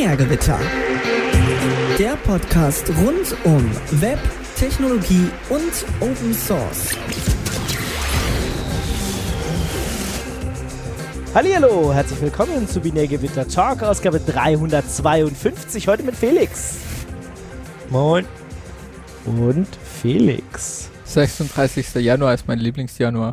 Binärgewitter. Der Podcast rund um Web, Technologie und Open Source. Hallihallo, herzlich willkommen zu Binärgewitter Talk, Ausgabe 352, heute mit Felix. Moin. Und Felix. 36. Januar ist mein Lieblingsjanuar.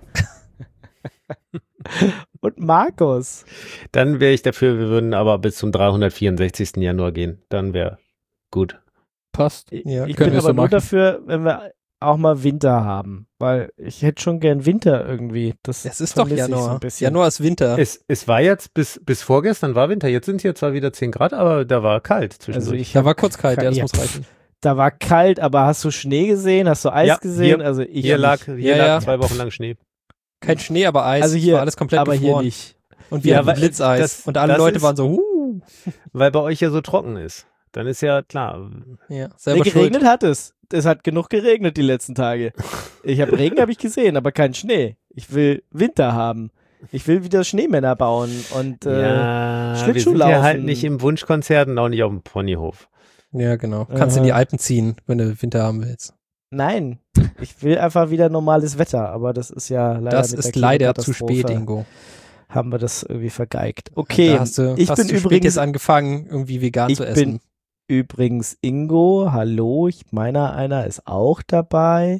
Und Markus. Dann wäre ich dafür, wir würden aber bis zum 364. Januar gehen. Dann wäre gut. Passt. Ja, ich bin aber so nur dafür, wenn wir auch mal Winter haben, weil ich hätte schon gern Winter irgendwie. Das ist doch Januar. So Januar ist Winter. Es war jetzt bis vorgestern war Winter. Jetzt sind hier zwar wieder 10 Grad, aber da war kalt zwischendurch. Da war kurz kalt, ja, das muss reichen. Da war kalt, aber hast du Schnee gesehen? Hast du Eis gesehen? Hier lag 2 Wochen lang Schnee. Kein Schnee, aber Eis. Also hier war alles komplett aber gefroren. Hier nicht. Und wir hatten Blitzeis. Und alle Leute waren so, Weil bei euch ja so trocken ist. Dann ist ja klar. Ja, selber geregnet schuld. hat es. Es hat genug geregnet die letzten Tage. Regen habe ich gesehen, aber keinen Schnee. Ich will Winter haben. Ich will wieder Schneemänner bauen und Schlittschuh wir sind laufen. ja halt nicht im Wunschkonzert und auch nicht auf dem Ponyhof. Ja, genau. Kannst in die Alpen ziehen, wenn du Winter haben willst. Nein, ich will einfach wieder normales Wetter, aber das ist ja leider Das ist leider zu spät, Ingo. Haben wir das irgendwie vergeigt. Okay, hast du übrigens jetzt angefangen, irgendwie vegan zu essen. Ich bin übrigens Ingo, hallo, ich meine, einer ist auch dabei.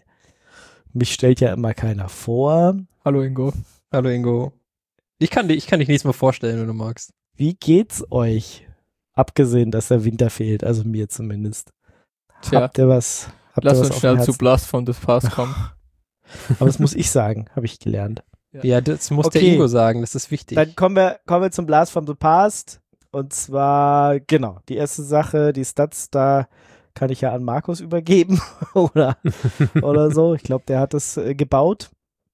Mich stellt ja immer keiner vor. Hallo Ingo. Hallo Ingo. Ich kann dich nächstes Mal vorstellen, wenn du magst. Wie geht's euch? Abgesehen, dass der Winter fehlt, also mir zumindest. Tja. Habt ihr was? Lass uns schnell zu Blast from the Past kommen. Aber das muss ich sagen, habe ich gelernt. Ja, das muss der Ingo sagen, das ist wichtig. Dann kommen wir zum Blast from the Past. Und zwar, genau, die erste Sache, die Stats, da kann ich ja an Markus übergeben oder so. Ich glaube, der hat das gebaut.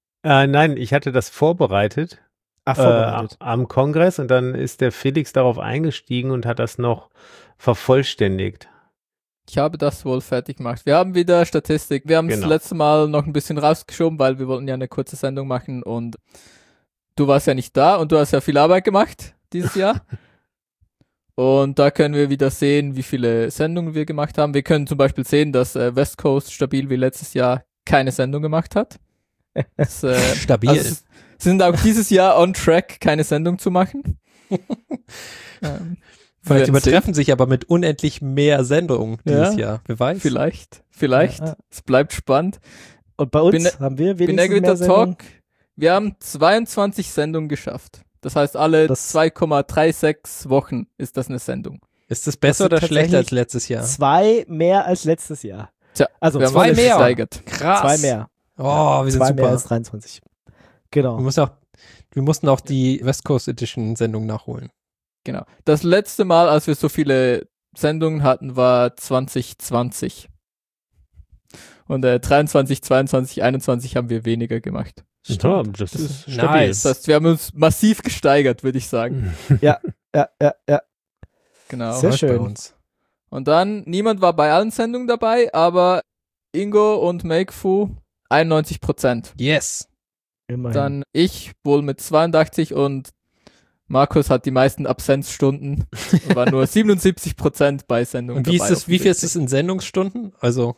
Nein, ich hatte das vorbereitet. Vorbereitet. Am Kongress, und dann ist der Felix darauf eingestiegen und hat das noch vervollständigt. Ich habe das wohl fertig gemacht. Wir haben wieder Statistik. Wir haben das letzte Mal noch ein bisschen rausgeschoben, weil wir wollten ja eine kurze Sendung machen und du warst ja nicht da und du hast ja viel Arbeit gemacht dieses Jahr. Und da können wir wieder sehen, wie viele Sendungen wir gemacht haben. Wir können zum Beispiel sehen, dass West Coast stabil wie letztes Jahr keine Sendung gemacht hat. Das, stabil. Also sind auch dieses Jahr on track, keine Sendung zu machen. Vielleicht übertreffen sich aber mit unendlich mehr Sendungen dieses Jahr. Wer weiß. Vielleicht. Ja. Es bleibt spannend. Und bei uns haben wir wenigstens mehr Sendungen. Talk, wir haben 22 Sendungen geschafft. Das heißt, alle 2,36 Wochen ist das eine Sendung. Ist das besser oder schlechter als letztes Jahr? 2 mehr als letztes Jahr. Tja, also wir haben 2 mehr. Gesteigert. Krass. 2 mehr. Oh, wir sind 2 super. mehr als 23. Genau. Wir mussten auch die West Coast Edition Sendung nachholen. Genau. Das letzte Mal, als wir so viele Sendungen hatten, war 2020. Und 23, 22, 21 haben wir weniger gemacht. Ja, das ist stabil. Nice. Das heißt, wir haben uns massiv gesteigert, würde ich sagen. Ja. Genau. Sehr schön. Bei uns. Und dann, niemand war bei allen Sendungen dabei, aber Ingo und Makefu 91%. Yes. Immerhin. Dann ich wohl mit 82 und Markus hat die meisten Absenzstunden und war nur 77% bei Sendungen Und dabei. wie viel ist es in Sendungsstunden? Also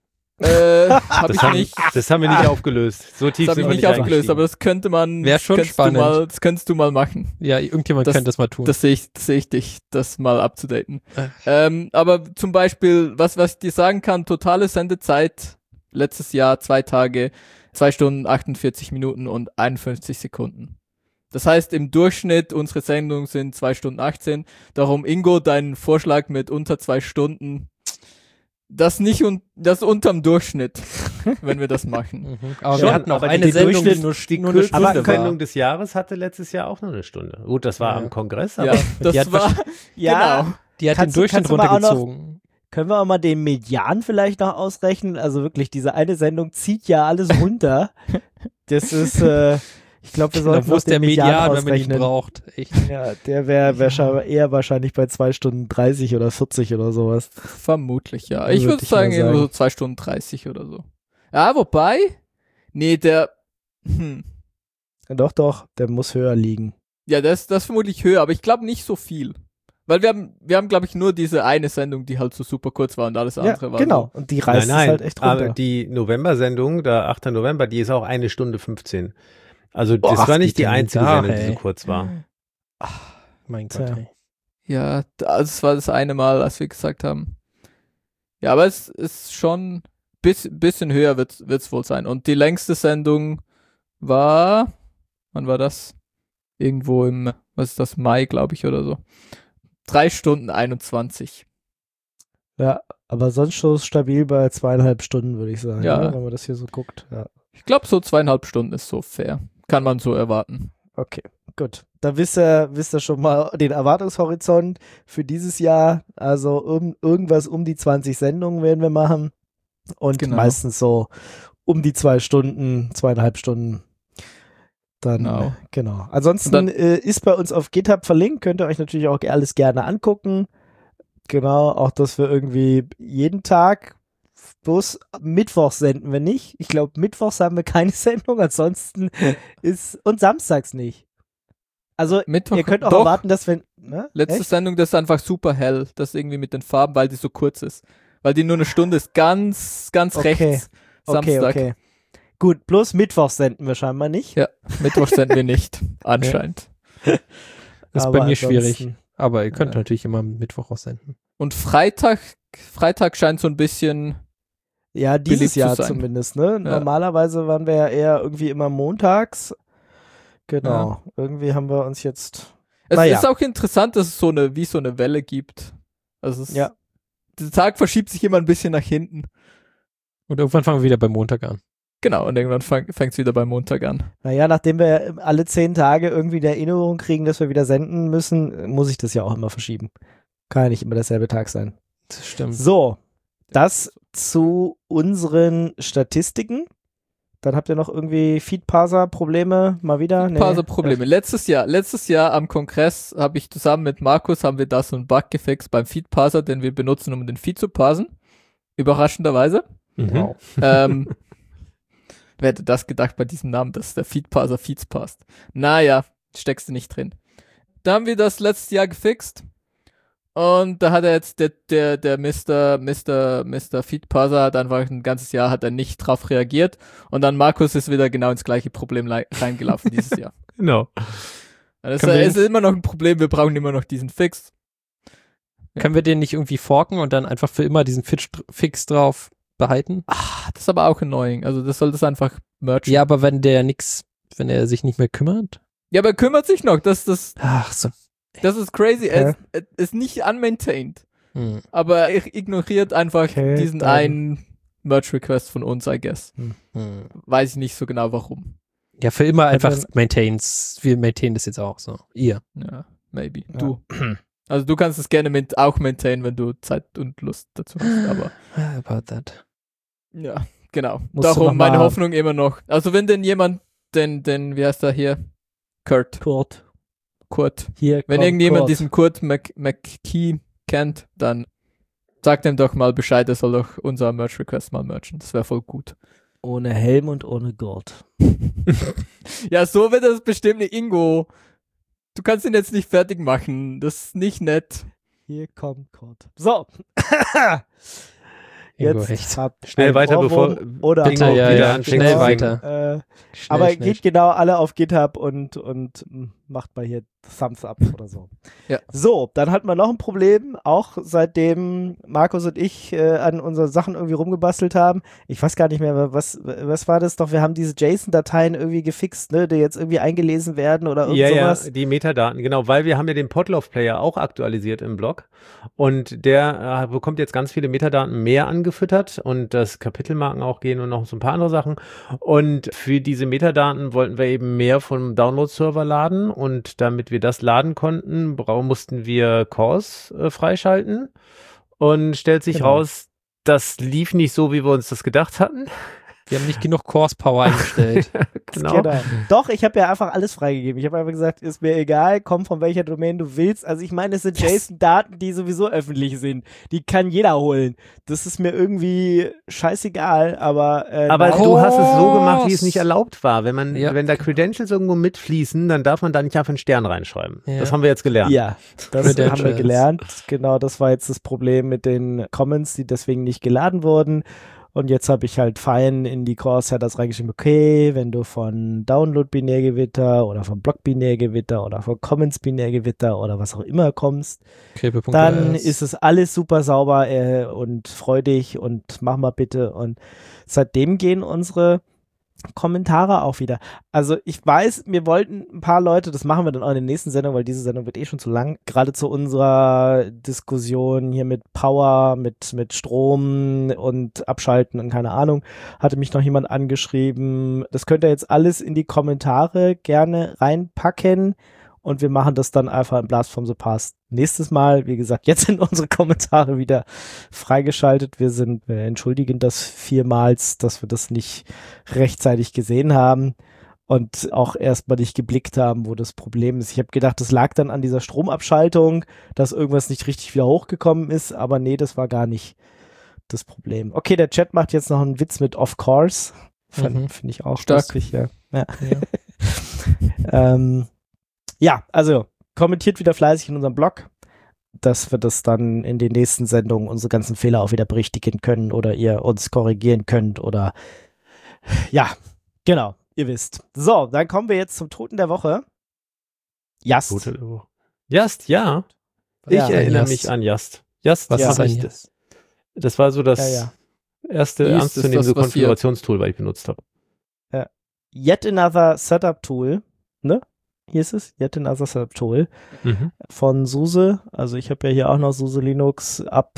Hab ich nicht. Das haben wir nicht aufgelöst. So tief Das habe sind ich wir nicht aufgelöst, aber das könnte man. Wäre schon spannend. Das könntest du mal machen. Ja, irgendjemand könnte das mal tun. Das sehe ich dich, das mal abzudaten. Aber zum Beispiel, was ich dir sagen kann, totale Sendezeit letztes Jahr 2 Tage, 2 Stunden, 48 Minuten und 51 Sekunden. Das heißt, im Durchschnitt, unsere Sendungen sind 2 Stunden 18. Darum, Ingo, dein Vorschlag mit unter 2 Stunden, das unterm Durchschnitt, wenn wir das machen. Aber wir hatten auch eine Sendung, die nur eine Stunde war. war. Ankündigung des Jahres hatte letztes Jahr auch nur eine Stunde. Gut, das war am Kongress, aber Ja, das war, genau. Die hat den Durchschnitt runtergezogen. Können wir auch mal den Median vielleicht noch ausrechnen? Also wirklich, diese eine Sendung zieht ja alles runter. Das ist, ich glaube, wir sollten wo ist der Median, wenn man ihn ausrechnen. braucht? Echt. Ja, der wäre eher wahrscheinlich bei 2 Stunden 30 oder 40 oder sowas. Vermutlich, ja. Ich würde sagen, so 2 Stunden 30 oder so. Ja, wobei, Doch, der muss höher liegen. Ja, das ist vermutlich höher, aber ich glaube nicht so viel. Weil wir haben, glaube ich, nur diese eine Sendung, die halt so super kurz war und alles andere war genau. Und die reißt es halt echt runter. Aber die November-Sendung, der 8. November, die ist auch 1 Stunde 15. Also das war nicht die einzige Sendung, die so kurz war. Ach, mein Gott, ey. Ja, das war das eine Mal, als wir gesagt haben. Ja, aber es ist schon bisschen höher wird's wohl sein. Und die längste Sendung war, wann war das? Irgendwo im, was ist das, Mai, glaube ich, oder so. 3 Stunden 21. Ja, aber sonst schon stabil bei 2,5 Stunden, würde ich sagen, Ja. ne, wenn man das hier so guckt. Ja. Ich glaube, so 2,5 Stunden ist so fair. Kann man so erwarten. Okay, gut. Da wisst ihr schon mal den Erwartungshorizont für dieses Jahr. Also irgendwas um die 20 Sendungen werden wir machen. Und Genau. meistens so um die 2 Stunden, 2,5 Stunden. Dann, genau. Ansonsten dann, ist bei uns auf GitHub verlinkt. Könnt ihr euch natürlich auch alles gerne angucken. Genau, auch dass wir irgendwie jeden Tag, bloß Mittwochs senden wir nicht. Ich glaube, Mittwochs haben wir keine Sendung, ansonsten und samstags nicht. Also Mittwoch, ihr könnt auch doch. erwarten, dass wir, ne? Letzte Echt? Sendung, das ist einfach super hell. Das irgendwie mit den Farben, weil die so kurz ist. Weil die nur eine Stunde ist, ganz rechts. Samstag. Okay. Gut, bloß Mittwochs senden wir scheinbar nicht. Ja, Mittwoch senden wir nicht, anscheinend. Das ist Aber bei mir ansonsten- schwierig. Aber ihr könnt natürlich immer am Mittwoch aussenden. Und Freitag scheint so ein bisschen, Ja, dieses beliebt zu Jahr sein. zumindest, ne? Normalerweise waren wir ja eher irgendwie immer montags. Genau. Irgendwie haben wir uns jetzt. es Naja. ist auch interessant, dass es so eine Welle gibt. Also Ja. der Tag verschiebt sich immer ein bisschen nach hinten. Und irgendwann fangen wir wieder beim Montag an. Genau, und irgendwann fängt es wieder beim Montag an. Naja, nachdem wir alle 10 Tage irgendwie eine Erinnerung kriegen, dass wir wieder senden müssen, muss ich das ja auch immer verschieben. Kann ja nicht immer derselbe Tag sein. Das stimmt. So, das zu unseren Statistiken. Dann habt ihr noch irgendwie Feedparser-Probleme mal wieder? Ein paar so Probleme. Letztes Jahr am Kongress habe ich zusammen mit Markus haben wir da so einen Bug gefixt beim Feedparser, den wir benutzen, um den Feed zu parsen. Überraschenderweise. Wow. Wer hätte das gedacht bei diesem Namen, dass der Feedparser Feeds passt? Naja, steckst du nicht drin. Da haben wir das letztes Jahr gefixt. Und da hat er jetzt der Mr. Feedparser hat einfach ein ganzes Jahr hat er nicht drauf reagiert. Und dann Markus ist wieder genau ins gleiche Problem reingelaufen dieses Jahr. Genau. Es ist immer noch ein Problem, wir brauchen immer noch diesen Fix. Ja. Können wir den nicht irgendwie forken und dann einfach für immer diesen Fix drauf behalten? Das ist aber auch annoying. Also das soll das einfach merchen. Ja, aber wenn er sich nicht mehr kümmert? Ja, aber er kümmert sich noch. Das ist crazy. Okay. Er ist nicht unmaintained. Hm. Aber er ignoriert einfach Okay, diesen dann- einen Merge-Request von uns, I guess. Hm. Weiß ich nicht so genau, warum. Ja, für immer einfach dann- maintains. Wir maintainen das jetzt auch so. Ihr. Ja, maybe. Ja. Du. Also du kannst es gerne auch maintainen, wenn du Zeit und Lust dazu hast. Aber About that. ja, genau. Musst du noch Darum meine mal- Hoffnung immer noch. Also wenn denn jemand, wie heißt er hier? Kurt. Hier Wenn kommt irgendjemand Kurt. diesen Kurt McKee kennt, dann sagt ihm doch mal Bescheid, er soll doch unser Merch-Request mal merchen. Das wäre voll gut. Ohne Helm und ohne Gurt. Ja, so wird das bestimmt nicht. Ingo, du kannst ihn jetzt nicht fertig machen. Das ist nicht nett. Hier kommt Kurt. So. Ingo, Jetzt echt. habt Schnell ein weiter, Ohrwurm bevor oder Bitte, auch ja, wieder ja, anfängt schnell zu weiter. aber Schnell. geht genau alle auf GitHub und macht mal hier Thumbs up oder so. Ja. So, dann hatten wir noch ein Problem, auch seitdem Markus und ich an unseren Sachen irgendwie rumgebastelt haben. Ich weiß gar nicht mehr, was war das doch? Wir haben diese JSON-Dateien irgendwie gefixt, ne, die jetzt irgendwie eingelesen werden oder irgend sowas. Ja, die Metadaten, genau, weil wir haben ja den Podlove-Player auch aktualisiert im Blog und der bekommt jetzt ganz viele Metadaten mehr angefüttert und das Kapitelmarken auch gehen und noch so ein paar andere Sachen und für diese Metadaten wollten wir eben mehr vom Download-Server laden und damit wir das laden konnten, mussten wir CORS freischalten und stellt sich Genau. raus, das lief nicht so, wie wir uns das gedacht hatten. Wir haben nicht genug Course-Power eingestellt. Genau. Doch, ich habe ja einfach alles freigegeben. Ich habe einfach gesagt, ist mir egal, komm von welcher Domain du willst. Also ich meine, es sind JSON-Daten, die sowieso öffentlich sind. Die kann jeder holen. Das ist mir irgendwie scheißegal, aber Aber nein. du hast es so gemacht, wie es nicht erlaubt war. Wenn Ja. wenn da Credentials irgendwo mitfließen, dann darf man da nicht einfach einen Stern reinschreiben. Ja. Das haben wir jetzt gelernt. Ja, das Credentials. haben wir gelernt. Genau, das war jetzt das Problem mit den Comments, die deswegen nicht geladen wurden. Und jetzt habe ich halt fein in die Core-Setters reingeschrieben, okay, wenn du von Download-Binärgewitter oder von Block-Binärgewitter oder von Comments-Binärgewitter oder was auch immer kommst, dann ist es alles super sauber und freudig und mach mal bitte. Und seitdem gehen unsere Kommentare auch wieder. Also ich weiß, wir wollten ein paar Leute, das machen wir dann auch in der nächsten Sendung, weil diese Sendung wird eh schon zu lang, gerade zu unserer Diskussion hier mit Power, mit Strom und Abschalten und keine Ahnung, hatte mich noch jemand angeschrieben. Das könnt ihr jetzt alles in die Kommentare gerne reinpacken und wir machen das dann einfach im Blast from the Past nächstes Mal. Wie gesagt, jetzt sind unsere Kommentare wieder freigeschaltet. Wir entschuldigen das vielmals, dass wir das nicht rechtzeitig gesehen haben und auch erstmal nicht geblickt haben, wo das Problem ist. Ich habe gedacht, das lag dann an dieser Stromabschaltung, dass irgendwas nicht richtig wieder hochgekommen ist, aber nee, das war gar nicht das Problem. Okay, der Chat macht jetzt noch einen Witz mit Of Course. Finde ich auch Stark. lustig, ja. Ja, also kommentiert wieder fleißig in unserem Blog, dass wir das dann in den nächsten Sendungen unsere ganzen Fehler auch wieder berichtigen können oder ihr uns korrigieren könnt oder ja, genau, ihr wisst. So, dann kommen wir jetzt zum Toten der Woche. Jast. Just, ja. Ich Ja, erinnere Just. mich an Just. Just, Was Ja. ist ein Just? das war so das Ja. erste Wie ist ernstzunehmende das, was Konfigurationstool, was ich benutzt habe. Yet another Setup Tool, ne? Hier ist es, Yet another Setup Tool von SUSE. Also ich habe ja hier auch noch SUSE Linux ab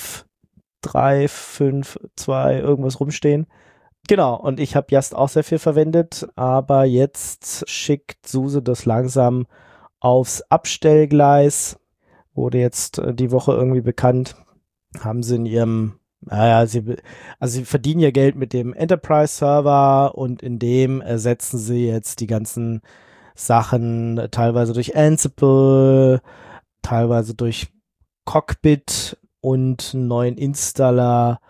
5.3, 5.2 irgendwas rumstehen. Genau, und ich habe Just auch sehr viel verwendet, aber jetzt schickt SUSE das langsam aufs Abstellgleis. Wurde jetzt die Woche irgendwie bekannt. Haben sie in ihrem sie verdienen ja Geld mit dem Enterprise-Server und in dem ersetzen sie jetzt die ganzen Sachen teilweise durch Ansible, teilweise durch Cockpit und einen neuen Installer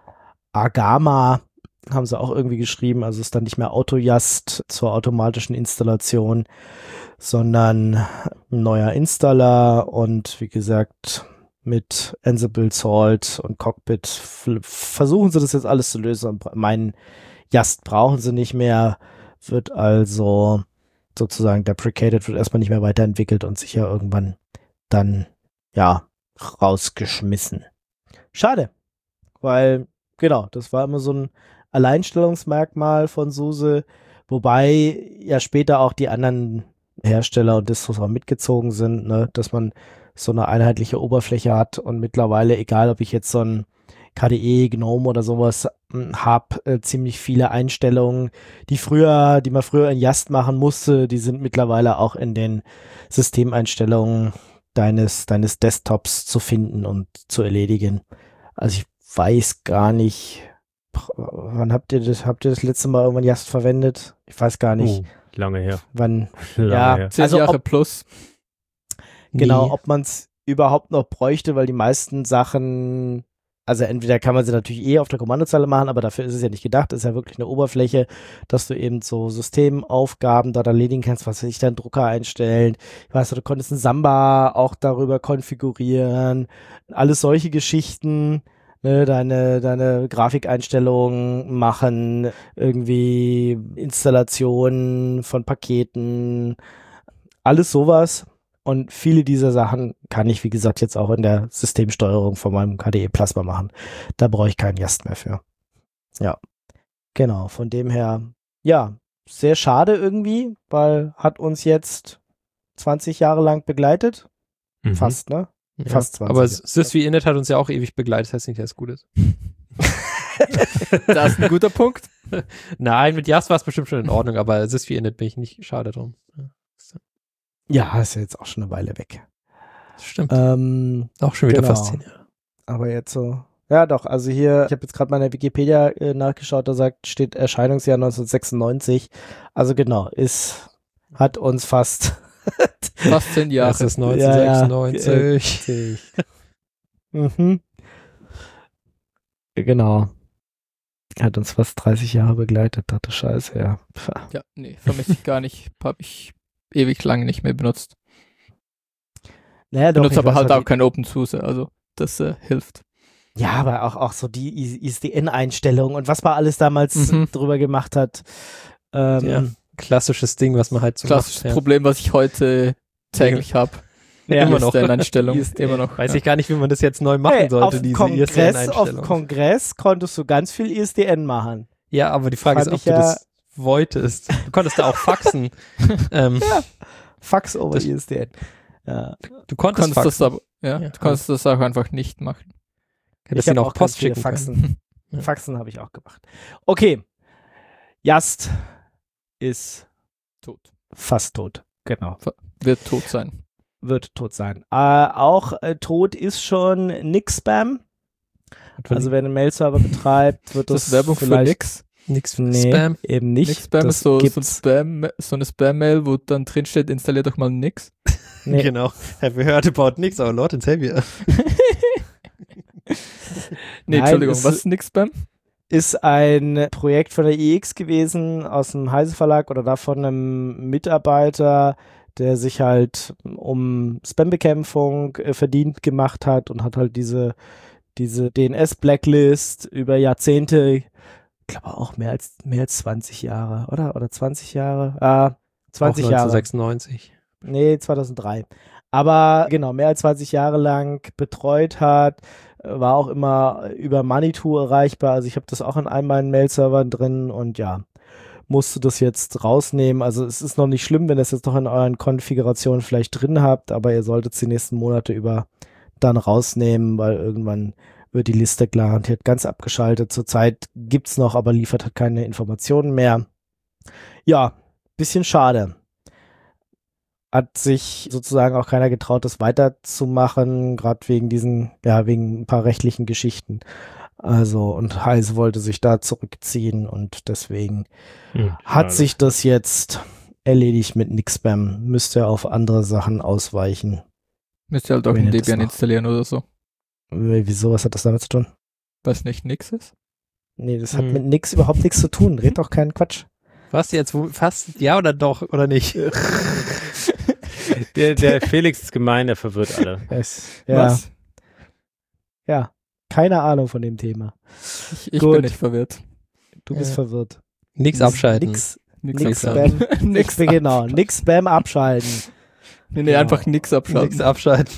Agama haben sie auch irgendwie geschrieben. Also ist dann nicht mehr AutoJust zur automatischen Installation, sondern ein neuer Installer und wie gesagt mit Ansible, Salt und Cockpit versuchen sie das jetzt alles zu lösen und meinen Just brauchen sie nicht mehr, wird also sozusagen deprecated, wird erstmal nicht mehr weiterentwickelt und sicher irgendwann dann, ja, rausgeschmissen. Schade, weil, genau, das war immer so ein Alleinstellungsmerkmal von SUSE, wobei ja später auch die anderen Hersteller und Distros auch mitgezogen sind, ne, dass man so eine einheitliche Oberfläche hat und mittlerweile, egal ob ich jetzt so ein KDE, GNOME oder sowas habe, ziemlich viele Einstellungen, die man früher in Just machen musste, die sind mittlerweile auch in den Systemeinstellungen deines Desktops zu finden und zu erledigen. Also ich weiß gar nicht, wann habt ihr das letzte Mal irgendwann Just verwendet? Ich weiß gar nicht. Lange her. Wann? Lange her. 10 Also Jahre ob- plus. Genau, Nie. ob man es überhaupt noch bräuchte, weil die meisten Sachen, also entweder kann man sie natürlich auf der Kommandozeile machen, aber dafür ist es ja nicht gedacht, ist ja wirklich eine Oberfläche, dass du eben so Systemaufgaben dort erledigen kannst, was weiß ich, deinen Drucker einstellen. Ich weiß, du konntest einen Samba auch darüber konfigurieren, alles solche Geschichten, ne, deine Grafikeinstellungen machen, irgendwie Installationen von Paketen, alles sowas. Und viele dieser Sachen kann ich, wie gesagt, jetzt auch in der Systemsteuerung von meinem KDE Plasma machen. Da brauche ich keinen Just mehr für. Ja, genau. Von dem her, ja, sehr schade irgendwie, weil hat uns jetzt 20 Jahre lang begleitet. Fast, ne? Ja. Fast 20. Aber SysVinit hat uns ja auch ewig begleitet, das heißt nicht, dass es gut ist. Das ist ein guter Punkt. Nein, mit Just war es bestimmt schon in Ordnung, aber SysVinit bin ich nicht schade drum. Ja, ist ja jetzt auch schon eine Weile weg. Das stimmt. Ähm, Auch schon wieder genau. fast 10 Jahre. Aber jetzt so, Ja, doch. Also hier, ich habe jetzt gerade mal in der Wikipedia nachgeschaut, da steht Erscheinungsjahr 1996. Also genau, hat uns fast 10 Jahre. Das ist 1996. Mhm. Genau. Hat uns fast 30 Jahre begleitet, dachte Scheiße, ja. Ja, nee, vermisse ich gar nicht. Habe ich ewig lange nicht mehr benutzt. Naja, doch, Benutze ich aber weiß halt noch, auch kein OpenSUSE, also das hilft. Ja, aber auch so die ISDN-Einstellung und was man alles damals drüber gemacht hat. Ja, klassisches Ding, was man halt so Klassisches macht. Ja. Problem, was ich heute täglich habe. Ja, immer noch. ISDN-Einstellung. Immer noch. Weiß ich gar nicht, wie man das jetzt neu machen sollte, diese auf ISDN-Einstellung. Kongress konntest du ganz viel ISDN machen. Ja, aber die Frage ist, ob du das wolltest. Du konntest da auch faxen. Fax over das- ISDN. Ja. Du konntest das faxen. aber, du konntest das auch einfach nicht machen. Hättest hab ihnen auch ganz Post viele schicken können. Faxen. Ja. Faxen habe ich auch gemacht. Okay. Just ist Tot. fast tot. Genau. Wird tot sein. Wird tot sein. Auch tot ist schon Nix-Spam. Also wer einen Mail-Server betreibt, wird Das das ist Werbung für vielleicht nix. Nix für Nee, Spam. eben nicht. Nix-Spam Das ist so gibt's. eine Spam-Mail, wo dann drin steht, installier doch mal nix. Nee. Genau. Have you heard about nix, our Lord and Savior? Nee, Nein, Entschuldigung, es- was ist Nix-Spam? Ist ein Projekt von der iX gewesen, aus dem Heise Verlag oder da von einem Mitarbeiter, der sich halt um Spambekämpfung verdient gemacht hat und hat halt diese DNS-Blacklist über Jahrzehnte, ich glaube auch mehr als 20 Jahre, oder 20 Jahre? 20 auch Jahre. 1996. Nee, 2003. Aber genau, mehr als 20 Jahre lang betreut hat, war auch immer über Manitou erreichbar. Also ich habe das auch in all meinen Mail-Servern drin und ja, musste das jetzt rausnehmen. Also es ist noch nicht schlimm, wenn ihr es jetzt noch in euren Konfigurationen vielleicht drin habt, aber ihr solltet es die nächsten Monate über dann rausnehmen, weil irgendwann wird die Liste garantiert ganz abgeschaltet. Zurzeit gibt's noch, aber liefert halt keine Informationen mehr. Ja, bisschen schade. Hat sich sozusagen auch keiner getraut, das weiterzumachen, gerade wegen wegen ein paar rechtlichen Geschichten. Also, und Heise wollte sich da zurückziehen und deswegen hat sich das jetzt erledigt mit Nix-Spam. Müsste auf andere Sachen ausweichen. Müsst ihr halt auch Wenn ein ihr das Debian noch- installieren oder so. Wieso, was hat das damit zu tun? Was nicht nix ist? Nee, das hat mit nix überhaupt nichts zu tun. Red doch keinen Quatsch. Was jetzt? Fast ja oder doch oder nicht? Der Felix ist gemein, der verwirrt alle. Ja, Was? ja, keine Ahnung von dem Thema. Ich Gut. bin nicht verwirrt. Du bist verwirrt. Nix abschalten. Nix Nix Spam. Nix. Genau, nix Spam abschalten. Nee, Genau. einfach nix abschalten. Nix abschalten.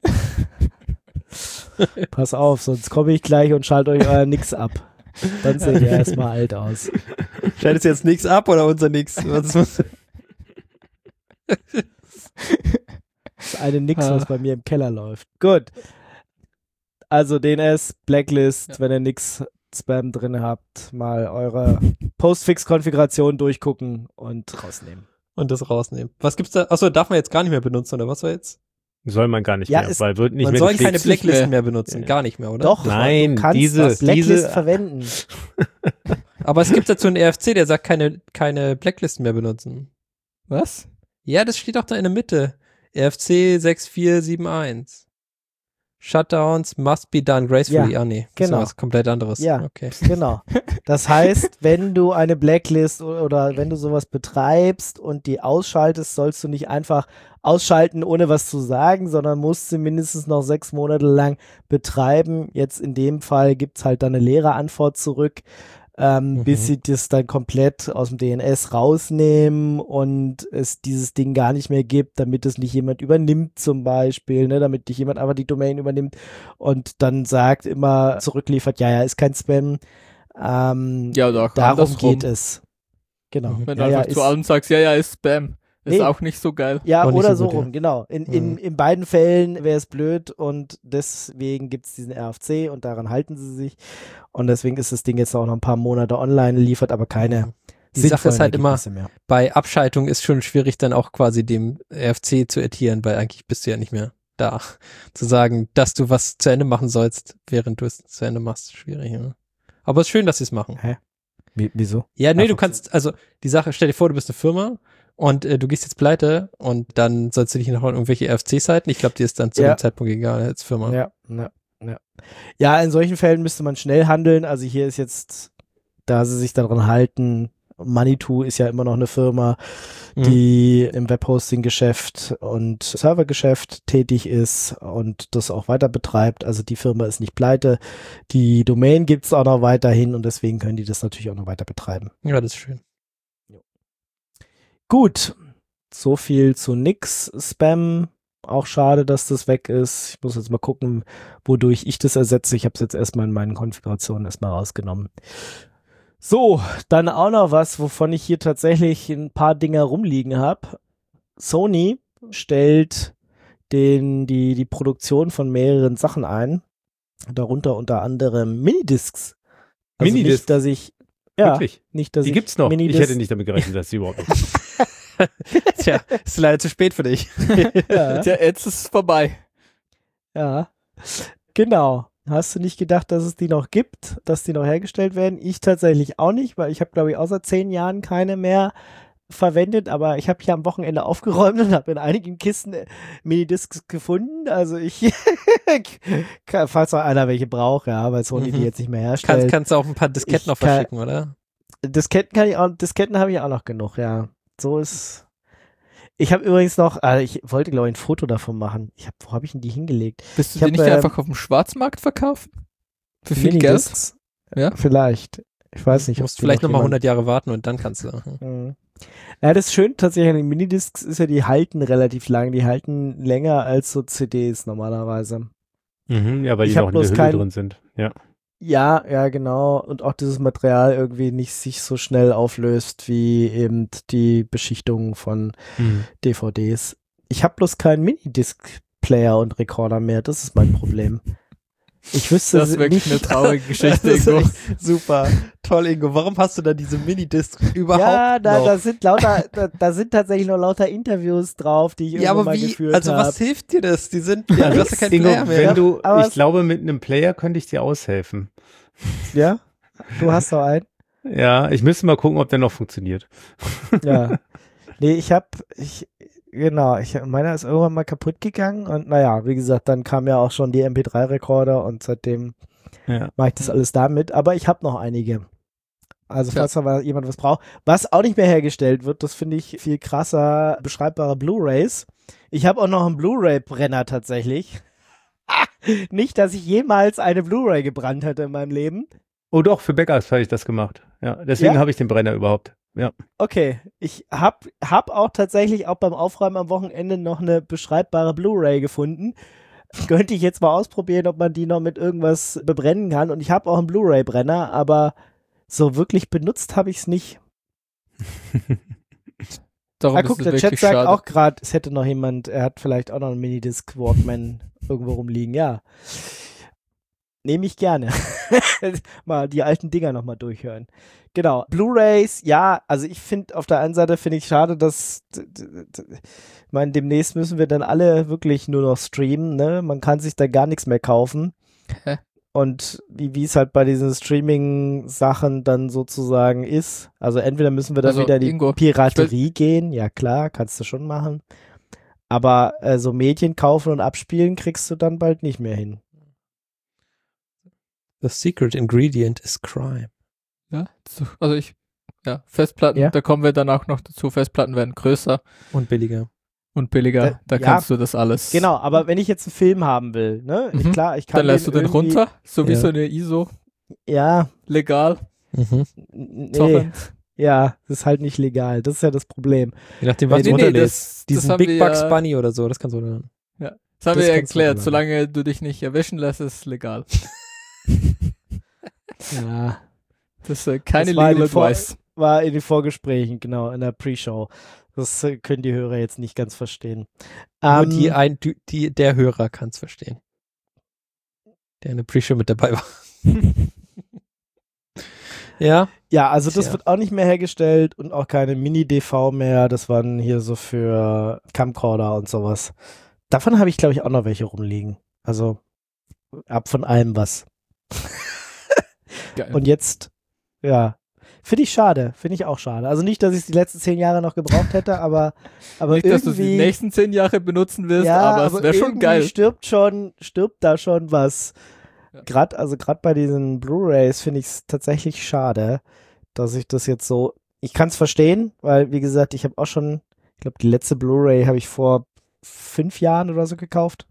Pass auf, sonst komme ich gleich und schalte euch euer Nix ab. Dann seht ihr erstmal alt aus. Schaltest jetzt nix ab oder unser Nix? Was? Das eine Nix, was bei mir im Keller läuft. Gut. Also DNS, Blacklist, wenn ihr nix Spam drin habt, mal eure Postfix-Konfiguration durchgucken und rausnehmen. Und das rausnehmen. Was gibt's da? Achso, darf man jetzt gar nicht mehr benutzen, oder was war jetzt? Soll man gar nicht Ja, mehr, weil wird nicht Man mehr soll gepflegt. keine Blacklisten mehr. mehr benutzen, gar nicht mehr, oder? Doch, Nein, du kannst diese- das Blacklist diese- verwenden. Aber es gibt dazu einen RFC, der sagt, keine Blacklisten mehr benutzen. Was? Ja, das steht doch da in der Mitte. RFC 6471. Shutdowns must be done gracefully. Ja, Nee, das genau. ist was komplett anderes. Ja. Okay. Genau. Das heißt, wenn du eine Blacklist oder wenn du sowas betreibst und die ausschaltest, sollst du nicht einfach ausschalten, ohne was zu sagen, sondern musst sie mindestens noch 6 Monate lang betreiben. Jetzt in dem Fall gibt's halt dann eine leere Antwort zurück, bis sie das dann komplett aus dem DNS rausnehmen und es dieses Ding gar nicht mehr gibt, damit es nicht jemand übernimmt zum Beispiel, ne, damit nicht jemand einfach die Domain übernimmt und dann sagt immer zurückliefert, ja, ist kein Spam. Ja, oder auch Darum andersrum. geht es. Genau. Wenn du Ja, einfach ist, zu allem sagst, ja, ist Spam. Ist Nee. auch nicht so geil. ja, Auch nicht oder so so gut, ja. rum, genau. In beiden Fällen wäre es blöd und deswegen gibt es diesen RFC und daran halten sie sich. Und deswegen ist das Ding jetzt auch noch ein paar Monate online, liefert aber keine Die Sache ist sinnvollen halt immer, Ergebnisse mehr. bei Abschaltung ist schon schwierig, dann auch quasi dem RFC zu adhieren, weil eigentlich bist du ja nicht mehr da. Zu sagen, dass du was zu Ende machen sollst, während du es zu Ende machst, schwierig. Ne? Aber es ist schön, dass sie es machen. Hä? Wieso? Ja, nee, du kannst, also die Sache, stell dir vor, du bist eine Firma und du gehst jetzt pleite und dann sollst du dich noch an irgendwelche RFC-Seiten. Ich glaube, dir ist dann zu dem Zeitpunkt egal als Firma. Ja. Ja, in solchen Fällen müsste man schnell handeln. Also hier ist jetzt, da sie sich daran halten, Manitou ist ja immer noch eine Firma, die im Webhosting-Geschäft und Servergeschäft tätig ist und das auch weiter betreibt. Also die Firma ist nicht pleite. Die Domain gibt es auch noch weiterhin und deswegen können die das natürlich auch noch weiter betreiben. Ja, das ist schön. Gut, so viel zu nix Spam. Auch schade, dass das weg ist. Ich muss jetzt mal gucken, wodurch ich das ersetze. Ich habe es jetzt erstmal in meinen Konfigurationen erstmal rausgenommen. So, dann auch noch was, wovon ich hier tatsächlich ein paar Dinger rumliegen habe. Sony stellt die Produktion von mehreren Sachen ein. Darunter unter anderem Minidiscs. Also Minidiscs? Nicht, dass ich... Wirklich? Nicht, dass Die ich gibt's noch. Minidiscs- Ich hätte nicht damit gerechnet, dass die überhaupt nicht. Tja, ist leider zu spät für dich. Ja. Tja, jetzt ist es vorbei. Ja, genau. Hast du nicht gedacht, dass es die noch gibt, dass die noch hergestellt werden? Ich tatsächlich auch nicht, weil ich habe, glaube ich, außer 10 Jahren keine mehr verwendet, aber ich habe hier am Wochenende aufgeräumt und habe in einigen Kisten Minidiscs gefunden. Also ich, falls noch einer welche braucht, ja, weil Sony die jetzt nicht mehr herstellt. Kannst du auch ein paar Disketten noch verschicken, oder? Disketten habe ich auch noch genug, ja. So ist. Ich habe übrigens noch, ich wollte, glaube ich, ein Foto davon machen. Wo habe ich denn die hingelegt? Bist du Ich die nicht hab, einfach auf dem Schwarzmarkt verkaufen? Für viel Geld? Minidiscs? Ja. Vielleicht. Ich weiß nicht. Du musst vielleicht nochmal 100 Jahre warten und dann kannst du. Mhm. Ja, das Schöne tatsächlich an den Minidiscs ist ja, die halten relativ lang. Die halten länger als so CDs normalerweise. Ja, weil Ich die hab noch in der bloß Hülle kein- drin sind. Ja. Ja, genau. Und auch dieses Material irgendwie nicht sich so schnell auflöst wie eben die Beschichtung von DVDs. Ich habe bloß keinen Minidisc-Player und Rekorder mehr. Das ist mein Problem. Ich wüsste Das ist wirklich nicht. eine traurige Geschichte, Das ist Ingo. echt super. Toll, Ingo. Warum hast du da diese Minidiscs überhaupt Ja, noch? da sind tatsächlich noch lauter Interviews drauf, die ich Ja, irgendwann aber mal wie? geführt Also habe. was hilft dir das? Die sind, ja, du hast ja keinen Ingo, Player mehr. aber ich es- glaube, mit einem Player könnte ich dir aushelfen. Ja? Du hast doch einen? Ja, ich müsste mal gucken, ob der noch funktioniert. Ja. Nee, meiner ist irgendwann mal kaputt gegangen und naja, wie gesagt, dann kam ja auch schon die MP3-Rekorder und seitdem Ja. mache ich das alles damit, aber ich habe noch einige. Also Ja. falls da jemand was braucht. Was auch nicht mehr hergestellt wird, das finde ich viel krasser, beschreibbare Blu-Rays. Ich habe auch noch einen Blu-Ray-Brenner tatsächlich. Nicht, dass ich jemals eine Blu-Ray gebrannt hätte in meinem Leben. Oh doch, für Backups habe ich das gemacht. Ja, deswegen Ja? habe ich den Brenner überhaupt. Ja. Okay, ich hab auch tatsächlich auch beim Aufräumen am Wochenende noch eine beschreibbare Blu-Ray gefunden. Könnte ich jetzt mal ausprobieren, ob man die noch mit irgendwas bebrennen kann. Und ich habe auch einen Blu-Ray-Brenner, aber so wirklich benutzt habe ich es nicht. Darum ist Guck, es der Chat wirklich sagt schade. auch gerade, es hätte noch jemand, er hat vielleicht auch noch einen Minidisc Walkman irgendwo rumliegen. Ja, nehme ich gerne. Mal die alten Dinger nochmal durchhören. Genau, Blu-Rays, ja, also ich finde, auf der einen Seite finde ich schade, dass, ich meine, demnächst müssen wir dann alle wirklich nur noch streamen, ne? Man kann sich da gar nichts mehr kaufen. Hä? Und wie es halt bei diesen Streaming-Sachen dann sozusagen ist, also entweder müssen wir dann Also, wieder in die Ingo, Piraterie gehen, ja klar, kannst du schon machen. Aber so Medien kaufen und abspielen kriegst du dann bald nicht mehr hin. The secret ingredient is crime. Ja, Festplatten, Ja. da kommen wir dann auch noch dazu. Festplatten werden größer Und billiger. und billiger. Da ja. kannst du das alles. Genau, aber wenn ich jetzt einen Film haben will, ne, Mhm. klar, ich kann Dann lässt du den irgendwie- runter, so wie Ja. so eine ISO, Ja, legal. nee, Torrent. ja, das ist halt nicht legal, das ist ja das Problem. Je nachdem, was Nee, du nee, runterlädst. das Diesen haben Big wir Bucks ja- Bunny oder so, das kannst du runterladen. Das haben Das wir ja kannst du erklärt, machen. solange du dich nicht erwischen lässt, ist es legal. Ja, Das ist keine Das war Legal eine Vor- Advice. war in den Vorgesprächen, genau, in der Pre-Show. Das können die Hörer jetzt nicht ganz verstehen. Nur der Hörer kann es verstehen. Der in der Pre-Show mit dabei war. Ja, Ja, also das Tja. wird auch nicht mehr hergestellt und auch keine Mini-DV mehr. Das waren hier so für Camcorder und sowas. Davon habe ich, glaube ich, auch noch welche rumliegen. Also ab von allem was. Geil. Und jetzt, ja, finde ich schade. Finde ich auch schade. Also nicht, dass ich es die letzten 10 Jahre noch gebraucht hätte, aber Nicht, dass du es die nächsten 10 Jahre benutzen wirst, ja, aber es wäre schon geil. Stirbt da schon was. Ja. Gerade bei diesen Blu-Rays finde ich es tatsächlich schade, dass ich das jetzt so, ich kann es verstehen, weil wie gesagt, ich habe auch schon, ich glaube die letzte Blu-Ray habe ich vor 5 Jahren oder so gekauft.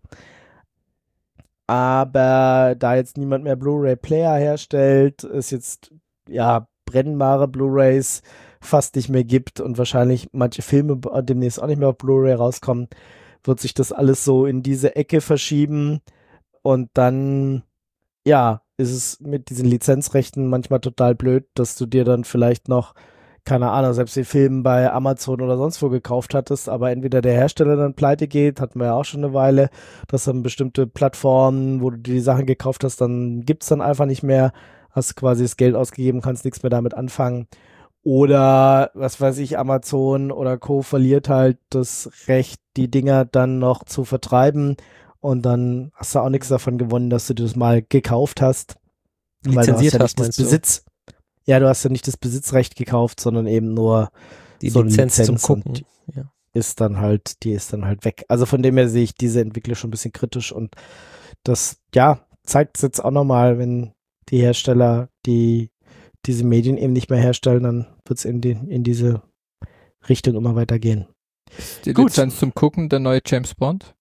Aber da jetzt niemand mehr Blu-ray-Player herstellt, es jetzt ja brennbare Blu-rays fast nicht mehr gibt und wahrscheinlich manche Filme demnächst auch nicht mehr auf Blu-ray rauskommen, wird sich das alles so in diese Ecke verschieben und dann ja, ist es mit diesen Lizenzrechten manchmal total blöd, dass du dir dann vielleicht noch, keine Ahnung, selbst den Film bei Amazon oder sonst wo gekauft hattest, aber entweder der Hersteller dann pleite geht, hatten wir ja auch schon eine Weile, dass dann bestimmte Plattformen, wo du dir die Sachen gekauft hast, dann gibt's dann einfach nicht mehr, hast quasi das Geld ausgegeben, kannst nichts mehr damit anfangen. Oder, was weiß ich, Amazon oder Co. verliert halt das Recht, die Dinger dann noch zu vertreiben. Und dann hast du auch nichts davon gewonnen, dass du das mal gekauft hast. Lizenziert Weil hast, du meinst du? Ja, du hast ja nicht das Besitzrecht gekauft, sondern eben nur Die so eine Lizenz zum Lizenz Gucken. und Ja. die ist dann halt weg. Also von dem her sehe ich diese Entwickler schon ein bisschen kritisch und das, ja, zeigt es jetzt auch nochmal, wenn die Hersteller, die diese Medien eben nicht mehr herstellen, dann wird es in diese Richtung immer weiter gehen. Die Gut. Lizenz zum Gucken, der neue James Bond.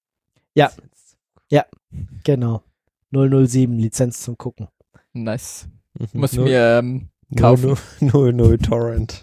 Genau. 007, Lizenz zum Gucken. Nice. Mhm. Muss mir kaufen. 00 Torrent.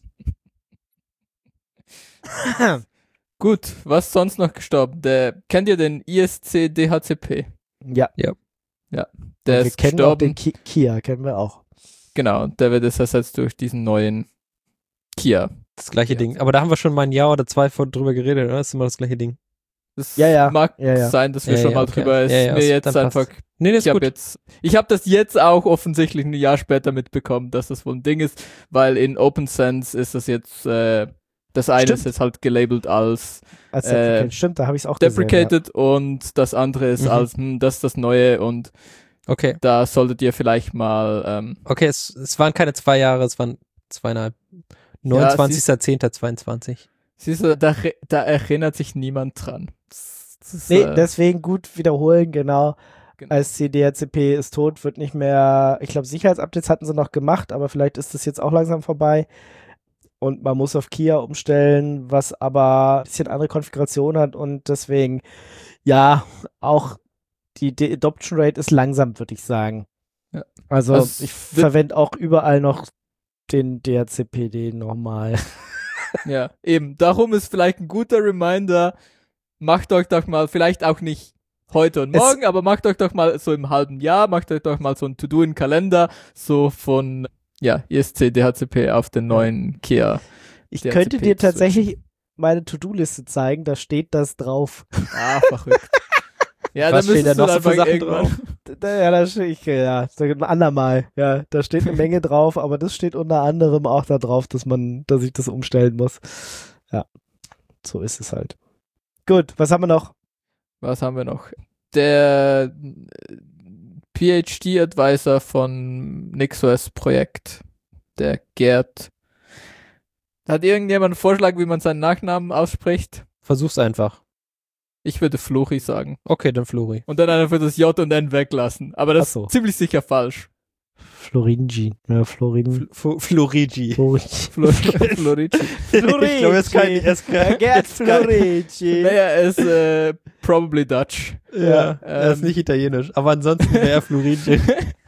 Gut, was sonst noch gestorben? Kennt ihr den ISC DHCP? Ja. Der Wir ist kennen auch gestorben. den Kia, kennen wir auch. Genau, der wird jetzt ersetzt durch diesen neuen Kia. Das gleiche Ja. Ding. Aber da haben wir schon mal ein Jahr oder 2 drüber geredet, oder? Das ist immer das gleiche Ding. Das Ja. mag Ja. sein, dass wir Ja, schon ja, mal okay. drüber ist. Ja, Mir jetzt dann passt. einfach. Nee, das ist gut. Ich habe das jetzt auch offensichtlich ein Jahr später mitbekommen, dass das wohl ein Ding ist, weil in OpenSense ist das jetzt, das eine Stimmt. ist jetzt halt gelabelt als Stimmt, da habe ich es auch deprecated und das andere ist Mhm. als, das ist das Neue und Okay. da solltet ihr vielleicht mal, Okay, es waren keine 2 Jahre, es waren 2,5. 29.10.22. siehst du, da erinnert sich niemand dran. Das ist, Nee, deswegen gut wiederholen, genau. Genau. Als DHCP ist tot, wird nicht mehr, ich glaube, Sicherheitsupdates hatten sie noch gemacht, aber vielleicht ist das jetzt auch langsam vorbei. Und man muss auf Kia umstellen, was aber ein bisschen andere Konfiguration hat und deswegen, ja, auch die Adoption Rate ist langsam, würde ich sagen. Ja. Also Also ich verwende auch überall noch den DHCPD nochmal. Ja, eben. Darum ist vielleicht ein guter Reminder, macht euch doch mal, vielleicht auch nicht heute und morgen, aber macht euch doch mal so im halben Jahr, macht euch doch mal so ein To-Do im Kalender, so von, ISC DHCP auf den neuen Kia. Ich DHCP könnte dir zu tatsächlich meine To-Do-Liste zeigen, da steht das drauf. Ah, verrückt. Ja, Was dann stehen da müsstest du noch so für einfach Sachen irgendwann. Ja, da steht ein andermal. Ja, da steht eine Menge drauf, aber das steht unter anderem auch da drauf, dass ich das umstellen muss. Ja, so ist es halt. Gut, was haben wir noch? Was haben wir noch? Der PhD-Advisor von NixOS Projekt, der Gerd. Hat irgendjemand einen Vorschlag, wie man seinen Nachnamen ausspricht? Versuch's einfach. Ich würde Flori sagen. Okay, dann Flori. Und dann einfach das J und N weglassen. Aber das Ach so. ist ziemlich sicher falsch. Floringi. Ja, Florigi. Florigi. Florici. Ich glaube, er ist kein Gerd Florigi. Naja, er ist probably Dutch. Ja, er ist nicht italienisch. Aber ansonsten wäre er Florigi.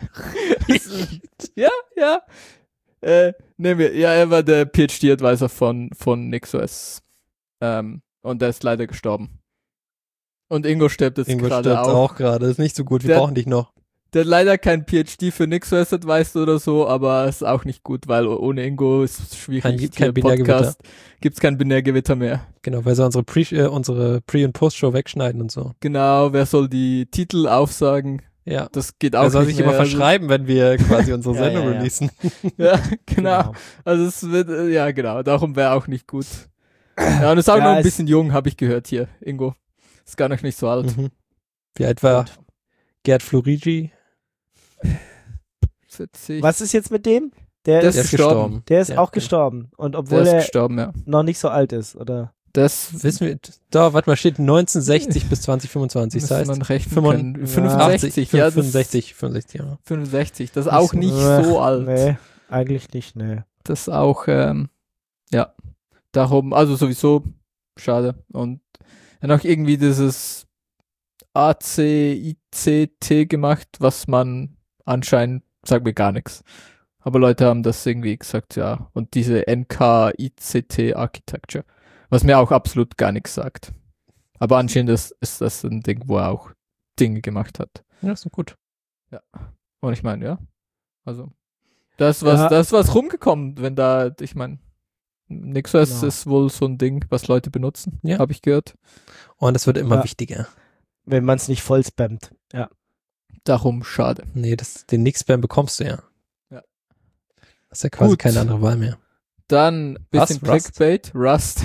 Ja. Er war der PhD-Advisor von NixOS. Und der ist leider gestorben. Und Ingo stirbt jetzt Ingo gerade stirbt auch. auch gerade. Ist nicht so gut. Wir Der- brauchen dich noch. Der hat leider kein PhD für NixOS advised oder so, aber ist auch nicht gut, weil ohne Ingo ist es schwierig. Kein Hier Binärgewitter. Gibt's kein Binärgewitter mehr. Genau, weil sie unsere Pre- und Post-Show wegschneiden und so. Genau, wer soll die Titel aufsagen? Ja. Das geht auch Er soll nicht sich mehr. immer verschreiben, wenn wir quasi unsere Ja, Sendung ja, ja. releasen. Ja, genau. Also es wird, genau, darum wäre auch nicht gut. Ja, und ist auch Ja, noch ein es- bisschen jung, habe ich gehört hier, Ingo. Ist gar noch nicht so alt. Mhm. Wie alt war Gerd Florigi? 40. Was ist jetzt mit dem? Der Das ist ist gestorben. Der ist Ja, auch genau. gestorben. Und Der obwohl ist er gestorben, ja. noch nicht so alt ist, oder? Das Wissen wir, da, warte mal, steht 1960 bis 2025, das müsste heißt man rechnen 85, können. 65, ja. Das 65, ja. 65, das ist auch nicht so alt. Nee, eigentlich nicht, nee. Das ist auch, ja, darum, also sowieso schade. Und dann auch irgendwie dieses ACICT gemacht, was man anscheinend, sagt mir gar nichts. Aber Leute haben das irgendwie gesagt, ja. Und diese NKICT Architecture, was mir auch absolut gar nichts sagt. Aber anscheinend ist das ein Ding, wo er auch Dinge gemacht hat. Ja, ist doch gut. Und ich meine, ja, also da ist was rumgekommen, wenn da, ich meine, NixOS Genau. ist wohl so ein Ding, was Leute benutzen, Ja. habe ich gehört. Und es wird immer Ja. wichtiger. Wenn man es nicht voll spammt. Ja. Darum schade. Nee, den Nix-Spam bekommst du ja. Ja. Das ist ja quasi Gut. keine andere Wahl mehr. Dann bisschen Rust? Clickbait, Rust.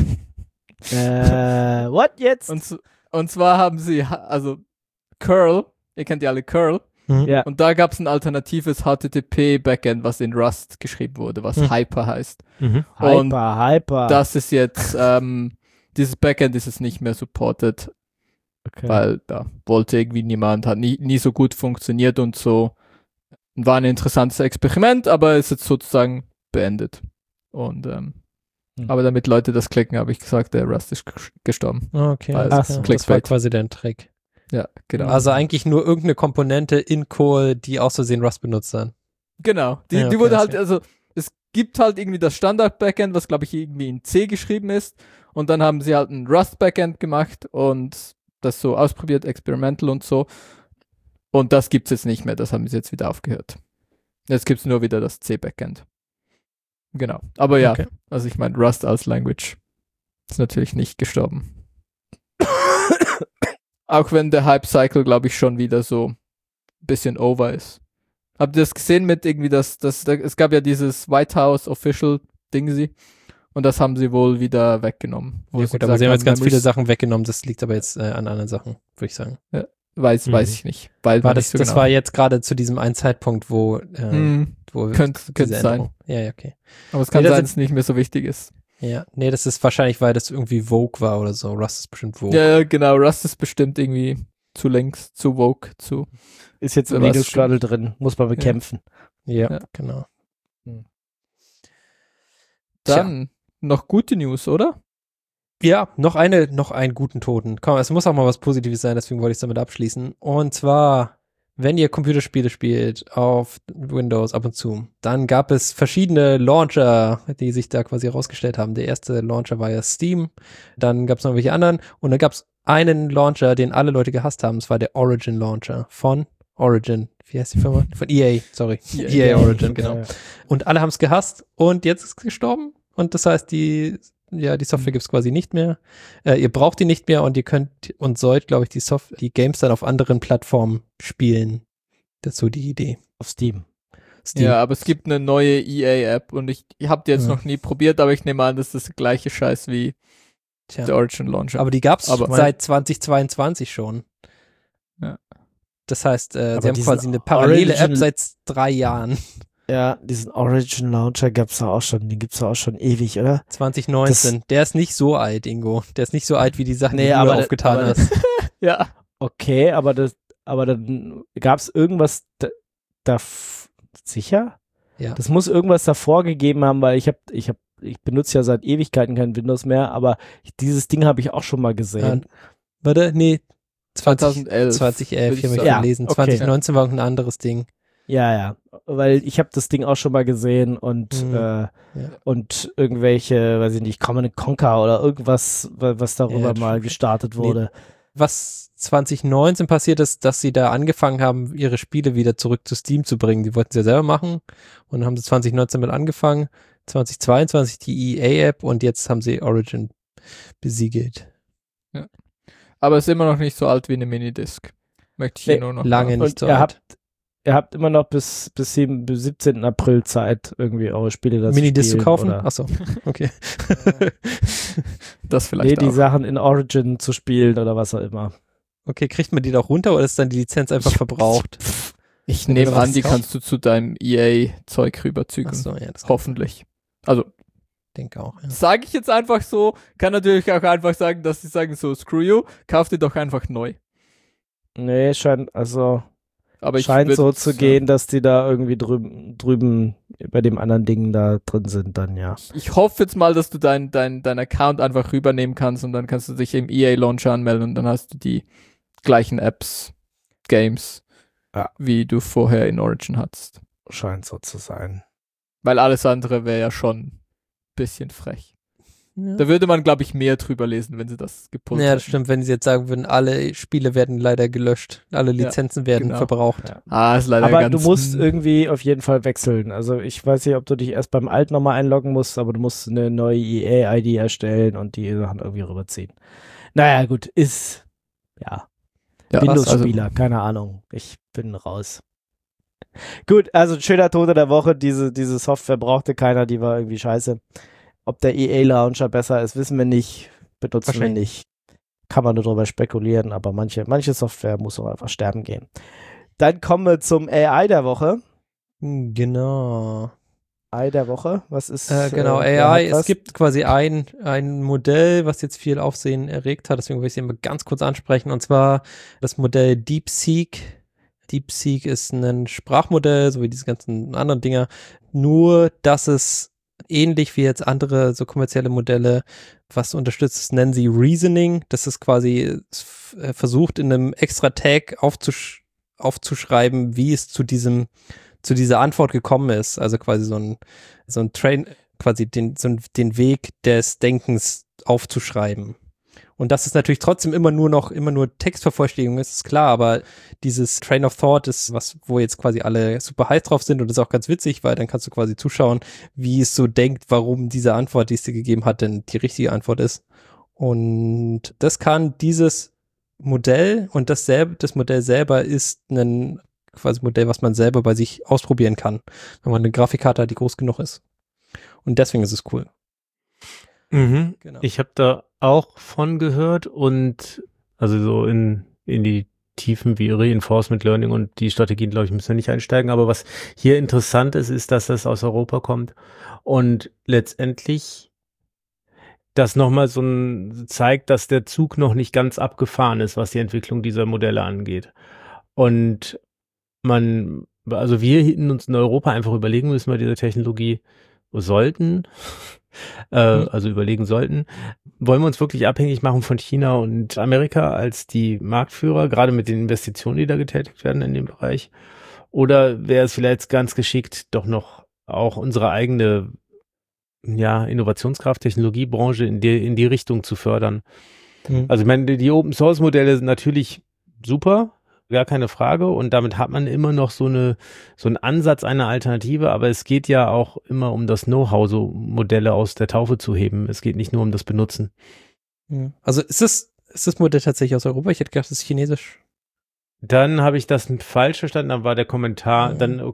What jetzt? Und zwar haben sie, also Curl, ihr kennt ja alle Curl, Mhm. Ja. und da gab es ein alternatives HTTP-Backend, was in Rust geschrieben wurde, was Hyper heißt. Mhm. Und Hyper. das ist jetzt, dieses Backend ist jetzt nicht mehr supported, Okay. weil da wollte irgendwie niemand, hat nie so gut funktioniert und so. War ein interessantes Experiment, aber ist jetzt sozusagen beendet. Und aber damit Leute das klicken, habe ich gesagt, der Rust ist gestorben. Okay, Weil alles ach, klar. Das war Clickbait. quasi dein Trick. Ja, genau. Also eigentlich nur irgendeine Komponente in Core, die aus Versehen Rust benutzt dann. Genau. Die Ja, okay, wurde halt, okay. also es gibt halt irgendwie das Standard-Backend, was glaube ich irgendwie in C geschrieben ist. Und dann haben sie halt ein Rust-Backend gemacht und das so ausprobiert, experimental und so. Und das gibt's jetzt nicht mehr, das haben sie jetzt wieder aufgehört. Jetzt gibt's nur wieder das C-Backend. Genau. Aber ja, Okay. also ich meine, Rust als Language ist natürlich nicht gestorben. Auch wenn der Hype-Cycle, glaube ich, schon wieder so ein bisschen over ist. Habt ihr das gesehen mit irgendwie es gab ja dieses White House Official Ding und das haben sie wohl wieder weggenommen. Wo Ja, sie gut, aber gesagt sie haben jetzt haben, ganz man viele muss- Sachen weggenommen. Das liegt aber jetzt an anderen Sachen, würde ich sagen. Weiß ich nicht. Weil War man das, nicht so das genau. war jetzt gerade zu diesem einen Zeitpunkt, wo Könnte diese sein. Änderung- Ja, okay. Aber es kann Nee, das sein, ist- dass es nicht mehr so wichtig ist. Ja, nee, das ist wahrscheinlich, weil das irgendwie Vogue war oder so. Rust ist bestimmt Vogue. Ja, genau. Rust ist bestimmt irgendwie zu links, zu woke, zu. Ist jetzt im Wer weiß Linux-Kernel drin. Muss man bekämpfen. Ja, Ja. genau. Dann noch gute News, oder? Ja, noch einen guten Toten. Komm, es muss auch mal was Positives sein, deswegen wollte ich es damit abschließen. Und zwar, wenn ihr Computerspiele spielt auf Windows ab und zu, dann gab es verschiedene Launcher, die sich da quasi herausgestellt haben. Der erste Launcher war ja Steam, dann gab es noch welche anderen und dann gab es einen Launcher, den alle Leute gehasst haben. Es war der Origin Launcher von Origin. Wie heißt die Firma? Von EA, sorry. EA Origin, genau. Ja. Und alle haben es gehasst und jetzt ist es gestorben. Und das heißt, die Software gibt es quasi nicht mehr. Ihr braucht die nicht mehr und ihr könnt und sollt, glaube ich, die Games dann auf anderen Plattformen spielen. Das ist so die Idee. Auf Steam. Steam. Ja, aber es gibt eine neue EA-App und ich habe die jetzt Ja. noch nie probiert, aber ich nehme an, das ist der gleiche Scheiß wie Tja. der Origin Launcher. Aber die gab es Aber- seit 2022 schon. Ja. Das heißt, sie haben diesen quasi eine parallele Origin- App seit 3 Jahren. Ja, diesen Origin Launcher gab's da auch schon. Den gibt's da auch schon ewig, oder? 2019. Der ist nicht so alt, Ingo. Der ist nicht so alt wie die Sachen, Nee, die du aber- aufgetan aber- hast. ja. Okay, aber dann gab's irgendwas sicher? Ja. Das muss irgendwas davor gegeben haben, weil ich benutze ja seit Ewigkeiten kein Windows mehr, aber dieses Ding habe ich auch schon mal gesehen. Warte, nee. 2011. 2011, würde hier habe ich sagen. Ja, gelesen. okay. 2019 war ein anderes Ding. Ja, weil ich habe das Ding auch schon mal gesehen und und irgendwelche, weiß ich nicht, Command & Conquer oder irgendwas, was darüber Ja, mal gestartet wurde. Was 2019 passiert ist, dass sie da angefangen haben, ihre Spiele wieder zurück zu Steam zu bringen. Die wollten es ja selber machen und dann haben sie 2019 mit angefangen, 2022 die EA-App und jetzt haben sie Origin besiegelt. Aber ist immer noch nicht so alt wie eine Minidisc. Möchte ich hier Nee, nur noch lange sagen. nicht so ihr alt. habt immer noch bis 17. April Zeit, irgendwie eure Spiele dazu Minidisc zu spielen, kaufen? oder? Achso, okay. Das vielleicht die auch. Sachen in Origin zu spielen oder was auch immer. Okay, kriegt man die doch runter oder ist dann die Lizenz einfach verbraucht? Ich Wenn du nehme was an, die kaufst? kannst du zu deinem EA-Zeug rüberzügeln. Achso, ja, das Hoffentlich. Also, denke auch, ja. sage ich jetzt einfach so, kann natürlich auch einfach sagen, dass sie sagen so, screw you, kauf dir doch einfach neu. Nee, scheint Aber ich so würd- zu gehen, dass die da irgendwie drüben bei dem anderen Ding da drin sind, dann ja. Ich hoffe jetzt mal, dass du dein Account einfach rübernehmen kannst und dann kannst du dich im EA-Launcher anmelden und dann hast du die gleichen Apps, Games, Ja. wie du vorher in Origin hattest. Scheint so zu sein. Weil alles andere wäre ja schon ein bisschen frech. Da würde man, glaube ich, mehr drüber lesen, wenn sie das gepullt Ja, das hätten. stimmt, wenn sie jetzt sagen würden, alle Spiele werden leider gelöscht, alle Lizenzen werden genau. verbraucht. Ja. Ah, ist leider Aber ganz... du musst irgendwie auf jeden Fall wechseln. Also ich weiß nicht, ob du dich erst beim Alt nochmal einloggen musst, aber du musst eine neue EA-ID erstellen und die Sachen irgendwie rüberziehen. Naja, gut, ist ja, Windows-Spieler, keine Ahnung. Ich bin raus. Gut, also ein schöner Tote der Woche. Diese Software brauchte keiner, die war irgendwie scheiße. Ob der EA-Launcher besser ist, wissen wir nicht. Benutzen wir Wahrscheinlich. nicht. Kann man nur darüber spekulieren, aber manche Software muss auch einfach sterben gehen. Dann kommen wir zum AI der Woche. Genau. AI der Woche, was ist Genau, wer AI, hat was? es gibt quasi ein Modell, was jetzt viel Aufsehen erregt hat, deswegen will ich es mal ganz kurz ansprechen, und zwar das Modell DeepSeek. DeepSeek ist ein Sprachmodell, so wie diese ganzen anderen Dinger, nur dass es ähnlich wie jetzt andere so kommerzielle Modelle, was unterstützt, das nennen sie Reasoning. Das ist quasi versucht, in einem extra Tag aufzuschreiben, wie es zu dieser Antwort gekommen ist. Also quasi so ein Train, quasi den Weg des Denkens aufzuschreiben. Und dass es natürlich trotzdem immer nur Textvervollständigung ist klar, aber dieses Train of Thought ist was, wo jetzt quasi alle super heiß drauf sind, und das ist auch ganz witzig, weil dann kannst du quasi zuschauen, wie es so denkt, warum diese Antwort, die es dir gegeben hat, denn die richtige Antwort ist. Und das kann dieses Modell, und das Modell selber ist ein quasi Modell, was man selber bei sich ausprobieren kann, wenn man eine Grafikkarte hat, die groß genug ist. Und deswegen ist es cool. Mhm. Genau. Ich habe da auch von gehört, und also so in die Tiefen wie Reinforcement Learning und die Strategien, glaube ich, müssen wir nicht einsteigen. Aber was hier interessant ist, dass das aus Europa kommt und letztendlich das nochmal zeigt, dass der Zug noch nicht ganz abgefahren ist, was die Entwicklung dieser Modelle angeht. Und also wir uns in Europa einfach überlegen müssen, bei dieser Technologie überlegen sollten, wollen wir uns wirklich abhängig machen von China und Amerika als die Marktführer, gerade mit den Investitionen, die da getätigt werden in dem Bereich? Oder wäre es vielleicht ganz geschickt, doch noch auch unsere eigene Innovationskraft, Technologiebranche in die Richtung zu fördern? Mhm. Also ich meine, die Open-Source-Modelle sind natürlich super, gar keine Frage, und damit hat man immer noch so einen Ansatz einer Alternative, aber es geht ja auch immer um das Know-how, so Modelle aus der Taufe zu heben. Es geht nicht nur um das Benutzen. Ja. Also ist das Modell tatsächlich aus Europa? Ich hätte gedacht, das ist chinesisch. Dann habe ich das falsch verstanden, dann war der Kommentar,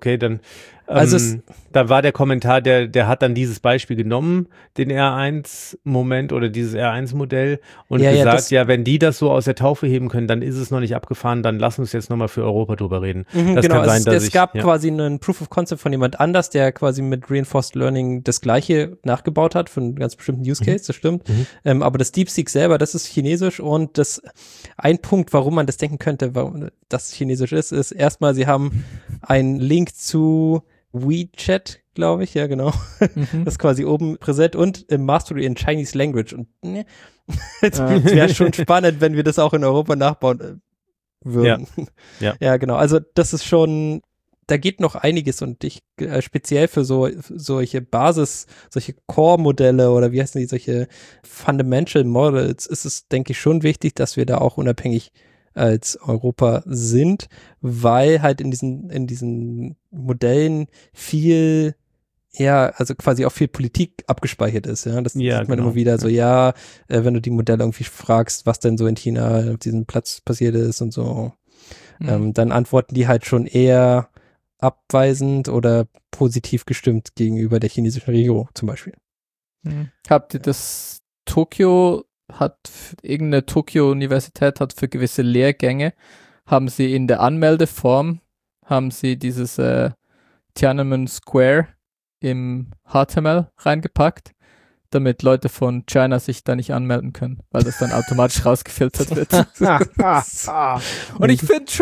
Also da war der Kommentar, der hat dann dieses Beispiel genommen, den R1-Moment oder dieses R1-Modell, und gesagt, wenn die das so aus der Taufe heben können, dann ist es noch nicht abgefahren, dann lass uns jetzt nochmal für Europa drüber reden. Das genau, kann sein, dass es gab quasi einen Proof of Concept von jemand anders, der quasi mit Reinforced Learning das Gleiche nachgebaut hat für einen ganz bestimmten Use Case, das stimmt. Aber das DeepSeek selber, das ist chinesisch, und ein Punkt, warum man das denken könnte, warum das chinesisch ist erstmal, sie haben einen Link zu WeChat, glaube ich, ja genau. Das ist quasi oben präsent, und Mastery in Chinese Language. Und es wäre schon spannend, wenn wir das auch in Europa nachbauen würden. Ja, genau. Also das ist schon, da geht noch einiges, und ich speziell für solche solche Core-Modelle oder wie heißen die, solche Fundamental Models, ist es, denke ich, schon wichtig, dass wir da auch unabhängig als Europa sind, weil halt in diesen Modellen viel, also quasi auch viel Politik abgespeichert ist, ja. Das sieht man immer wieder so, wenn du die Modelle irgendwie fragst, was denn so in China auf diesem Platz passiert ist und so, dann antworten die halt schon eher abweisend oder positiv gestimmt gegenüber der chinesischen Regierung zum Beispiel. Habt ihr das Tokyo irgendeine Tokio-Universität hat für gewisse Lehrgänge, haben sie in der Anmeldeform, haben sie dieses Tiananmen Square im HTML reingepackt, damit Leute von China sich da nicht anmelden können, weil das dann automatisch rausgefiltert wird. Und ich finde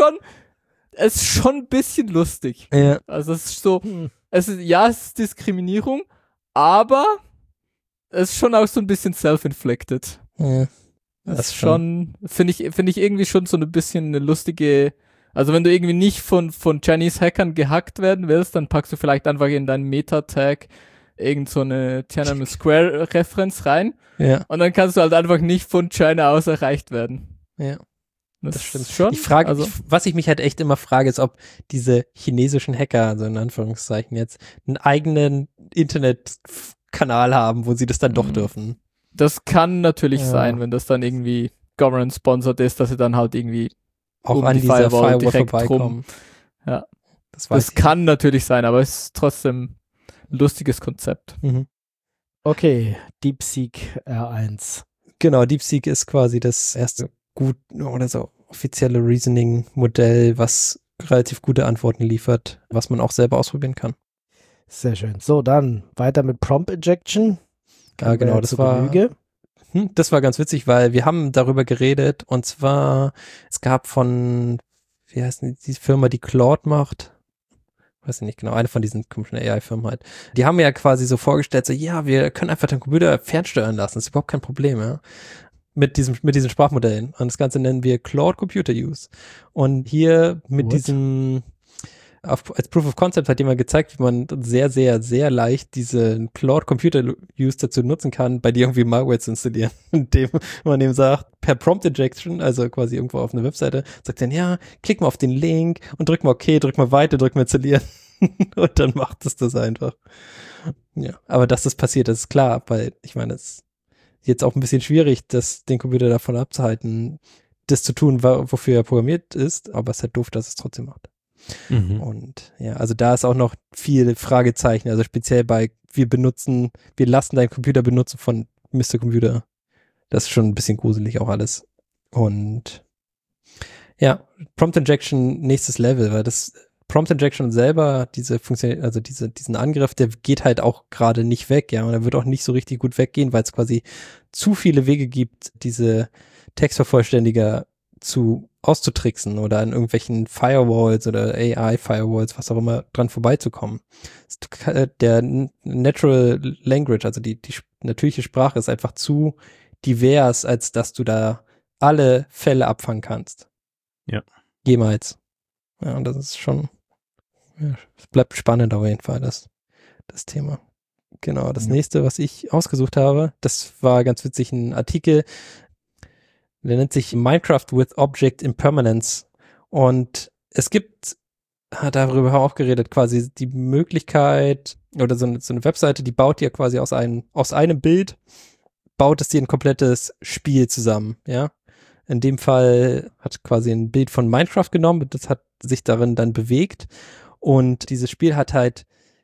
es ist schon ein bisschen lustig. Ja. Also es ist so, es ist Diskriminierung, aber es ist schon auch so ein bisschen self-inflicted. Ja. Das ist schon, finde ich irgendwie schon so ein bisschen eine lustige, also wenn du irgendwie nicht von Chinese Hackern gehackt werden willst, dann packst du vielleicht einfach in deinen Meta-Tag irgend so eine Tiananmen Square-Referenz rein. Ja. Und dann kannst du halt einfach nicht von China aus erreicht werden. Ja. Das stimmt schon. Ich frage, also, was ich mich halt echt immer frage, ist, ob diese chinesischen Hacker, also in Anführungszeichen jetzt, einen eigenen Internetkanal haben, wo sie das dann doch dürfen. das kann natürlich sein, wenn das dann irgendwie government-sponsored ist, dass sie dann halt irgendwie Auch an dieser Firewall direkt vorbeikommen. Ja. Das kann natürlich sein, aber es ist trotzdem ein lustiges Konzept. Mhm. Okay, DeepSeek R1. Genau, DeepSeek ist quasi das erste gut oder so offizielle Reasoning-Modell, was relativ gute Antworten liefert, was man auch selber ausprobieren kann. Sehr schön. So, dann weiter mit Prompt Injection. Ja, genau, das war ganz witzig, weil wir haben darüber geredet und zwar, es gab von, wie heißt denn die Firma, die Claude macht? Weiß ich nicht genau, eine von diesen komischen AI-Firmen halt. Die haben ja quasi so vorgestellt, so, ja, wir können einfach den Computer fernsteuern lassen, das ist überhaupt kein Problem, ja. Mit diesen Sprachmodellen. Und das Ganze nennen wir Claude Computer Use. Und hier mit diesem, als Proof of Concept hat jemand gezeigt, wie man sehr, sehr, sehr leicht diese Claude Computer Use dazu nutzen kann, bei dir irgendwie Malware zu installieren. Indem man ihm sagt, per Prompt Injection, also quasi irgendwo auf einer Webseite, sagt dann, ja, klick mal auf den Link und drück mal OK, drück mal weiter, drück mal installieren. Und dann macht es das einfach. Ja, aber dass das passiert, das ist klar, weil ich meine, es ist jetzt auch ein bisschen schwierig, den Computer davon abzuhalten, das zu tun, wofür er programmiert ist, aber es ist halt doof, dass es trotzdem macht. Mhm. Und ja, also da ist auch noch viele Fragezeichen, also speziell bei wir lassen deinen Computer benutzen von Mr. Computer. Das ist schon ein bisschen gruselig auch alles. Und ja, Prompt Injection nächstes Level, weil das Prompt Injection selber, diese Funktion, also diesen Angriff, der geht halt auch gerade nicht weg, ja, und er wird auch nicht so richtig gut weggehen, weil es quasi zu viele Wege gibt, diese Textvervollständiger auszutricksen oder an irgendwelchen Firewalls oder AI-Firewalls, was auch immer, dran vorbeizukommen. Der Natural Language, also die natürliche Sprache ist einfach zu divers, als dass du da alle Fälle abfangen kannst. Ja. Jemals. Ja, und das ist schon, ja, es bleibt spannend auf jeden Fall, das Thema. Genau, das nächste, was ich ausgesucht habe, das war ganz witzig, ein Artikel, der nennt sich Minecraft with Object Impermanence. Und es gibt, darüber haben wir auch geredet, quasi die Möglichkeit, oder so eine Webseite, die baut dir quasi aus einem Bild, baut es dir ein komplettes Spiel zusammen, ja. In dem Fall hat quasi ein Bild von Minecraft genommen, das hat sich darin dann bewegt. Und dieses Spiel hat halt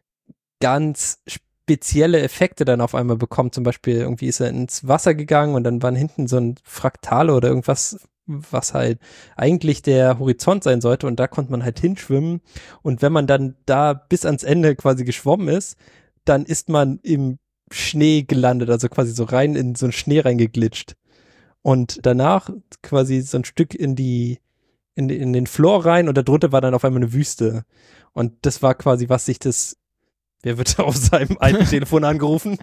ganz spezielle Effekte dann auf einmal bekommen. Zum Beispiel irgendwie ist er ins Wasser gegangen und dann waren hinten so ein Fraktale oder irgendwas, was halt eigentlich der Horizont sein sollte, und da konnte man halt hinschwimmen. Und wenn man dann da bis ans Ende quasi geschwommen ist, dann ist man im Schnee gelandet, also quasi so rein in so einen Schnee reingeglitscht. Und danach quasi so ein Stück in den Floor rein und darunter war dann auf einmal eine Wüste. Und das war quasi, was sich das, wer wird auf seinem alten Telefon angerufen?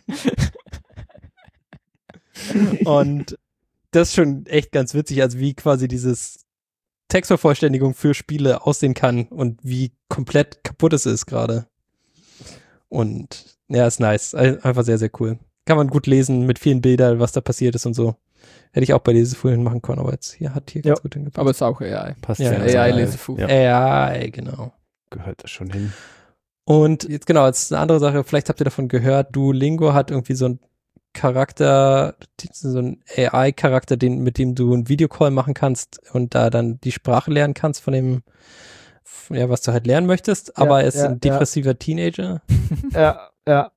Und das ist schon echt ganz witzig, also wie quasi dieses Textvervollständigung für Spiele aussehen kann und wie komplett kaputt es ist gerade. Und ja, ist nice. Einfach sehr, sehr cool. Kann man gut lesen mit vielen Bildern, was da passiert ist und so. Hätte ich auch bei Lesefolien machen können, aber jetzt hat hier ganz gut hingepasst. Aber es ist auch AI. Passt ja. AI-Lesefolien. AI, genau. Gehört das schon hin. Und jetzt genau, jetzt eine andere Sache, vielleicht habt ihr davon gehört, Duolingo hat irgendwie so einen Charakter, so einen AI-Charakter, mit dem du einen Videocall machen kannst und da dann die Sprache lernen kannst von dem, ja, was du halt lernen möchtest, aber er ist ein depressiver Teenager. Ja.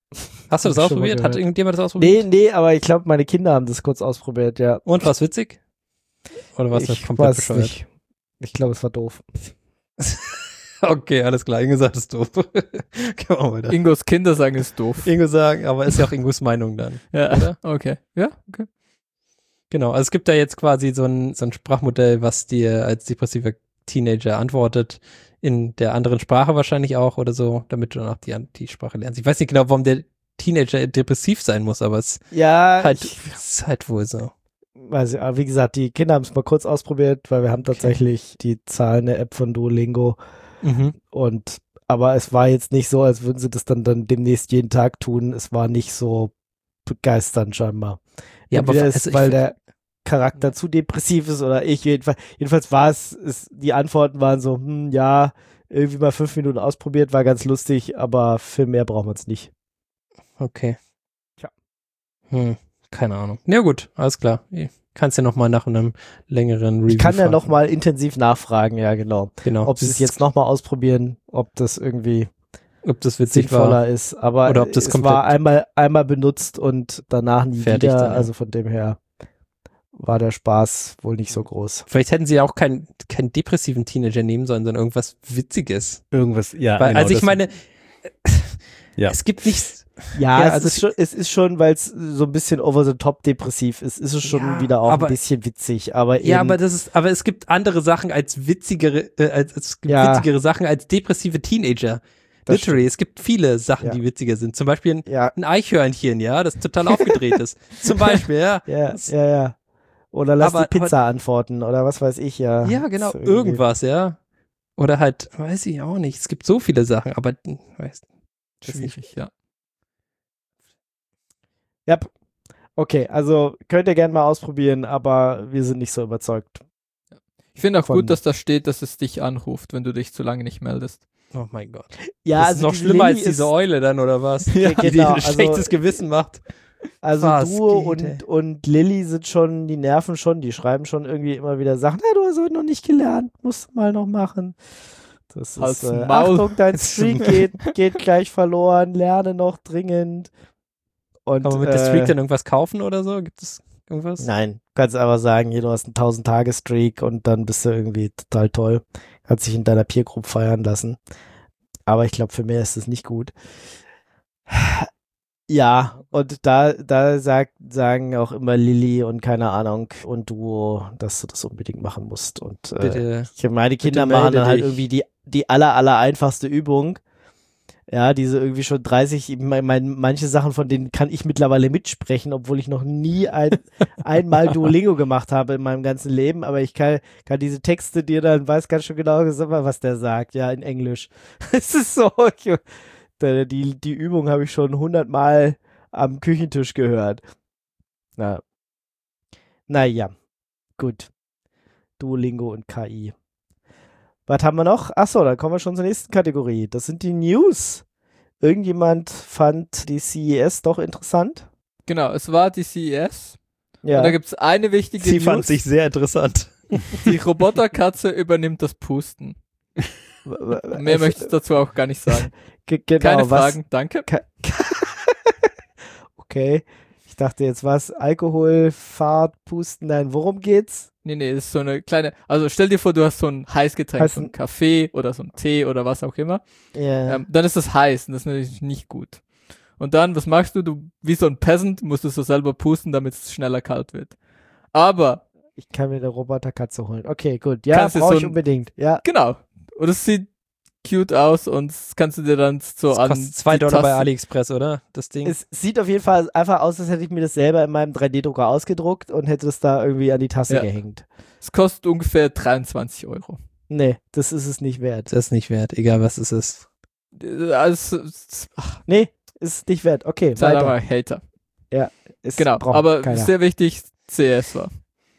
Hast du das Hab ich schon mal ausprobiert? Hat gehört. irgendjemand das ausprobiert? Nee, aber ich glaube, meine Kinder haben das kurz ausprobiert, ja. Und war's witzig? Oder war's Ich komplett weiß bescheuert? nicht. Ich glaube, es war doof. Okay, alles klar. Ingo sagt, es ist doof. Gehen wir weiter. Ingos Kinder sagen, ist doof. Ingo sagen, aber ist ja auch Ingos Meinung dann. Ja, Oder? okay. Ja, okay. Genau, also es gibt da jetzt quasi so ein Sprachmodell, was dir als depressiver Teenager antwortet, in der anderen Sprache wahrscheinlich auch oder so, damit du dann auch die Sprache lernst. Ich weiß nicht genau, warum der Teenager depressiv sein muss, aber es Ja, ist halt wohl so. weiß ich, aber wie gesagt, die Kinder haben es mal kurz ausprobiert, weil wir haben tatsächlich die zahlende App von Duolingo aber es war jetzt nicht so, als würden sie das dann demnächst jeden Tag tun. Es war nicht so begeisternd scheinbar. Ja, aber Entweder also ist, weil der Charakter zu depressiv ist oder ich jedenfalls war die Antworten waren so, ja, irgendwie mal 5 Minuten ausprobiert, war ganz lustig, aber für mehr braucht man es nicht. Okay. Tja. Keine Ahnung. Ja gut, alles klar. Kannst ja nochmal nach einem längeren Review Ich kann ja fragen. nochmal intensiv nachfragen, ja genau. Genau. Ob sie es jetzt nochmal ausprobieren, ob das irgendwie ob das witzig war. sinnvoller ist, aber Oder ob das es komplett war einmal benutzt und danach nie fertig wieder, dann, ja. also von dem her war der Spaß wohl nicht so groß. Vielleicht hätten sie ja auch keinen depressiven Teenager nehmen sollen, sondern irgendwas Witziges. Irgendwas, ja. Weil, genau, also ich das- meine, Ja. es gibt nichts. Ja, Ja, es, also ist schon, weil es so ein bisschen over the top depressiv ist es schon Ja, wieder auch aber- ein bisschen witzig, aber Ja, eben, aber es gibt andere Sachen als witzigere, es gibt Ja. witzigere Sachen als depressive Teenager. Das Literally, es gibt viele Sachen, Ja. die witziger sind. Zum Beispiel ja, ein Eichhörnchen, ja, das total aufgedreht ist. Zum Beispiel, ja. ja. Oder lass Aber- die Pizza antworten oder was weiß ich, ja. Ja, genau, Das irgendwie- irgendwas, ja. Oder halt, weiß ich auch nicht. Es gibt so viele Sachen, aber weiß das nicht. Schwierig, ja. Ja, okay, also könnt ihr gerne mal ausprobieren, aber wir sind nicht so überzeugt. Ich finde auch Von- gut, dass da steht, dass es dich anruft, wenn du dich zu lange nicht meldest. Oh mein Gott. Ja, das also ist noch diese schlimmer als Lilly diese Eule dann, oder was? Ja, Die genau, ein also- schlechtes Gewissen macht. Also Was Duo geht, und Lilly sind schon, die nerven schon, die schreiben schon irgendwie immer wieder Sachen, du hast heute noch nicht gelernt, musst du mal noch machen. Das Halt's ist, Maul. Achtung, dein Streak geht gleich verloren, lerne noch dringend. Und, Kann man mit der Streak dann irgendwas kaufen oder so? Gibt es irgendwas? Nein, kannst einfach sagen, hier, du hast einen 1000-Tage-Streak und dann bist du irgendwie total toll. Kannst dich in deiner Peer Group feiern lassen. Aber ich glaube, für mehr ist es nicht gut. Ja, und da sagen auch immer Lilly und keine Ahnung und Duo, dass du das unbedingt machen musst. Und Bitte. meine Kinder bitte machen melde dann halt dich. irgendwie die aller einfachste Übung. Ja, diese irgendwie schon 30, manche Sachen von denen kann ich mittlerweile mitsprechen, obwohl ich noch nie einmal Duolingo gemacht habe in meinem ganzen Leben, aber ich kann diese Texte dir dann, weiß ganz schön genau, was der sagt, ja, in Englisch. Es ist so, die Übung habe ich schon 100 Mal am Küchentisch gehört. Naja, gut. Duolingo und KI. Was haben wir noch? Achso, dann kommen wir schon zur nächsten Kategorie. Das sind die News. Irgendjemand fand die CES doch interessant? Genau, es war die CES. Ja. Und da gibt es eine wichtige Sie News. fand sich sehr interessant. Die Roboterkatze übernimmt das Pusten. Mehr möchte ich dazu auch gar nicht sagen. Genau, Keine Fragen, danke. Okay. Ich dachte jetzt was? Alkohol, Fahrt, Pusten, nein, worum geht's? Nee, das ist so eine kleine, also stell dir vor, du hast so ein Heißgetränk, so einen Kaffee oder so einen Tee oder was auch immer. Ja. Dann ist das heiß und das ist natürlich nicht gut. Und dann, was machst du? Du, wie so ein Peasant, musst du so selber pusten, damit es schneller kalt wird. Aber, Ich kann mir eine Roboterkatze holen. Okay, gut. Ja, Kannst du brauche so ich ein- unbedingt. Ja. genau. Und es sieht cute aus und das kannst du dir dann so Das an kostet $2 die bei Taste- AliExpress, oder? Das Ding. Es sieht auf jeden Fall einfach aus, als hätte ich mir das selber in meinem 3D-Drucker ausgedruckt und hätte es da irgendwie an die Tasse Ja. gehängt. Es kostet ungefähr 23 €. Nee, das ist es nicht wert. Das ist nicht wert, egal was es ist. Also, Nee, ist nicht wert. Okay, sei weiter. aber Hater. Es Genau, braucht aber keiner. sehr wichtig, CS war.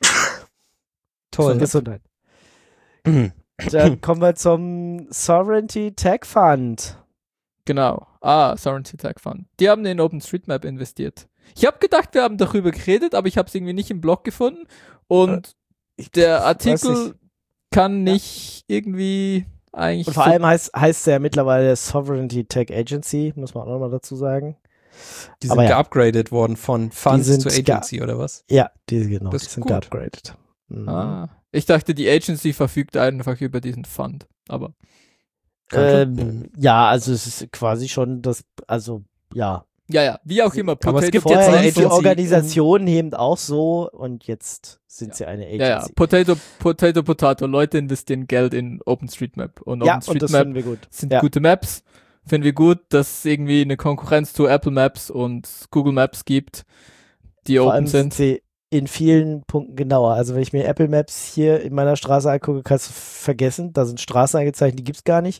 Toll. Gesundheit. Dann kommen wir zum Sovereignty Tech Fund. Genau. Sovereignty Tech Fund. Die haben in OpenStreetMap investiert. Ich habe gedacht, wir haben darüber geredet, aber ich habe es irgendwie nicht im Blog gefunden. Und der weiß Artikel nicht. kann nicht irgendwie eigentlich Und vor allem heißt es ja mittlerweile Sovereignty Tech Agency, muss man auch nochmal dazu sagen. Die sind Aber ja. geupgradet worden von Funds sind zu Agency, oder was? Ja, die Das ist sind gut. geupgradet. Mhm. Ah. Ich dachte, die Agency verfügt einfach über diesen Fund. Aber Ja, also es ist quasi schon das, also ja. ja, wie auch immer. Aber es gibt Potato- jetzt Vorher eine hieß die Agency, Organisation eben auch so und jetzt sind sie eine Agency. Ja. Potato. Leute investieren Geld in OpenStreetMap. Und Ja, und das OpenStreetMap finden wir gut. sind Ja. gute Maps. Finden wir gut, dass es irgendwie eine Konkurrenz zu Apple Maps und Google Maps gibt, die Vor open allem sind sind. sie in vielen Punkten genauer. Also wenn ich mir Apple Maps hier in meiner Straße angucke, kannst du vergessen, da sind Straßen eingezeichnet, die gibt's gar nicht.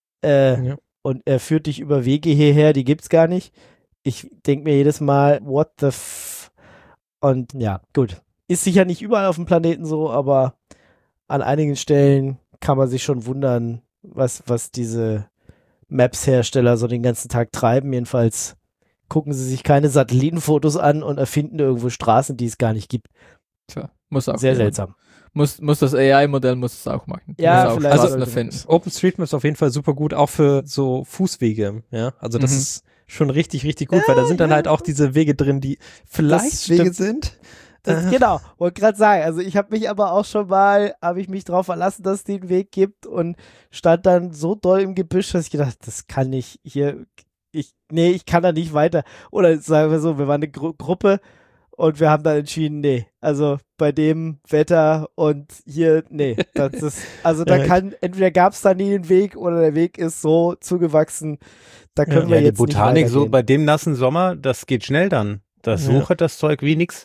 Ja. Und er führt dich über Wege hierher, die gibt's gar nicht. Ich denke mir jedes Mal, what the f... Und ja, gut. Ist sicher nicht überall auf dem Planeten so, aber an einigen Stellen kann man sich schon wundern, was diese Maps-Hersteller so den ganzen Tag treiben. Jedenfalls gucken sie sich keine Satellitenfotos an und erfinden irgendwo Straßen, die es gar nicht gibt. Tja, muss auch Sehr jemand. seltsam. Muss das AI-Modell muss es auch machen. Ja, muss auch vielleicht Straßen sollte erfinden. OpenStreetMap ist auf jeden Fall super gut, auch für so Fußwege, ja. Also das Mhm. ist schon richtig, richtig gut, weil da sind dann halt auch diese Wege drin, die vielleicht stimmt. Wege sind. Genau, wollte gerade sagen, also ich habe mich aber auch schon mal, habe ich mich drauf verlassen, dass es den Weg gibt und stand dann so doll im Gebüsch, dass ich gedacht, das kann ich hier, ich kann da nicht weiter. Oder sagen wir so, wir waren eine Gruppe und wir haben dann entschieden, nee, also bei dem Wetter und hier, nee, das ist, also da entweder gab es da nie den Weg oder der Weg ist so zugewachsen, da können wir Ja, die jetzt Botanik nicht so weitergehen. bei dem nassen Sommer, das geht schnell dann. Das Ja. sucht das Zeug wie nix.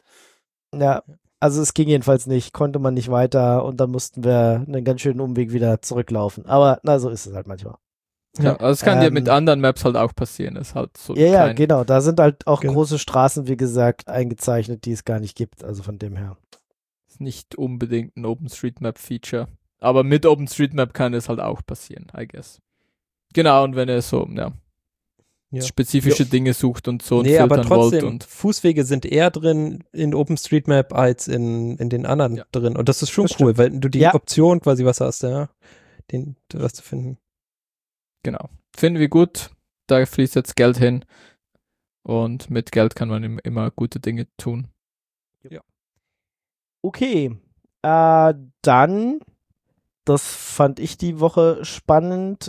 Ja, also es ging jedenfalls nicht, konnte man nicht weiter und dann mussten wir einen ganz schönen Umweg wieder zurücklaufen. Aber na, so ist es halt manchmal. Ja, also es kann dir mit anderen Maps halt auch passieren. Ist halt so Ja, klein. genau. Da sind halt auch Genau. große Straßen, wie gesagt, eingezeichnet, die es gar nicht gibt. Also von dem her. Ist nicht unbedingt ein OpenStreetMap-Feature. Aber mit OpenStreetMap kann es halt auch passieren, I guess. Genau, und wenn ihr so, Ja. spezifische Dinge sucht und so und Nee, aber filtern wollt trotzdem, und Fußwege sind eher drin in OpenStreetMap als in den anderen Ja. drin. Und das ist schon Das cool, weil du die Ja. Option quasi was hast, ja, was zu finden. genau. Finden wir gut. Da fließt jetzt Geld hin. Und mit Geld kann man immer gute Dinge tun. Okay. Dann, das fand ich die Woche spannend.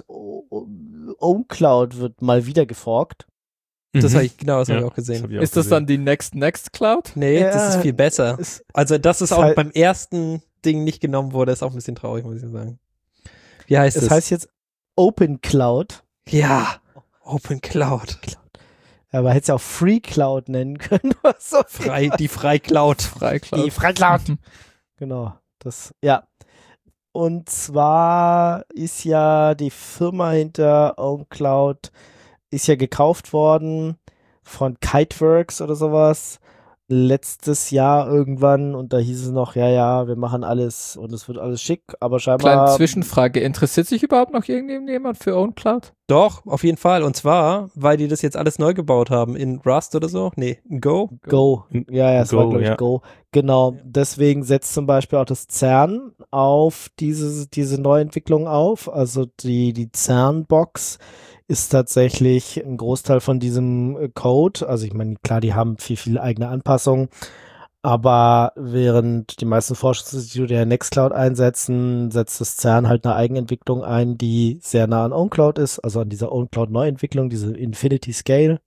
OwnCloud wird mal wieder geforkt. Das Mhm. habe ich, genau, das habe Ja, ich auch gesehen. hab ich auch Ist das gesehen. dann die Next Cloud? Nee, das Ja, ist viel besser. Also, dass es ist auch halt- beim ersten Ding nicht genommen wurde, ist auch ein bisschen traurig, muss ich sagen. Wie heißt es? Es heißt jetzt OpenCloud. ja, Open Cloud. Aber hätte es ja auch Free Cloud nennen können. Was so Die Freicloud. FreiCloud. Die FreiCloud. Genau, das, ja. Und zwar ist ja die Firma hinter OwnCloud ist ja gekauft worden von Kiteworks oder sowas letztes Jahr irgendwann und da hieß es noch, ja, wir machen alles und es wird alles schick, aber Kleine scheinbar Zwischenfrage. Interessiert sich überhaupt noch irgendjemand für OwnCloud? Doch, auf jeden Fall. Und zwar, weil die das jetzt alles neu gebaut haben in Rust oder so. Nee, in Go. Go. Ja, es Go, war, glaube ich, ja. Go. Genau. Deswegen setzt zum Beispiel auch das CERN auf diese Neuentwicklung auf. Also die CERN-Box ist tatsächlich ein Großteil von diesem Code. Also ich meine, klar, die haben viel eigene Anpassungen. Aber während die meisten Forschungsinstitute ja Nextcloud einsetzen, setzt das CERN halt eine Eigenentwicklung ein, die sehr nah an OwnCloud ist, also an dieser OwnCloud-Neuentwicklung, diese Infinity Scale.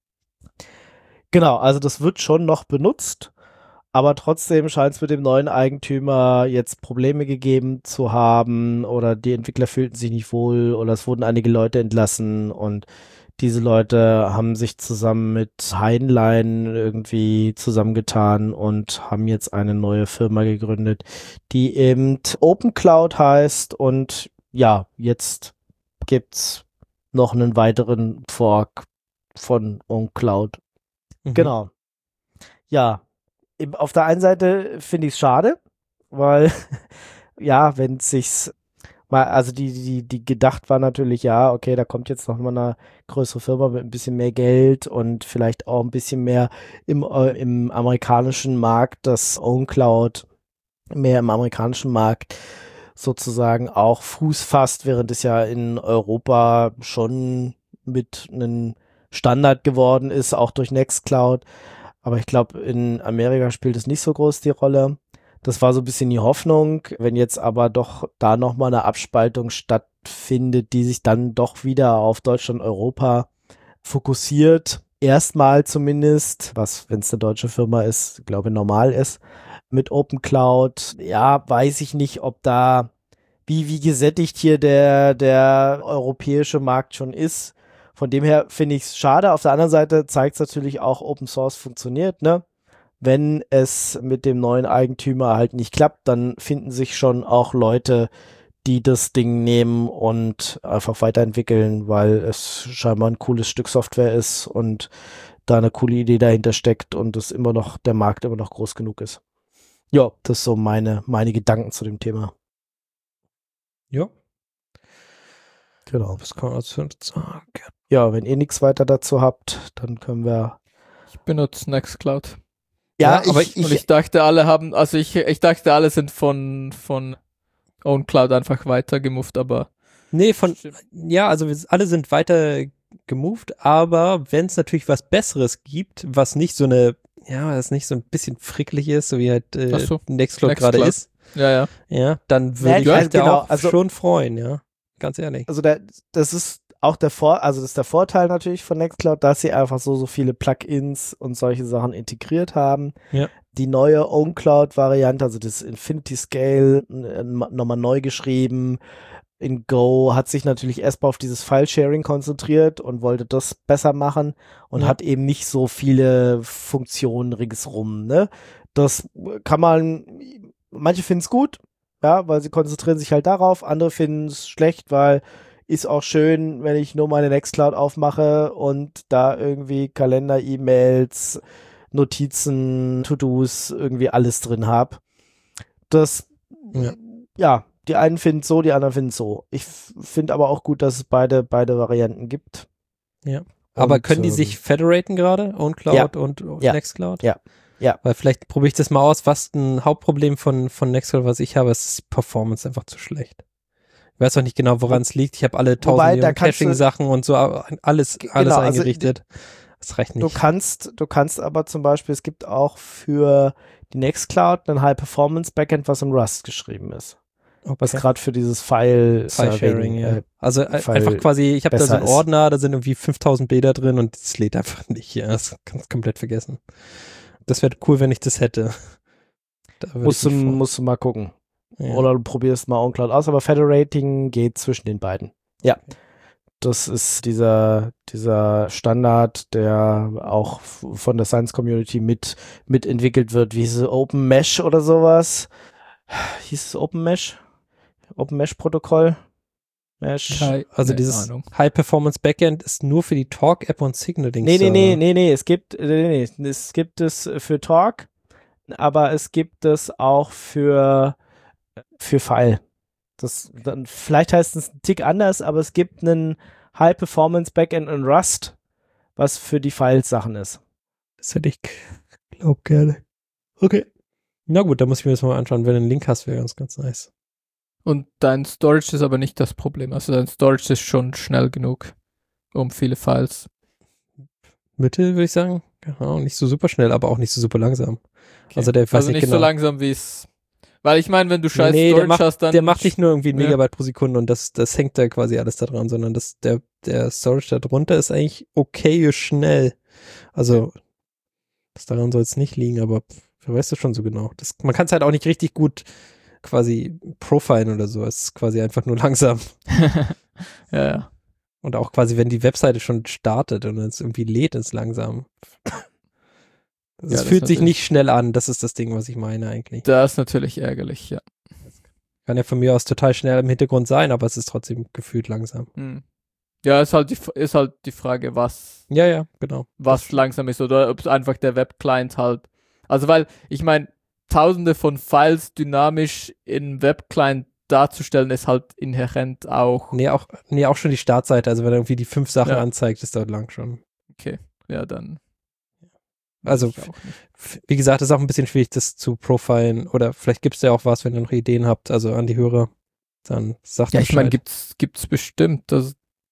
Genau, also das wird schon noch benutzt, aber trotzdem scheint es mit dem neuen Eigentümer jetzt Probleme gegeben zu haben oder die Entwickler fühlten sich nicht wohl oder es wurden einige Leute entlassen und diese Leute haben sich zusammen mit Heinlein irgendwie zusammengetan und haben jetzt eine neue Firma gegründet, die eben OpenCloud heißt und ja, jetzt gibt's noch einen weiteren Fork von OwnCloud. Mhm. Genau. Ja, auf der einen Seite finde ich es schade, weil ja, wenn es sich mal, also die gedacht war natürlich, ja, okay, da kommt jetzt noch mal eine größere Firma mit ein bisschen mehr Geld und vielleicht auch ein bisschen mehr im amerikanischen Markt, dass OwnCloud mehr im amerikanischen Markt sozusagen auch Fuß fasst, während es ja in Europa schon mit einem Standard geworden ist, auch durch Nextcloud. Aber ich glaube, in Amerika spielt es nicht so groß die Rolle. Das war so ein bisschen die Hoffnung. Wenn jetzt aber doch da nochmal eine Abspaltung stattfindet, die sich dann doch wieder auf Deutschland, Europa fokussiert, erstmal zumindest, was, wenn es eine deutsche Firma ist, glaube ich, normal ist, mit Open Cloud, ja, weiß ich nicht, ob da, wie gesättigt hier der europäische Markt schon ist. Von dem her finde ich es schade. Auf der anderen Seite zeigt es natürlich auch, Open Source funktioniert, ne? Wenn es mit dem neuen Eigentümer halt nicht klappt, dann finden sich schon auch Leute, die das Ding nehmen und einfach weiterentwickeln, weil es scheinbar ein cooles Stück Software ist und da eine coole Idee dahinter steckt und es immer noch, der Markt immer noch groß genug ist. Ja, das ist so meine Gedanken zu dem Thema. Ja. Genau. Was kann man dazu sagen? Ja, wenn ihr nichts weiter dazu habt, dann können wir. Ich benutze Nextcloud. Ja, aber Ich dachte, alle haben, also ich dachte, alle sind von OwnCloud einfach weiter gemoved, aber. Nee, also alle sind weiter gemoved, aber wenn es natürlich was Besseres gibt, was nicht so was nicht so ein bisschen frickelig ist, so wie halt Nextcloud gerade ist, ja, dann würde ich mich da auch schon freuen, ja, ganz ehrlich. Also das ist auch das ist der Vorteil natürlich von Nextcloud, dass sie einfach so viele Plugins und solche Sachen integriert haben. Ja. Die neue OwnCloud-Variante, also das Infinity Scale, nochmal neu geschrieben. In Go hat sich natürlich erstmal auf dieses File-Sharing konzentriert und wollte das besser machen und hat eben nicht so viele Funktionen ringsrum, ne? Das kann manche finden es gut, ja, weil sie konzentrieren sich halt darauf, andere finden es schlecht, weil ist auch schön, wenn ich nur meine Nextcloud aufmache und da irgendwie Kalender, E-Mails, Notizen, To-Dos, irgendwie alles drin habe. Das, ja, die einen finden es so, die anderen finden es so. Ich finde aber auch gut, dass es beide Varianten gibt. Ja. Aber können die sich federaten gerade? OwnCloud und Nextcloud? Ja. Weil vielleicht probiere ich das mal aus. Was ein Hauptproblem von Nextcloud, was ich habe, ist Performance einfach zu schlecht. Ich weiß auch nicht genau, woran es liegt. Ich habe alle 1000 Caching-Sachen und so, alles eingerichtet. Das reicht nicht. Du kannst aber zum Beispiel, es gibt auch für die Nextcloud ein High-Performance-Backend, was in Rust geschrieben ist. Okay. Was gerade für dieses File-Sharing, ja. Also einfach quasi, ich habe da so einen Ordner, da sind irgendwie 5000 Bilder drin und das lädt einfach nicht. Ja, das kannst du komplett vergessen. Das wäre cool, wenn ich das hätte. Musst du mal gucken. Ja. Oder du probierst mal OwnCloud aus, aber Federating geht zwischen den beiden. Ja. Okay. Das ist dieser Standard, der auch von der Science-Community mit entwickelt wird, wie hieß es, Open Mesh oder sowas. Hieß es Open Mesh? Open Mesh-Protokoll? Mesh? Also dieses High-Performance Backend ist nur für die Talk-App und Signal-Dings. Nee, es gibt es für Talk, aber es gibt es auch für File. Vielleicht heißt es ein Tick anders, aber es gibt einen High-Performance-Backend in Rust, was für die Files-Sachen ist. Das hätte ich, glaub, gerne. Okay. Na gut, da muss ich mir das mal anschauen. Wenn du einen Link hast, wäre ganz nice. Und dein Storage ist aber nicht das Problem. Also dein Storage ist schon schnell genug, um viele Files. Mittel, würde ich sagen. Genau, nicht so super schnell, aber auch nicht so super langsam. Okay. Also nicht so langsam, wie es. Weil ich meine, wenn du scheiß Storage hast, dann. Der macht nicht nur irgendwie ein Megabyte pro Sekunde und das hängt da quasi alles da dran, sondern der Storage da drunter ist eigentlich okay schnell. Also, das daran soll es nicht liegen, aber wer weiß das schon so genau. Man kann es halt auch nicht richtig gut quasi profilen oder so. Es ist quasi einfach nur langsam. Ja. Und auch quasi, wenn die Webseite schon startet und es irgendwie lädt, ist langsam. Es fühlt sich nicht schnell an. Das ist das Ding, was ich meine eigentlich. Das ist natürlich ärgerlich, ja. Kann ja von mir aus total schnell im Hintergrund sein, aber es ist trotzdem gefühlt langsam. Ja, ist halt die Frage, was. Ja, genau. Was langsam ist oder ob es einfach der Webclient halt. Also weil, ich meine, tausende von Files dynamisch in Webclient darzustellen, ist halt inhärent auch. Nee, auch schon die Startseite. Also wenn er irgendwie die 5 Sachen anzeigt, ist dauert lang schon. Okay, ja, dann. Also, wie gesagt, ist auch ein bisschen schwierig, das zu profilen. Oder vielleicht gibt es ja auch was, wenn ihr noch Ideen habt, also an die Hörer, dann sagt ja, ich meine, gibt's bestimmt.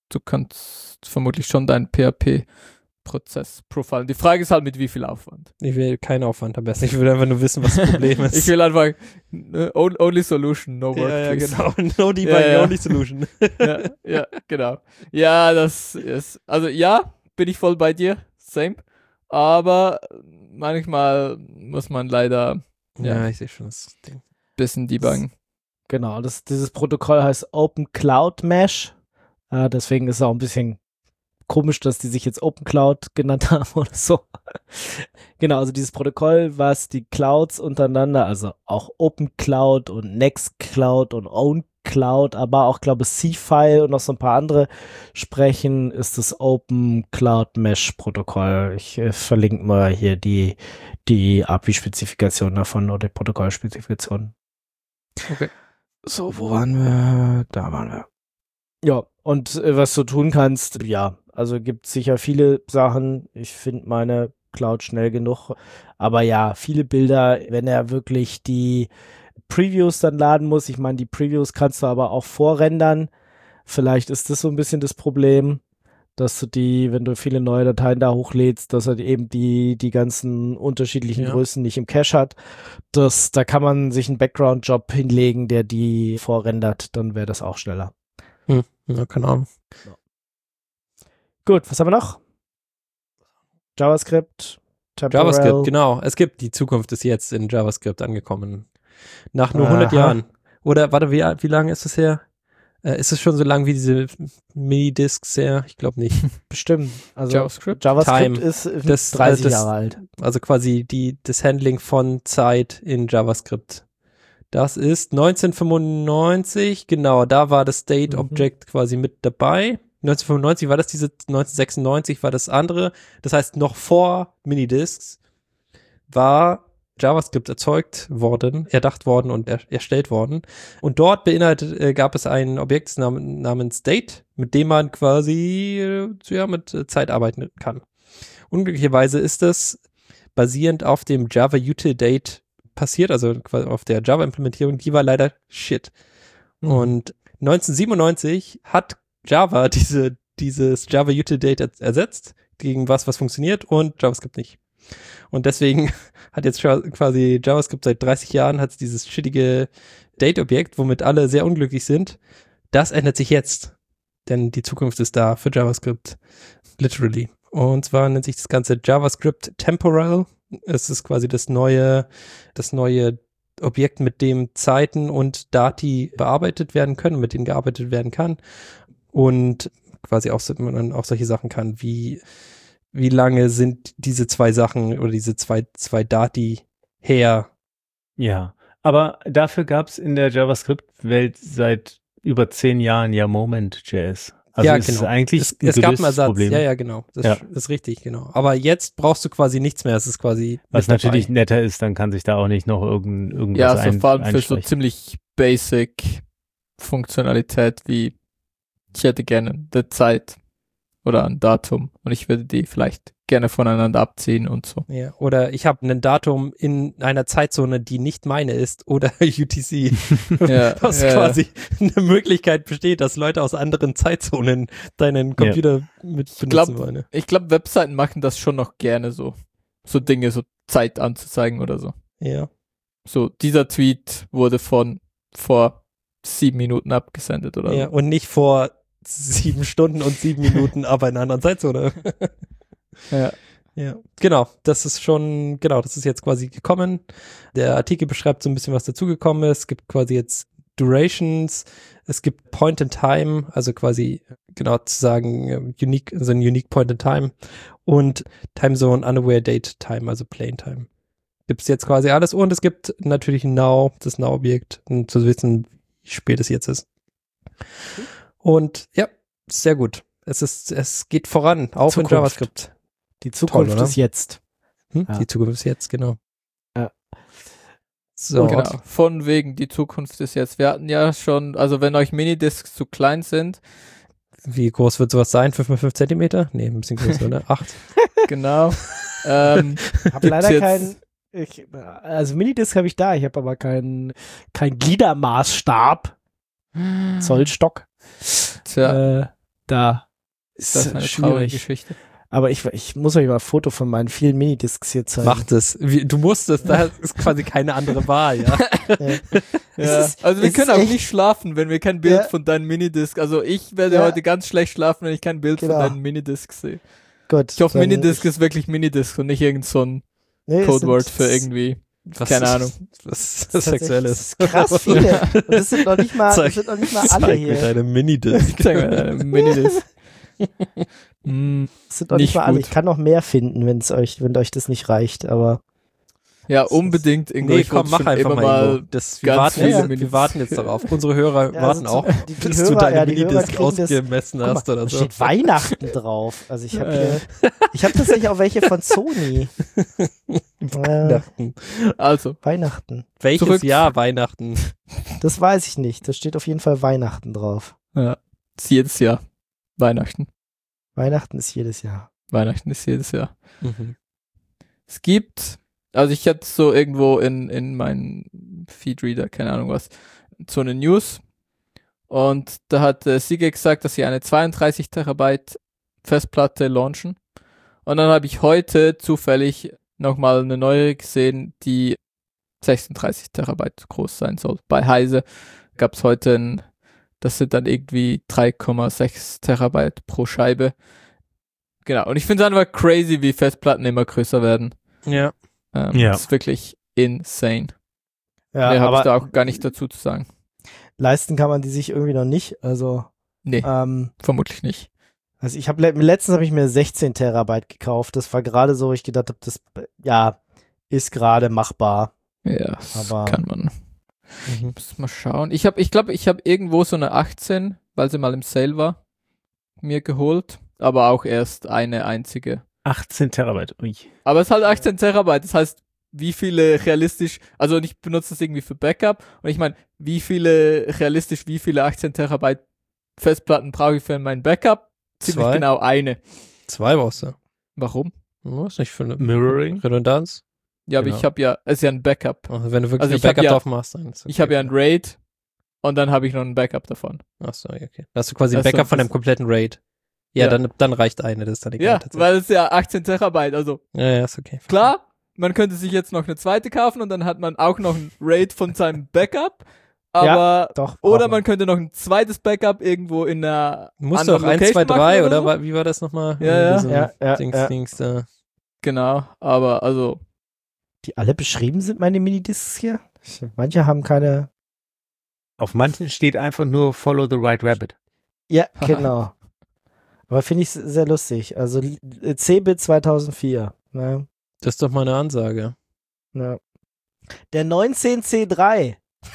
du kannst vermutlich schon deinen PHP-Prozess profilen. Die Frage ist halt, mit wie viel Aufwand. Ich will keinen Aufwand am besten. Ich will einfach nur wissen, was das Problem ist. Ich will einfach only solution, no work, ja, please. genau. No debugging, only solution. ja, genau. Ja, das ist, also ja, bin ich voll bei dir, same. Aber manchmal muss man leider Ja, ich sehe schon das Ding. bisschen debuggen. Genau, dieses Protokoll heißt Open Cloud Mesh. Deswegen ist es auch ein bisschen komisch, dass die sich jetzt Open Cloud genannt haben oder so. Genau, also dieses Protokoll, was die Clouds untereinander, also auch Open Cloud und Next Cloud und Own Cloud, aber auch, glaube ich, C-File und noch so ein paar andere sprechen, ist das Open Cloud Mesh Protokoll. Ich verlinke mal hier die API-Spezifikation davon oder die Protokollspezifikation. Okay. So, wo waren wir? Da waren wir. Ja, und was du tun kannst, ja, also gibt sicher viele Sachen. Ich finde meine Cloud schnell genug. Aber ja, viele Bilder, wenn er wirklich die Previews dann laden muss. Ich meine, die Previews kannst du aber auch vorrendern. Vielleicht ist das so ein bisschen das Problem, dass du wenn du viele neue Dateien da hochlädst, dass er eben die ganzen unterschiedlichen Größen nicht im Cache hat. Da kann man sich einen Background-Job hinlegen, der die vorrendert, dann wäre das auch schneller. Ja, keine Ahnung. Ja. Gut, was haben wir noch? JavaScript, Temporal. JavaScript, genau. Es gibt, die Zukunft ist jetzt in JavaScript angekommen. Nach nur 100 Jahren. Oder, warte, wie lange ist es her? Ist es schon so lang wie diese Minidiscs her? Ich glaube nicht. Bestimmt. Also JavaScript Time ist 30 Jahre alt. Also quasi das Handling von Zeit in JavaScript. Das ist 1995, genau, da war das State Object quasi mit dabei. 1995 war das 1996 war das andere. Das heißt, noch vor Minidiscs war JavaScript erdacht worden und erstellt worden. Und dort gab es ein Objekt namens State, mit dem man quasi mit Zeit arbeiten kann. Unglücklicherweise ist das basierend auf dem Java Util-Date passiert, also quasi auf der Java-Implementierung, die war leider shit. Und 1997 hat Java dieses Java Util-Date ersetzt gegen was funktioniert und JavaScript nicht. Und deswegen hat jetzt quasi JavaScript seit 30 Jahren hat dieses shittige Date-Objekt, womit alle sehr unglücklich sind. Das ändert sich jetzt, denn die Zukunft ist da für JavaScript, literally. Und zwar nennt sich das Ganze JavaScript Temporal. Es ist quasi das neue Objekt, mit dem Zeiten und Dati bearbeitet werden können, mit denen gearbeitet werden kann. Und quasi auch, man dann auch solche Sachen kann, wie lange sind diese zwei Sachen oder diese zwei Dati her? Ja, aber dafür gab es in der JavaScript-Welt seit über 10 Jahren ja Moment.js. Also ja, ist genau. Es eigentlich es gab einen Ersatz. Problem. Ja, genau. Das ist richtig, genau. Aber jetzt brauchst du quasi nichts mehr. Es ist quasi was natürlich netter ist, dann kann sich da auch nicht noch irgendwas ja, also vor allem für so einstreichen. ziemlich basic Funktionalität wie ich hätte gerne eine Zeit oder ein Datum und ich würde die vielleicht gerne voneinander abziehen und so. Ja, oder ich habe ein Datum in einer Zeitzone, die nicht meine ist, oder UTC, was quasi eine Möglichkeit besteht, dass Leute aus anderen Zeitzonen deinen Computer mit benutzen wollen. Ich glaube, Webseiten machen das schon noch gerne so Dinge, so Zeit anzuzeigen oder so. Ja. So, dieser Tweet wurde vor 7 Minuten abgesendet oder so. Und nicht vor 7 Stunden und 7 Minuten, aber in einer anderen Zeitzone. Ja, genau, das ist jetzt quasi gekommen. Der Artikel beschreibt so ein bisschen, was dazugekommen ist. Es gibt quasi jetzt Durations, es gibt Point in Time, also quasi genau zu sagen, ein Unique Point in Time und Time Zone Unaware Date Time, also Plain Time. Gibt es jetzt quasi alles und es gibt natürlich das Now-Objekt, um zu wissen, wie spät es jetzt ist. Und ja, sehr gut. Es geht voran, auch Zukunft. in JavaScript. Die Zukunft Toll, ist jetzt. Ja. Die Zukunft ist jetzt, genau. Ja. So. Genau. Von wegen, die Zukunft ist jetzt. Wir hatten ja schon, also wenn euch Minidiscs zu klein sind. Wie groß wird sowas sein? 5x5 Zentimeter? Nee, ein bisschen größer, oder? 8. Genau. Hab leider also Minidisc habe ich da, ich habe aber kein Gliedermaßstab. Zollstock. Tja. da Das ist eine traurige schwierig. Geschichte. Aber ich muss euch mal ein Foto von meinen vielen Minidiscs hier zeigen. Mach das. Du musst es, da ist quasi keine andere Wahl, ja. Ja. ist- Also wir es können ist auch echt- nicht schlafen, wenn wir kein Bild Ja. von deinen Minidiscs. Also ich werde Ja. heute ganz schlecht schlafen, wenn ich kein Bild Genau. von deinen Minidiscs sehe. Gut. Ich hoffe, dann- Minidisc ist wirklich Minidisc und nicht irgend so ein Nee, es Codewort sind- für irgendwie. Was Keine ist- Ahnung. Was das ist Sexuelles. Krass viele. Und das sind noch nicht mal, Zeig- das sind noch nicht mal alle Zeig mir hier. deine Minidisc. Sag mal, Minidisc. Das sind noch nicht Nicht mal alle. gut. Ich kann noch mehr finden, wenn euch das nicht reicht, aber Ja, unbedingt. Ingo, Nee, ich komm, wollte mach schon einfach immer mal. Ingo. Wir ganz warten, viele wir Minidiscs. warten jetzt darauf. Unsere Hörer Ja, warten also auch, die bis Hörer- du deine ja, die Hörer Minidisc kriegen das- ausgemessen guck hast mal, oder da so. steht Weihnachten drauf. Also ich habe Ja. ich habe tatsächlich auch welche von Sony. Weihnachten. Also, Weihnachten. Welches Zurück- Jahr Weihnachten? Das weiß ich nicht. Da steht auf jeden Fall Weihnachten drauf. ja, ist jedes Jahr. Weihnachten. Weihnachten ist jedes Jahr. Weihnachten ist jedes Jahr. Mhm. Es gibt, also ich hatte so irgendwo in meinen Feedreader, keine Ahnung was, so eine News. Und da hat Seagate gesagt, dass sie eine 32 Terabyte Festplatte launchen. Und dann habe ich heute zufällig nochmal eine neue gesehen, die 36 Terabyte groß sein soll. Bei Heise gab es heute das sind dann irgendwie 3,6 Terabyte pro Scheibe. Genau. Und ich finde es einfach crazy, wie Festplatten immer größer werden. Ja. Ja. Das ist wirklich insane. Ja, Mehr habe ich aber da auch gar nicht dazu zu sagen. leisten kann man die sich irgendwie noch nicht. Also, Nee, vermutlich nicht. also ich habe letztens habe ich mir 16 Terabyte gekauft. Das war gerade so, wo ich gedacht habe, das ja ist gerade machbar. Ja, das Aber- kann man. Mhm. Muss mal schauen. Ich glaube, ich habe irgendwo so eine 18, weil sie mal im Sale war, mir geholt. Aber auch erst eine einzige. 18 Terabyte. Ui. Aber es ist halt 18 Terabyte. Das heißt, wie viele realistisch, also und ich benutze das irgendwie für Backup. Und ich meine, wie viele 18 Terabyte Festplatten brauche ich für mein Backup? Ziemlich 2? genau eine. 2 brauchst du. Warum? Ja, ist nicht für eine Mirroring. Redundanz. Ja, aber Genau. ich habe ja, es ist ja ein Backup. Also wenn du wirklich Also ein ich hab Backup ja- drauf machst, dann ist okay. Ich habe ja ein RAID und dann habe ich noch ein Backup davon. Achso, okay. Da hast du quasi ein Also, Backup von das- deinem kompletten RAID. Ja, Ja. Dann reicht eine, das ist dann egal. Ja, tatsächlich. weil es ja 18 Terabyte, also Ja, ist okay. klar, man könnte sich jetzt noch eine zweite kaufen und dann hat man auch noch ein RAID von seinem Backup, aber Doch. oder braucht man könnte noch ein zweites Backup irgendwo in einer Musst du auch anderen 1, 2, Location 3 machen oder so. wie war das nochmal? Ja, Diese Ja, Dings, ja. Dings da. Genau, aber also die alle beschrieben sind, meine Minidiscs hier? Manche haben keine. Auf manchen steht einfach nur Follow the Right Rabbit. Ja, genau. Aber finde ich sehr lustig. Also Cbit 2004. Ne? Das ist doch mal eine Ansage. Ja. Der 19C3.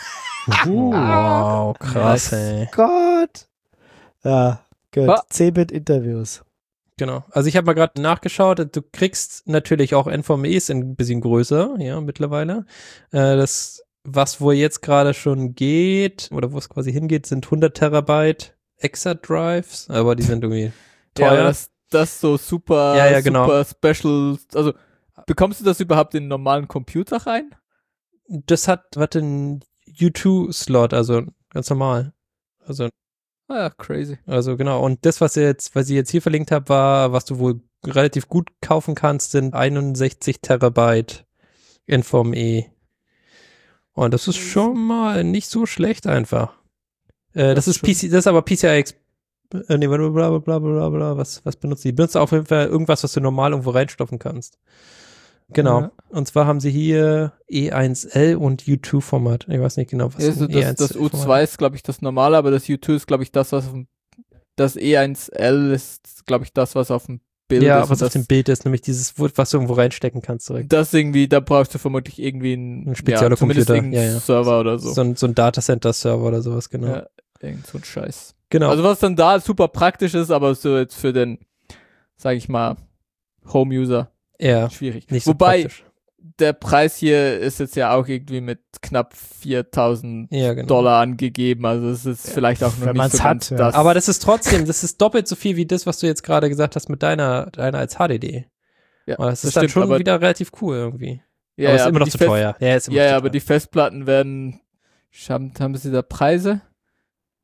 Wow, krass, Nice. ey. Gott. Ja, gut. Ah. Cbit Interviews. Genau. Also ich habe mal gerade nachgeschaut, du kriegst natürlich auch NVMEs ein bisschen größer, ja, mittlerweile. Das, was wohl jetzt gerade schon geht, oder wo es quasi hingeht, sind 100 Terabyte Exadrives, aber die sind irgendwie ja, teuer. das so super, Ja, genau. super special, also bekommst du das überhaupt in einen normalen Computer rein? Das hat, einen U2-Slot, also ganz normal. Ah ja, crazy. Also genau. Und das, was ich jetzt hier verlinkt habe, war, was du wohl relativ gut kaufen kannst, sind 61 Terabyte NVMe. Und das ist schon mal nicht so schlecht einfach. Das ist PC, das ist aber PCI-X. Nee, bla bla bla bla bla. Was benutzt die? Benutzt auf jeden Fall irgendwas, was du normal irgendwo reinstopfen kannst. Genau. Ja. Und zwar haben sie hier E1L und U2-Format. Ich weiß nicht genau, was Also ein das E1L U2 ist, glaube ich, das normale, aber das U2 ist, glaube ich, das, was auf dem, das E1L ist, glaube ich, das, was auf dem Bild Ja, ist. was Und auf dem Bild ist, nämlich dieses, was du irgendwo reinstecken kannst direkt. das irgendwie, da brauchst du vermutlich irgendwie einen spezieller zumindest Computer, irgendeinen ja. Server oder so. So ein Datacenter-Server oder sowas, genau. Ja, irgend so ein Scheiß. Genau. Also was dann da super praktisch ist, aber so jetzt für den, sag ich mal, Home-User ja, schwierig. nicht so Wobei, praktisch. der Preis hier ist jetzt ja auch irgendwie mit knapp 4.000 Ja, genau. Dollar angegeben, also es ist vielleicht auch noch wenn nicht man's so hat, ganz ja. das. Aber das ist doppelt so viel wie das, was du jetzt gerade gesagt hast mit deiner als HDD. ja, Aber das ist dann stimmt, schon aber, wieder relativ cool irgendwie. ja, aber es ja, ist immer aber noch die zu Fest- teuer. Ja, ist immer Ja, noch ja, zu aber teuer. die Festplatten werden, haben sie da Preise?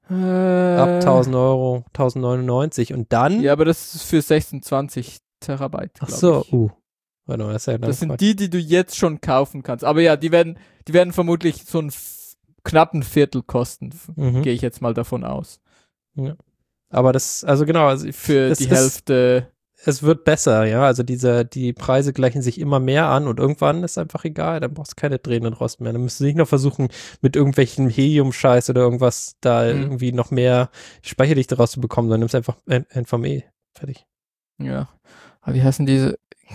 Ab 1.000 Euro, 1.099 und dann? Ja, aber das ist für 26 Terabyte, Ach glaub so, ich. Warte mal, das ist ja Das sind die du jetzt schon kaufen kannst. Aber ja, die werden vermutlich so einen knappen Viertel kosten, gehe ich jetzt mal davon aus. Ja. Aber das, also genau, also für die Hälfte. Es wird besser, ja, also die Preise gleichen sich immer mehr an und irgendwann ist einfach egal, dann brauchst du keine drehenden Rost mehr. Dann müsst du nicht noch versuchen, mit irgendwelchen Helium-Scheiß oder irgendwas da irgendwie noch mehr Speicherdichte rauszubekommen, dann nimmst du einfach NVMe. Fertig. Ja. Aber wie heißen diese?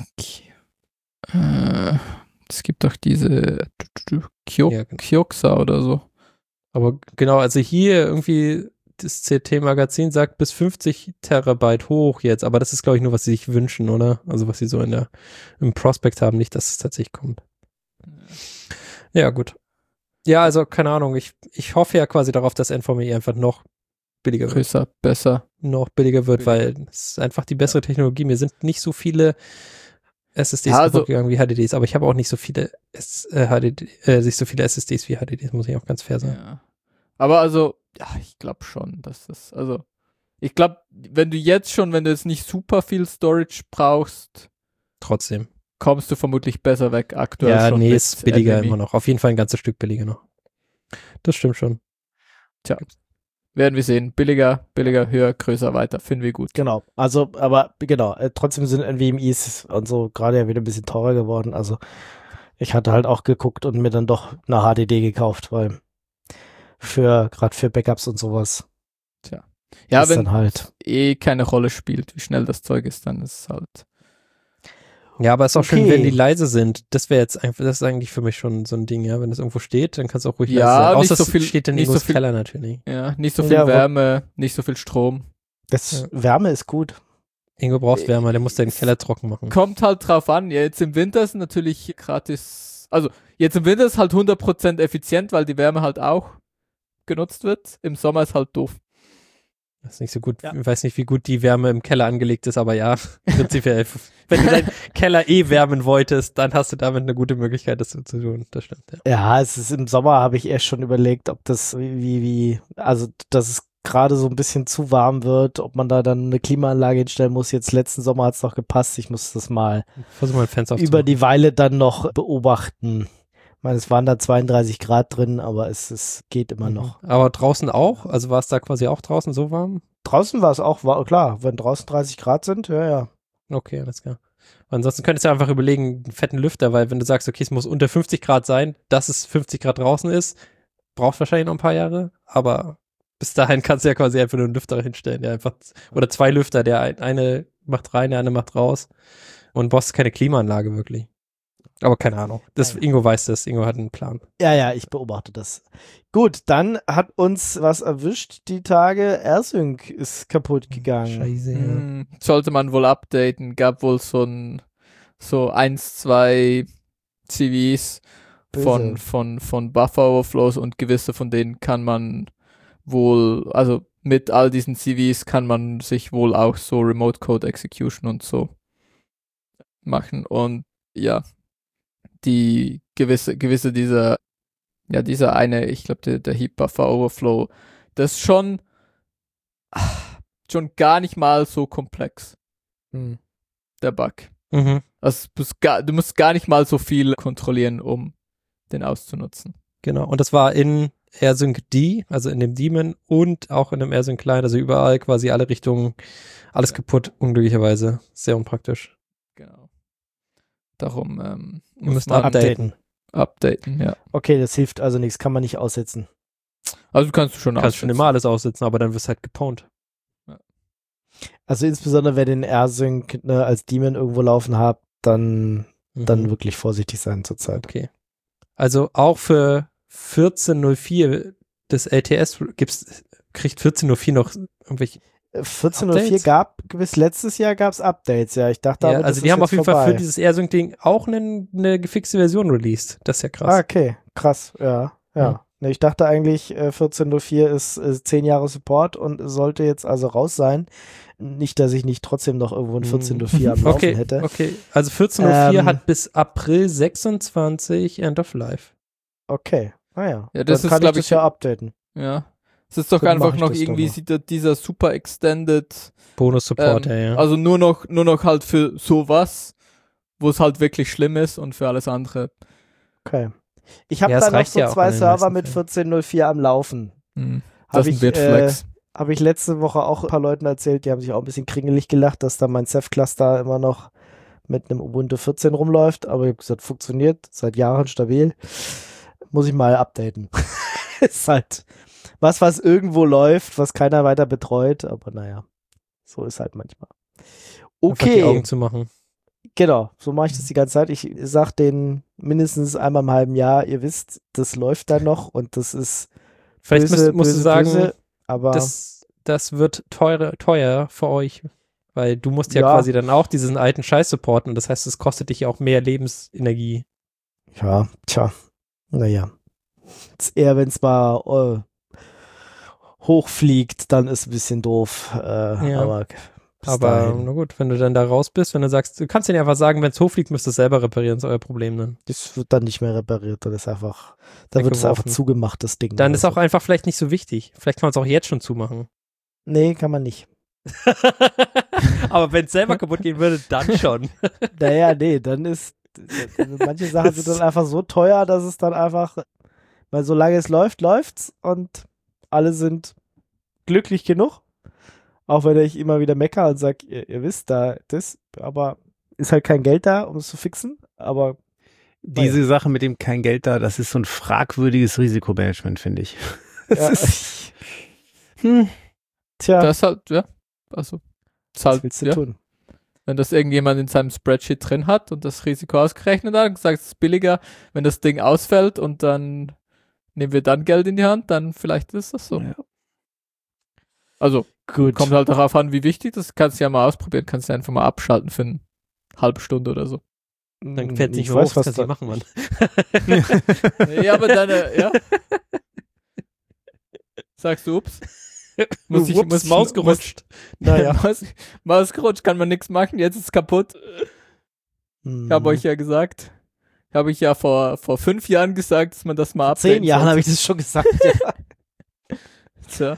Es gibt doch diese Kioxa oder so. Aber genau, also hier irgendwie das CT-Magazin sagt bis 50 Terabyte hoch jetzt, aber das ist, glaube ich, nur, was sie sich wünschen, oder? Also was sie so im Prospekt haben, nicht, dass es tatsächlich kommt. Ja, gut. Ja, also keine Ahnung, ich hoffe ja quasi darauf, dass NVMe einfach noch billiger wird. Größer, besser. Noch billiger wird, weil es ist einfach die bessere Technologie. Mir sind nicht so viele SSDs kaputt gegangen wie HDDs, aber ich habe auch nicht so viele SSDs wie HDDs, muss ich auch ganz fair sagen. Ja. Aber also, ja, ich glaube schon, dass das, also, ich glaube, wenn du jetzt nicht super viel Storage brauchst, trotzdem kommst du vermutlich besser weg aktuell schon. Ja, nee, ist billiger immer noch. Auf jeden Fall ein ganzes Stück billiger noch. Das stimmt schon. Tja, werden wir sehen. Billiger, höher, größer, weiter. Finden wir gut. Genau. Also, aber genau, trotzdem sind NVMEs und so gerade ja wieder ein bisschen teurer geworden. Also, ich hatte halt auch geguckt und mir dann doch eine HDD gekauft, weil gerade für Backups und sowas. Tja. Ja, wenn dann halt keine Rolle spielt, wie schnell das Zeug ist, dann ist es halt. Ja, aber es ist auch schön, wenn die leise sind. Das ist eigentlich für mich schon so ein Ding, ja. Wenn das irgendwo steht, dann kannst du auch ruhig leise sein. Außer es steht in Ingos Keller natürlich. Ja, nicht so viel Wärme, nicht so viel Strom. Wärme ist gut. Ingo braucht Wärme, der muss den Keller trocken machen. Kommt halt drauf an. Ja, jetzt im Winter ist natürlich gratis. Also, jetzt im Winter ist halt 100% effizient, weil die Wärme halt auch genutzt wird. Im Sommer ist halt doof. Das ist nicht so gut. Ja. Ich weiß nicht, wie gut die Wärme im Keller angelegt ist, aber ja, prinzipiell. Wenn du deinen Keller wärmen wolltest, dann hast du damit eine gute Möglichkeit, das zu tun. Das stimmt, ja. Ja, es ist im Sommer, habe ich erst schon überlegt, ob das also, dass es gerade so ein bisschen zu warm wird, ob man da dann eine Klimaanlage hinstellen muss. Jetzt letzten Sommer hat es noch gepasst. Ich muss das mal über die Weile dann noch beobachten. Ich meine, es waren da 32 Grad drin, aber es geht immer noch. Aber draußen auch? Also war es da quasi auch draußen so warm? Draußen war es auch, klar, wenn draußen 30 Grad sind, ja. Okay, alles klar. Ansonsten könntest du einfach überlegen, einen fetten Lüfter, weil wenn du sagst, okay, es muss unter 50 Grad sein, dass es 50 Grad draußen ist, braucht wahrscheinlich noch ein paar Jahre, aber bis dahin kannst du ja quasi einfach nur einen Lüfter hinstellen, der einfach, oder zwei Lüfter, der eine macht rein, der eine macht raus und brauchst keine Klimaanlage wirklich. Aber keine Ahnung. Ingo weiß das. Ingo hat einen Plan. Ja, ich beobachte das. Gut, dann hat uns was erwischt. Die Tage AirSync ist kaputt gegangen. Scheiße, ja. Sollte man wohl updaten. Gab wohl so 1-2 CVs von Buffer Overflows und gewisse von denen kann man wohl, also mit all diesen CVs kann man sich wohl auch so Remote Code Execution und so machen. Und ja, die gewisse dieser eine, ich glaube der Heap Buffer Overflow, das ist schon gar nicht mal so komplex. Der Bug. Also du musst gar nicht mal so viel kontrollieren, um den auszunutzen. Genau, und das war in AirSync D, also in dem Daemon und auch in dem AirSync Client, also überall quasi alle Richtungen, alles kaputt, unglücklicherweise. Sehr unpraktisch. Genau. Darum ihr müsst updaten. Updaten, ja. Okay, das hilft also nichts, kann man nicht aussetzen. Also kannst du schon immer alles aussetzen, aber dann wirst du halt gepwned. Ja. Also insbesondere, wenn den AirSync als Daemon irgendwo laufen habt, dann wirklich vorsichtig sein zurzeit. Okay. Also auch für 14.04 des LTS kriegt 14.04 noch irgendwelche 14.04 bis letztes Jahr gab es Updates, ja. Ich dachte aber, also die haben auf jeden Fall für dieses AirSync-Ding auch eine gefixte Version released. Das ist ja krass. Ah, okay, krass, ja. Ne, ich dachte eigentlich, 14.04 ist 10 Jahre Support und sollte jetzt also raus sein. Nicht, dass ich nicht trotzdem noch irgendwo ein 14.04 am Laufen hätte. Okay, also 14.04 hat bis April 26 End of Life. Okay, naja. Ja, das dann ist, kann ich das ja updaten. Ja, Es ist doch Dann einfach mach ich noch das irgendwie doch mal. dieser super extended Bonus-Support, ja. also nur noch halt für sowas, wo es halt wirklich schlimm ist und für alles andere. Okay. Ich habe Ja, es da noch reicht so ja auch 2 in den Server meisten mit 14.04 am Laufen. Das ist ein Bitflex. Habe ich letzte Woche auch ein paar Leuten erzählt, die haben sich auch ein bisschen kringelig gelacht, dass da mein Ceph-Cluster immer noch mit einem Ubuntu 14 rumläuft, aber ich habe gesagt, funktioniert, seit Jahren stabil. Muss ich mal updaten. Ist halt was irgendwo läuft, was keiner weiter betreut, aber naja, so ist halt manchmal. Einfach die Augen Okay, zu machen. genau, so mache ich das die ganze Zeit. Ich sag denen mindestens einmal im halben Jahr, ihr wisst, das läuft da noch und das ist Vielleicht musst du sagen, aber das wird teuer für euch, weil du musst ja Ja. quasi dann auch diesen alten Scheiß supporten und das heißt, es kostet dich ja auch mehr Lebensenergie. ja, tja, naja. Ist eher, wenn es mal hochfliegt, dann ist ein bisschen doof. Aber bis Aber dahin. na gut, wenn du dann da raus bist, wenn du sagst, du kannst denen einfach sagen, wenn es hochfliegt, müsst ihr es selber reparieren, ist euer Problem dann. Das wird dann nicht mehr repariert, dann ist einfach, dann wird es einfach Weggeworfen. zugemacht, das Ding. Dann oder ist auch einfach vielleicht nicht so wichtig. Vielleicht kann man es auch jetzt schon zumachen. Nee, kann man nicht. Aber wenn es selber kaputt gehen würde, dann schon. Naja, nee, dann ist, manche Sachen sind dann einfach so teuer, dass es dann einfach, weil solange es läuft, läuft's und alle sind glücklich genug. Auch wenn ich immer wieder meckere und sage, ihr wisst da das, aber ist halt kein Geld da, um es zu fixen, aber Diese Sache mit dem kein Geld da, das ist so ein fragwürdiges Risikomanagement, finde ich. ja, tja, Das halt, ja, also ist was halt, willst du ja, tun? wenn das irgendjemand in seinem Spreadsheet drin hat und das Risiko ausgerechnet hat und gesagt, es ist billiger, wenn das Ding ausfällt und dann nehmen wir dann Geld in die Hand, dann vielleicht ist das so. Ja. Also Gut. kommt halt darauf an, wie wichtig das ist. Kannst du ja mal ausprobieren, kannst du einfach mal abschalten für eine halbe Stunde oder so. Dann fällt es nicht Ich mehr weiß, hoch, was das kannst du da, nicht machen, Mann. Ja, aber deine, ja. Sagst du, ups. Maus gerutscht. Naja. Maus gerutscht, kann man nichts machen, jetzt ist es kaputt. Ich habe euch ja gesagt, habe ich ja vor 5 Jahren gesagt, dass man das mal 10 Jahren habe ich das schon gesagt. Ja. Tja.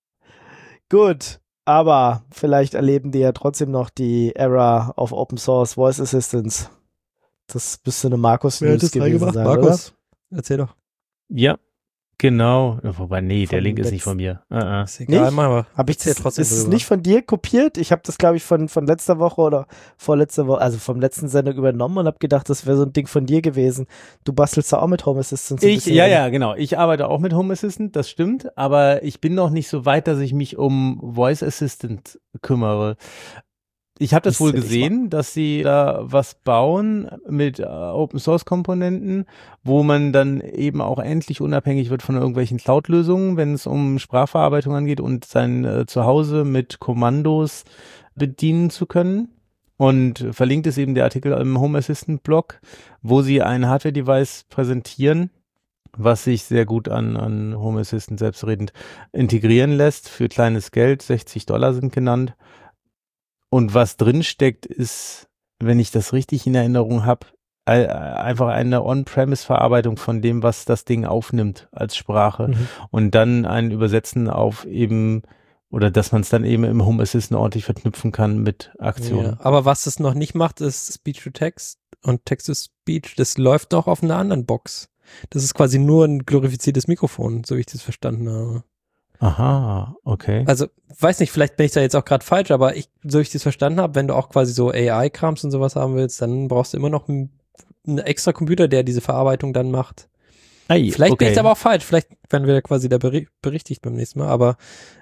Gut, aber vielleicht erleben die ja trotzdem noch die Era of Open Source Voice Assistance. Das müsste eine Markus-News gewesen sein, Markus, erzähl doch. Ja, genau. Wobei, nee, der Von Link ist nicht letzten- von mir. Ist egal, Nicht? mal. Habe ich Erzähl das, trotzdem ist es drüber. nicht von dir kopiert? Ich habe das, glaube ich, von letzter Woche oder vorletzter Woche, also vom letzten Sendung übernommen und habe gedacht, das wäre so ein Ding von dir gewesen. Du bastelst da auch mit Home Assistant so ein bisschen rum. Ja, genau. Ich arbeite auch mit Home Assistant, das stimmt, aber ich bin noch nicht so weit, dass ich mich um Voice Assistant kümmere. Ich habe das Ist wohl ja nicht gesehen, dass sie da was bauen mit Open Source Komponenten, wo man dann eben auch endlich unabhängig wird von irgendwelchen Cloud-Lösungen, wenn es um Sprachverarbeitung angeht und sein Zuhause mit Kommandos bedienen zu können. Und verlinkt ist eben der Artikel im Home Assistant Blog, wo sie ein Hardware-Device präsentieren, was sich sehr gut an Home Assistant selbstredend integrieren lässt für kleines Geld. $60 sind genannt. Und was drin steckt, ist, wenn ich das richtig in Erinnerung habe, einfach eine On-Premise-Verarbeitung von dem, was das Ding aufnimmt als Sprache. Und dann ein Übersetzen auf eben, oder dass man es dann eben im Home Assistant ordentlich verknüpfen kann mit Aktionen. Ja, aber was es noch nicht macht, ist Speech-to-Text und Text-to-Speech. Das läuft noch auf einer anderen Box. Das ist quasi nur ein glorifiziertes Mikrofon, so wie ich das verstanden habe. Aha, okay. Also, weiß nicht, vielleicht bin ich da jetzt auch gerade falsch, aber so wie ich das verstanden habe, wenn du auch quasi so AI-Krams und sowas haben willst, dann brauchst du immer noch einen extra Computer, der diese Verarbeitung dann macht. Vielleicht bin ich da aber auch falsch, vielleicht werden wir quasi da berichtigt beim nächsten Mal, aber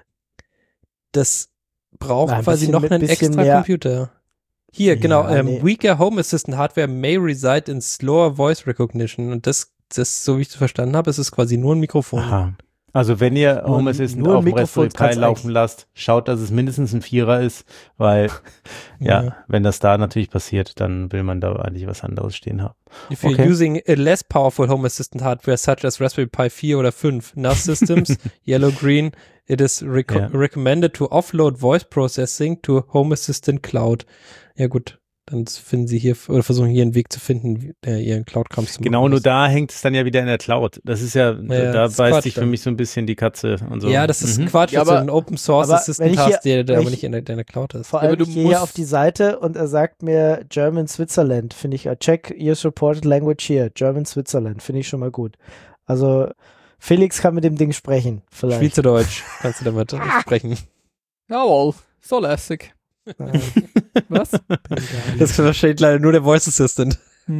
das braucht Ein quasi bisschen noch mit- einen bisschen extra mehr- Computer. Hier, Ja, genau, nee. weaker Home Assistant Hardware may reside in slower voice recognition und das, so wie ich das verstanden habe, ist es quasi nur ein Mikrofon. Aha. Also wenn ihr Nur- Home Assistant nur ein auf dem Mikrofon Raspberry Pi kann's laufen lasst, schaut, dass es mindestens ein 4er ist, weil ja, wenn das da natürlich passiert, dann will man da eigentlich was anderes stehen haben. If you're Okay. using a less powerful Home Assistant hardware such as Raspberry Pi 4 oder 5 NAS Systems, yellow, green, it is Ja. recommended to offload voice processing to Home Assistant Cloud. Ja gut, Dann finden sie hier oder versuchen hier einen Weg zu finden, ihren Cloud-Krams zu machen. Genau, nur da hängt es dann ja wieder in der Cloud. Das ist ja, da das beißt Quatsch sich für dann. mich so ein bisschen die Katze und so. Ja, das ist Quatsch, Ja, dass du aber- einen Open Source aber Assistant wenn ich hast, hier- der wenn aber ich- nicht in deiner Cloud ist. Vor Ja, allem, aber du ich gehe hier musst- auf die Seite und er sagt mir German Switzerland, finde ich, check your supported language here, German Switzerland, finde ich schon mal gut. Also, Felix kann mit dem Ding sprechen, vielleicht. Schweizerdeutsch kannst du damit sprechen. Jawohl, so lässig. Was? Das versteht leider nur der Voice Assistant.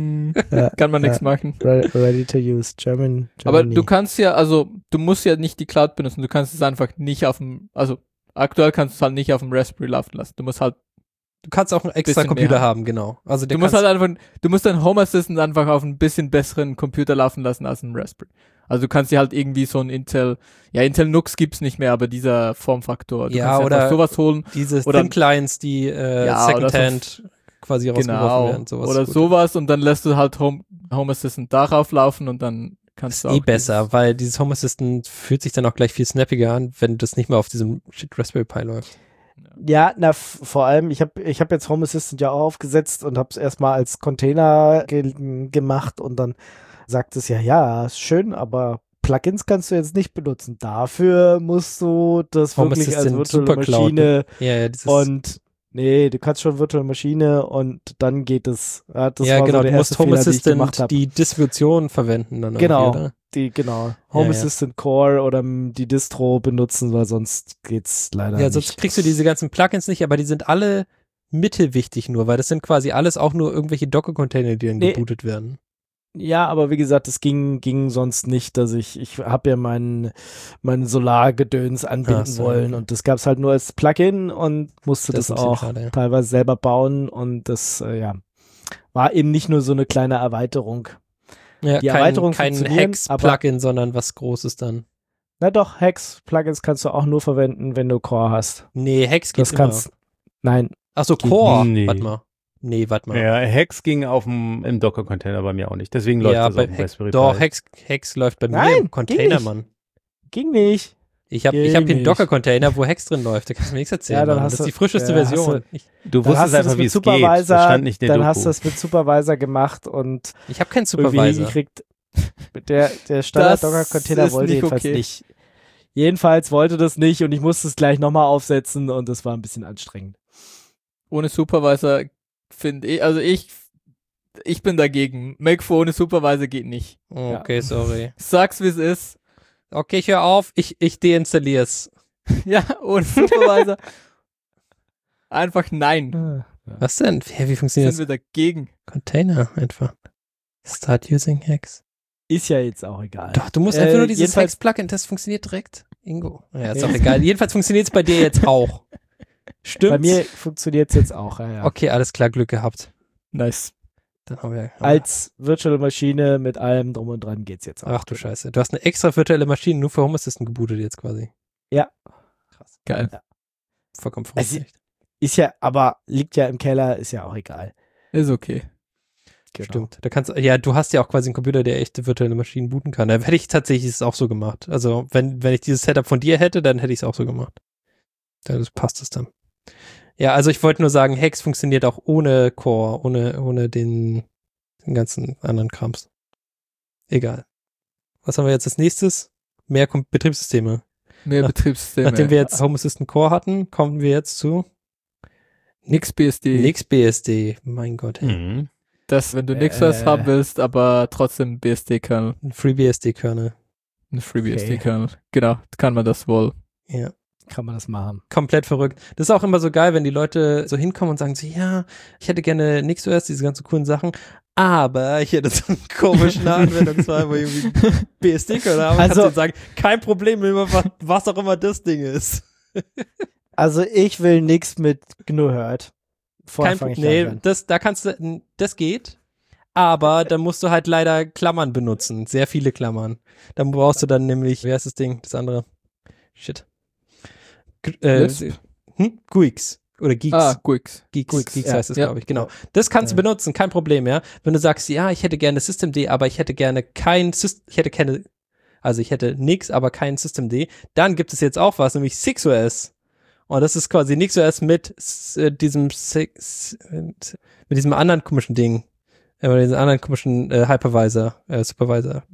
Ja, Kann man nichts ja. machen. Ready to use, German. Aber Germany. du kannst ja, also du musst ja nicht die Cloud benutzen, du kannst es einfach nicht auf dem, also aktuell kannst du es halt nicht auf dem Raspberry laufen lassen. Du musst halt, Du kannst auch einen extra Bisschen Computer mehr. haben, genau. Also du musst halt einfach, du musst deinen Home Assistant einfach auf einen bisschen besseren Computer laufen lassen als einen Raspberry. Also du kannst dir halt irgendwie so ein Intel Nux gibt's nicht mehr, aber dieser Formfaktor, du Ja, kannst dir oder einfach sowas holen. diese oder- Thin Clients, die Ja, oder Secondhand quasi rausgeworfen Genau. werden. Sowas Oder ist gut. sowas und dann lässt du halt Home Assistant darauf laufen und dann kannst ist du auch besser, weil dieses Home Assistant fühlt sich dann auch gleich viel snappiger an, wenn das nicht mehr auf diesem Raspberry Pi läuft. Ja, vor allem, ich hab jetzt Home Assistant ja auch aufgesetzt und habe es erstmal als Container gemacht und dann sagt es ja, ist schön, aber Plugins kannst du jetzt nicht benutzen. Dafür musst du das Home wirklich als Assistant virtuelle Supercloud, Maschine Ja, dieses und nee, du kannst schon virtuelle Maschine und dann geht es. Ja, das ja, war genau, so der du musst erste Home Fehler, den ich gemacht Assistant hab. die Distribution verwenden dann Genau. irgendwie, oder? Home Ja, ja. Assistant Core oder die Distro benutzen, weil sonst geht's leider Ja, nicht. sonst kriegst du diese ganzen Plugins nicht, aber die sind alle mittelwichtig nur, weil das sind quasi alles auch nur irgendwelche Docker-Container, die dann Nee. gebootet werden. Ja, aber wie gesagt, es ging sonst nicht, dass ich habe ja mein Solargedöns anbinden Ach so, wollen okay. und das gab's halt nur als Plugin und musste Das das, ist ein bisschen auch schade, ja. teilweise selber bauen und das war eben nicht nur so eine kleine Erweiterung. Ja, Die Erweiterungen kein funktionieren, Hex-Plugin, sondern was Großes dann. Na doch, Hex-Plugins kannst du auch nur verwenden, wenn du Core hast. Nee, Hex geht Das kannst, nein, Achso, Core. Nee. Warte mal. Nee, warte mal. Ja, Hex ging im Docker-Container bei mir auch nicht. Deswegen läuft das bei auf dem Raspberry Doch, Pi. Hex läuft bei mir Nein, im ging Container, nicht. Mann. ging nicht. Ich hab Ging hier einen nicht. Docker-Container, wo Hex drin läuft. Da kannst du mir nichts erzählen. Ja, dann Mann. hast Das ist du- die frischeste ja, hast Version. du- Du Dann hast wusstest du einfach, das wie mit es geht. Das Supervisor, stand nicht in der dann Doku. hast du das mit Supervisor gemacht und Ich habe keinen irgendwie Supervisor. hingekriegt. Der Standard Das Docker-Container ist wollte nicht jedenfals okay. nicht. Jedenfalls wollte das nicht und ich musste es gleich nochmal aufsetzen und das war ein bisschen anstrengend. ohne Supervisor finde ich, also ich bin dagegen. Make ohne Supervisor geht nicht. Okay, sorry. Sag's wie es ist. Okay, ich höre auf. Ich deinstalliere es. Ja, ohne Supervisor. Einfach nein. Was denn? Wie funktioniert Sind das? wir dagegen. Container einfach. Start using Hex. Ist ja jetzt auch egal. Doch, du musst einfach nur dieses jedenfalls- Hex-Plugin, das funktioniert direkt. Ingo. Ja, ist auch egal. Jedenfalls funktioniert es bei dir jetzt auch. Stimmt. Bei mir funktioniert es jetzt auch. Ja. Okay, alles klar, Glück gehabt. Nice. Dann haben wir. Als virtuelle Maschine mit allem drum und dran geht's jetzt auch. Ach du Scheiße. Du hast eine extra virtuelle Maschine nur für Home Assistant gebootet jetzt quasi. Ja. Krass. Geil. Vollkommen Also, verrückt. Ist ja, aber liegt ja im Keller, ist ja auch egal. Ist okay. Genau. Stimmt. Da kannst, ja, du hast ja auch quasi einen Computer, der echte virtuelle Maschinen booten kann. Da hätte ich tatsächlich es auch so gemacht. Also, wenn ich dieses Setup von dir hätte, dann hätte ich es auch so gemacht. Dann passt es dann. Ja, also ich wollte nur sagen, Hex funktioniert auch ohne Core, ohne den ganzen anderen Krams. Egal. Was haben wir jetzt als nächstes? Mehr Betriebssysteme. Mehr Nach- Betriebssysteme. Nachdem wir jetzt Home Assistant Core hatten, kommen wir jetzt zu NixBSD. NixBSD. Mein Gott. Mhm. Das, wenn du NixOS haben willst, aber trotzdem BSD-Kernel. Ein FreeBSD-Kernel. Ein FreeBSD-Kernel. Genau, kann man das wohl. Ja. Kann man das machen. Komplett verrückt. Das ist auch immer so geil, wenn die Leute so hinkommen und sagen so, ja, ich hätte gerne NixOS, diese ganzen coolen Sachen, aber ich hätte so einen komischen Anwendungsfall, wo irgendwie BSD-Kernel haben. Also- Kannst du sagen, kein Problem, was auch immer das Ding ist. Also ich will nichts mit GNU hört. Vorher fange ich Nee, gleich an. das geht, aber dann musst du halt leider Klammern benutzen, sehr viele Klammern. Dann brauchst du dann nämlich, wie heißt das Ding, das andere? Shit. Lisp? GUIX oder Geeks. Guix. Geeks ja, heißt es, ja. glaube ich, genau. Das kannst du benutzen, kein Problem, ja. Wenn du sagst, ja, ich hätte gerne Systemd, aber ich hätte gerne ich hätte nix, aber kein Systemd, dann gibt es jetzt auch was, nämlich SixOS. Und das ist quasi NixOS mit diesem anderen komischen Ding, mit diesem anderen komischen Hypervisor, Supervisor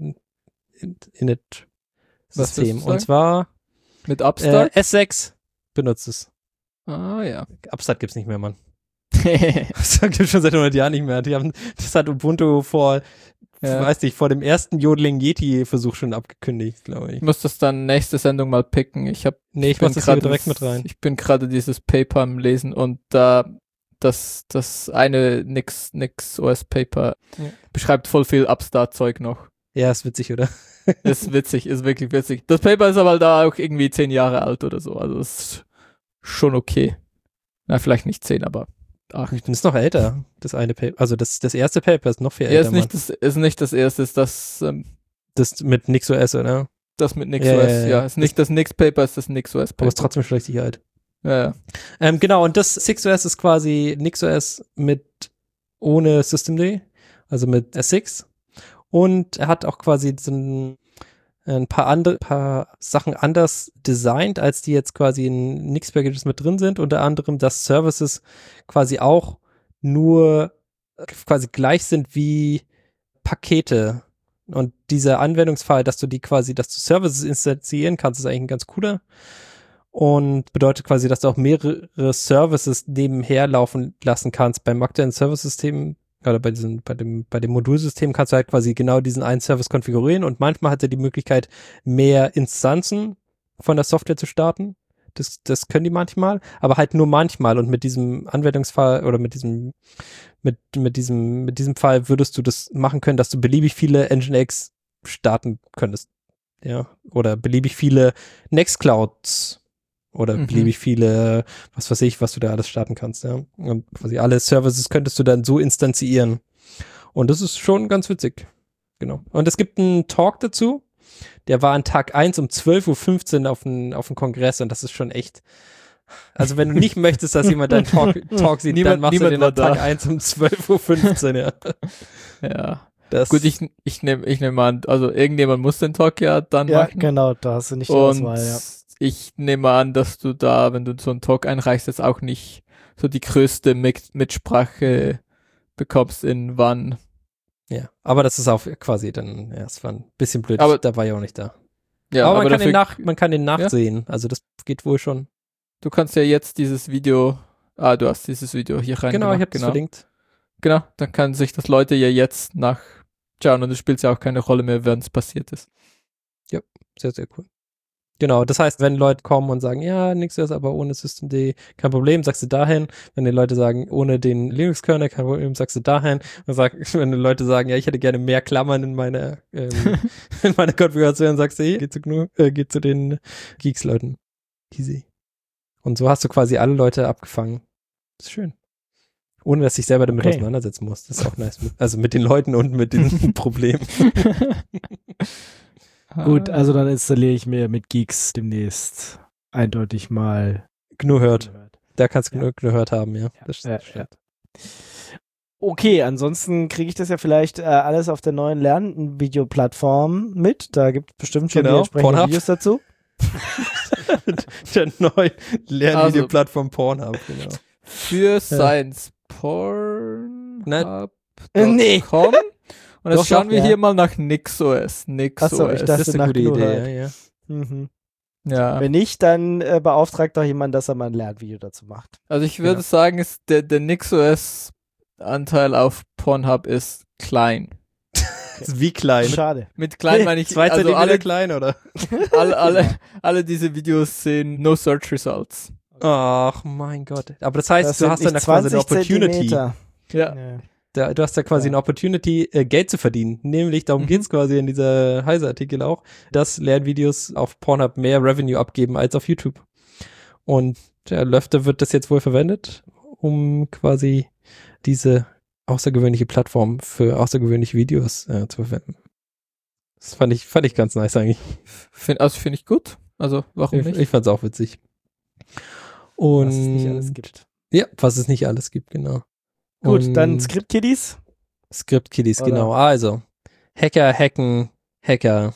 Init-System. Und zwar mit Upstart? S6 benutzt es. Ah, ja. Upstart gibt's nicht mehr, Mann. Das gibt es schon seit 100 Jahren nicht mehr. Das hat Ubuntu vor dem ersten Yodeling Yeti-Versuch schon abgekündigt, glaube ich. Ich muss das dann nächste Sendung mal picken. Ich mach das hier direkt mit rein. Ich bin gerade dieses Paper am Lesen und das eine NixOS Paper beschreibt voll viel Upstart-Zeug noch. Ja, ist witzig, oder? Ist witzig, ist wirklich witzig. Das Paper ist aber da auch irgendwie 10 Jahre alt oder so. Also ist schon okay. Na, vielleicht nicht 10, aber 8. Das ist noch älter, das eine Paper. Also das erste Paper ist noch viel älter. Ist nicht das erste, ist das das mit NixOS, oder? Das mit NixOS, ja. Ist nicht das Nix-Paper, ist das NixOS Paper. Aber ist trotzdem schon richtig alt. Ja. Genau, und das SixOS ist quasi NixOS ohne Systemd, also mit S6. Und er hat auch quasi so ein paar Sachen anders designt, als die jetzt quasi in Nix-Packages mit drin sind. Unter anderem, dass Services quasi auch nur quasi gleich sind wie Pakete. Und dieser Anwendungsfall, dass du Services instanzieren kannst, ist eigentlich ein ganz cooler. Und bedeutet quasi, dass du auch mehrere Services nebenher laufen lassen kannst. Beim aktuellen Service-System oder bei dem Modulsystem kannst du halt quasi genau diesen einen Service konfigurieren und manchmal hat er die Möglichkeit, mehr Instanzen von der Software zu starten. Das können die manchmal, aber halt nur manchmal und mit diesem Anwendungsfall oder mit diesem Fall würdest du das machen können, dass du beliebig viele Nginx starten könntest. Ja, oder beliebig viele Nextclouds oder beliebig viele, was weiß ich, was du da alles starten kannst, ja. Und quasi alle Services könntest du dann so instanzieren. Und das ist schon ganz witzig. Genau. Und es gibt einen Talk dazu, der war an Tag 1 um 12:15 Uhr auf dem Kongress und das ist schon echt, also wenn du nicht möchtest, dass jemand deinen Talk sieht, dann machst du den an Tag 1 um 12:15 Uhr, ja. Ja. Gut, ich nehme an, also irgendjemand muss den Talk ja dann machen. Ja, genau, da hast du nicht die Auswahl, ja. Ich nehme an, dass du da, wenn du so einen Talk einreichst, jetzt auch nicht so die größte Mitsprache bekommst in wann. Ja, aber das ist auch quasi dann, ja, es war ein bisschen blöd, aber, da war ich auch nicht da. Ja, aber man kann den nachsehen, also das geht wohl schon. Du kannst ja jetzt dieses Video, du hast dieses Video hier rein. Genau, ich habe das verlinkt. Genau, dann können sich das Leute ja jetzt nachschauen und es spielt ja auch keine Rolle mehr, wenn es passiert ist. Ja, sehr, sehr cool. Genau, das heißt, wenn Leute kommen und sagen, ja, NixOS, aber ohne Systemd, kein Problem, sagst du dahin. Wenn die Leute sagen, ohne den Linux-Kernel, kein Problem, sagst du dahin. Wenn die Leute sagen, ja, ich hätte gerne mehr Klammern in meiner in meiner Konfiguration, sagst du, hey, geh zu den Geeks-Leuten. Easy. Und so hast du quasi alle Leute abgefangen. Das ist schön. Ohne, dass ich selber damit auseinandersetzen muss. Das ist auch nice. Also mit den Leuten und mit den Problemen. Gut, also dann installiere ich mir mit Geeks demnächst eindeutig mal GNU hört. Da kannst du GNU hört haben, ja. Das stimmt. Okay, ansonsten kriege ich das ja vielleicht alles auf der neuen Lernvideoplattform mit. Da gibt es bestimmt schon die entsprechenden Videos dazu. Der neuen Lernvideoplattform Pornhub, genau. Für Science Pornhub.com. Nee. Und jetzt schauen wir hier mal nach NixOS. Achso, ich dachte, das ist eine gute Idee, ja. Mhm. Ja. Wenn nicht, dann beauftragt doch jemand, dass er mal ein Lernvideo dazu macht. Also ich würde sagen, der NixOS-Anteil auf Pornhub ist klein. Wie klein? Schade. Mit klein meine ich, 2 also alle klein, oder? alle diese Videos sehen No Search Results. Ach mein Gott. Aber das heißt, du hast dann quasi eine Opportunity. Ja. Du hast ja quasi eine Opportunity, Geld zu verdienen. Nämlich, darum geht's quasi in dieser Heise-Artikel auch, dass Lernvideos auf Pornhub mehr Revenue abgeben als auf YouTube. Und öfter wird das jetzt wohl verwendet, um quasi diese außergewöhnliche Plattform für außergewöhnliche Videos zu verwenden. Das fand ich ganz nice eigentlich. Finde ich gut. Also, warum nicht? Ich fand's auch witzig. Und was es nicht alles gibt. Ja, was es nicht alles gibt, genau. Gut, und dann Script-Kiddies. Script-Kiddies, genau. Also, Hacker hacken Hacker.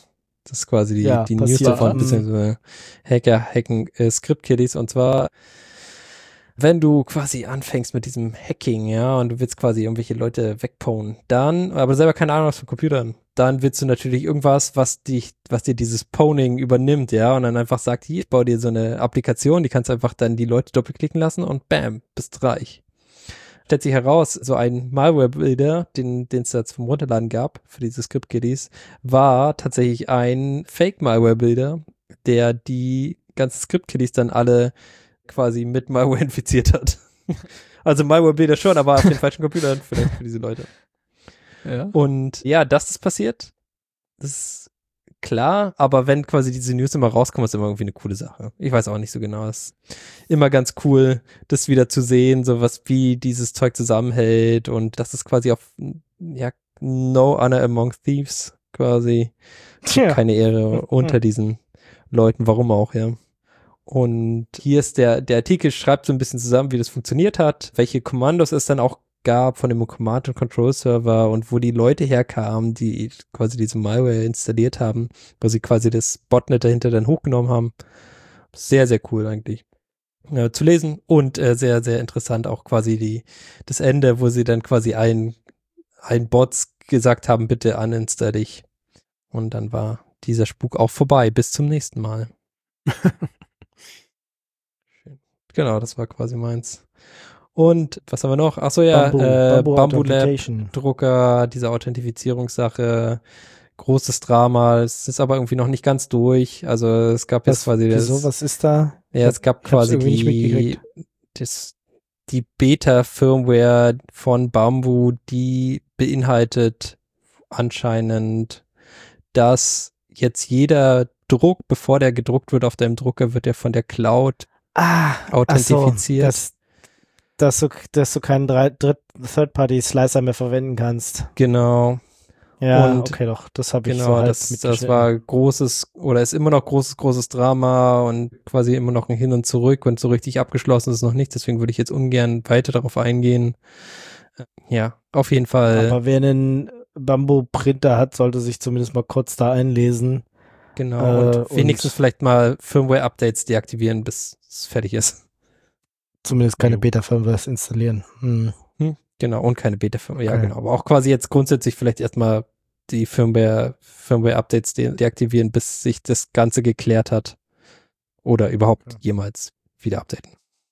Das ist quasi die News passiert. davon, beziehungsweise Hacker hacken Script-Kiddies. Und zwar, wenn du quasi anfängst mit diesem Hacking, ja, und du willst quasi irgendwelche Leute wegponen, dann, aber selber keine Ahnung hast von Computern, dann willst du natürlich irgendwas, was dir dieses Poning übernimmt, ja, und dann einfach sagt, hier, ich baue dir so eine Applikation, die kannst du einfach dann die Leute doppelklicken lassen und bam, bist reich. Stellt sich heraus, so ein Malware-Builder, den es da zum Runterladen gab für diese Script-Kiddies, war tatsächlich ein Fake-Malware-Builder, der die ganzen Script-Kiddies dann alle quasi mit Malware infiziert hat. Also Malware-Builder schon, aber auf den falschen Computern vielleicht für diese Leute. Ja. Und ja, dass das passiert, das ist klar, aber wenn quasi diese News immer rauskommen, ist immer irgendwie eine coole Sache. Ich weiß auch nicht so genau. Es ist immer ganz cool, das wieder zu sehen, so was wie dieses Zeug zusammenhält und dass es quasi auf, ja, no honor among thieves quasi. Keine Ehre unter diesen Leuten, warum auch, ja. Und hier ist der Artikel schreibt so ein bisschen zusammen, wie das funktioniert hat, welche Kommandos es dann auch gab von dem Command-and-Control-Server und wo die Leute herkamen, die quasi diese Malware installiert haben, wo sie quasi das Botnet dahinter dann hochgenommen haben. Sehr, sehr cool eigentlich zu lesen und sehr, sehr interessant auch quasi das Ende, wo sie dann quasi ein Bots gesagt haben, bitte uninstall dich. Und dann war dieser Spuk auch vorbei. Bis zum nächsten Mal. Genau, das war quasi meins. Und was haben wir noch? Achso, ja, Bamboo Lab, Drucker, diese Authentifizierungssache, großes Drama. Es ist aber irgendwie noch nicht ganz durch. Also es gab jetzt quasi was ist da? Ja, es gab quasi die Beta-Firmware von Bamboo, die beinhaltet anscheinend, dass jetzt jeder Druck, bevor der gedruckt wird auf deinem Drucker, wird der von der Cloud authentifiziert. Dass du keinen Third-Party-Slicer mehr verwenden kannst. Genau. Ja, und okay, doch, das habe ich genau, so halt das war großes, oder ist immer noch großes Drama und quasi immer noch ein Hin und Zurück und so richtig abgeschlossen ist noch nicht, deswegen würde ich jetzt ungern weiter darauf eingehen. Ja, auf jeden Fall. Aber wer einen Bamboo-Printer hat, sollte sich zumindest mal kurz da einlesen. Genau, und wenigstens vielleicht mal Firmware-Updates deaktivieren, bis es fertig ist. Zumindest keine Beta-Firmware installieren. Genau, und keine Beta-Firmware, okay. Ja genau. Aber auch quasi jetzt grundsätzlich vielleicht erstmal die Firmware-Updates deaktivieren, bis sich das Ganze geklärt hat. Oder überhaupt jemals wieder updaten.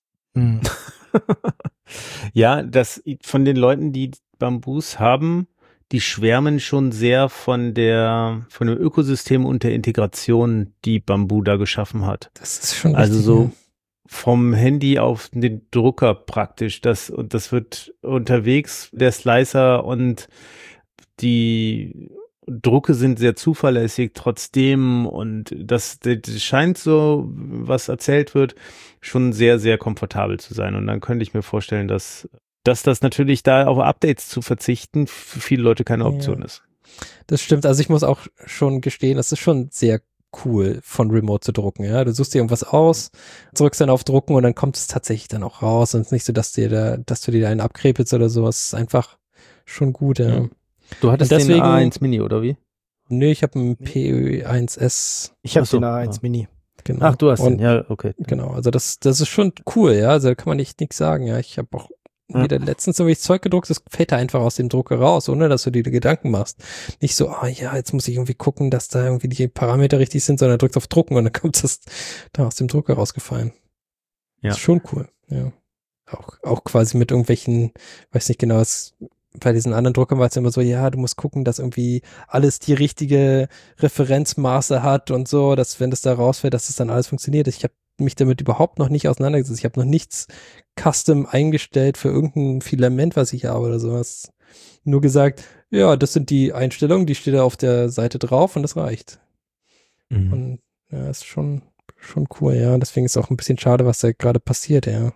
Ja, das von den Leuten, die Bamboos haben, die schwärmen schon sehr von dem Ökosystem und der Integration, die Bamboo da geschaffen hat. Das ist schon also richtig, so vom Handy auf den Drucker praktisch. Das wird unterwegs, der Slicer, und die Drucke sind sehr zuverlässig trotzdem, und das scheint so, was erzählt wird, schon sehr, sehr komfortabel zu sein. Und dann könnte ich mir vorstellen, dass das natürlich da auf Updates zu verzichten für viele Leute keine Option ist. Das stimmt. Also ich muss auch schon gestehen, das ist schon sehr cool, von Remote zu drucken. Ja, du suchst dir irgendwas aus, drückst dann auf Drucken und dann kommt es tatsächlich dann auch raus. Und es ist nicht so, dass du dir da einen abkrepelst oder so. Es ist einfach schon gut. Ja. Du hattest den A1 Mini, oder wie? Nee, ich habe einen P1S. Ich habe den A1 Mini. Genau. Ach, du hast den, ja, okay. Genau, also das ist schon cool, ja, also da kann man nichts sagen, ja. Ich habe auch wieder letztens so wie Zeug gedruckt, das fällt da einfach aus dem Drucker raus, ohne dass du dir Gedanken machst. Nicht so, jetzt muss ich irgendwie gucken, dass da irgendwie die Parameter richtig sind, sondern drückst auf Drucken und dann kommt das da aus dem Drucker rausgefallen. Ja. Das ist schon cool, ja. Auch quasi mit irgendwelchen, weiß nicht genau, bei diesen anderen Druckern war es immer so, ja, du musst gucken, dass irgendwie alles die richtige Referenzmaße hat und so, dass wenn das da rausfällt, dass das dann alles funktioniert. Ich habe mich damit überhaupt noch nicht auseinandergesetzt. Ich habe noch nichts custom eingestellt für irgendein Filament, was ich habe oder sowas. Nur gesagt, ja, das sind die Einstellungen, die steht da auf der Seite drauf und das reicht. Und ja, ist schon cool, ja. Deswegen ist es auch ein bisschen schade, was da gerade passiert, ja.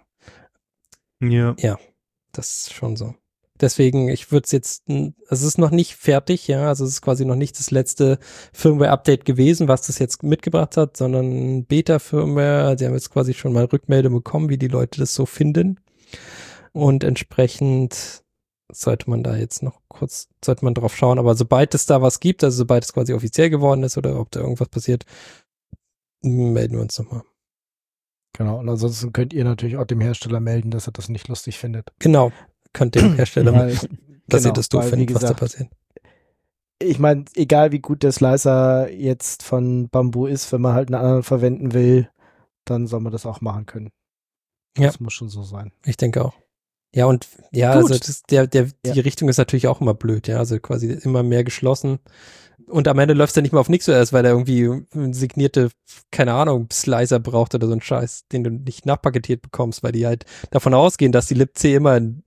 Ja, das ist schon so. Deswegen, ich würde es jetzt, es ist noch nicht fertig, ja, also es ist quasi noch nicht das letzte Firmware-Update gewesen, was das jetzt mitgebracht hat, sondern Beta-Firmware, sie haben jetzt quasi schon mal Rückmeldung bekommen, wie die Leute das so finden, und entsprechend sollte man drauf schauen. Aber sobald es da was gibt, also sobald es quasi offiziell geworden ist oder ob da irgendwas passiert, melden wir uns nochmal. Genau, und ansonsten könnt ihr natürlich auch dem Hersteller melden, dass er das nicht lustig findet. Genau, könnt dem Hersteller melden, dass ihr das doof weil, findet, wie was da gesagt, passiert. Ich meine, egal wie gut der Slicer jetzt von Bambu ist, wenn man halt einen anderen verwenden will, dann soll man das auch machen können. Ja. Das muss schon so sein. Ich denke auch. Ja, und ja, Gut. also die Richtung ist natürlich auch immer blöd, ja, also quasi immer mehr geschlossen. Und am Ende läuft es ja nicht mal auf NixOS, weil er irgendwie signierte, keine Ahnung, Slicer braucht oder so ein Scheiß, den du nicht nachpaketiert bekommst, weil die halt davon ausgehen, dass die libc immer in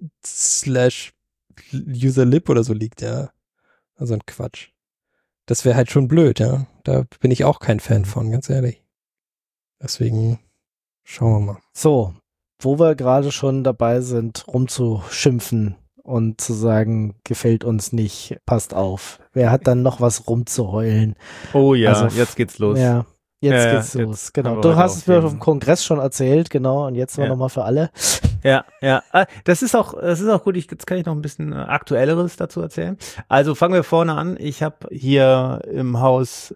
/userlib oder so liegt, ja. Also ein Quatsch. Das wäre halt schon blöd, ja. Da bin ich auch kein Fan von, ganz ehrlich. Deswegen schauen wir mal. So, wo wir gerade schon dabei sind, rumzuschimpfen und zu sagen, gefällt uns nicht, passt auf. Wer hat dann noch was rumzuheulen? Oh ja, Also, jetzt geht's los. Ja, jetzt Ja, geht's jetzt los. haben Genau. wir Du heute hast auch es mir den- auf dem Kongress schon erzählt, genau. Und jetzt Ja. nochmal für alle. Ja. Das ist auch gut. Jetzt kann ich noch ein bisschen Aktuelleres dazu erzählen. Also fangen wir vorne an. Ich habe hier im Haus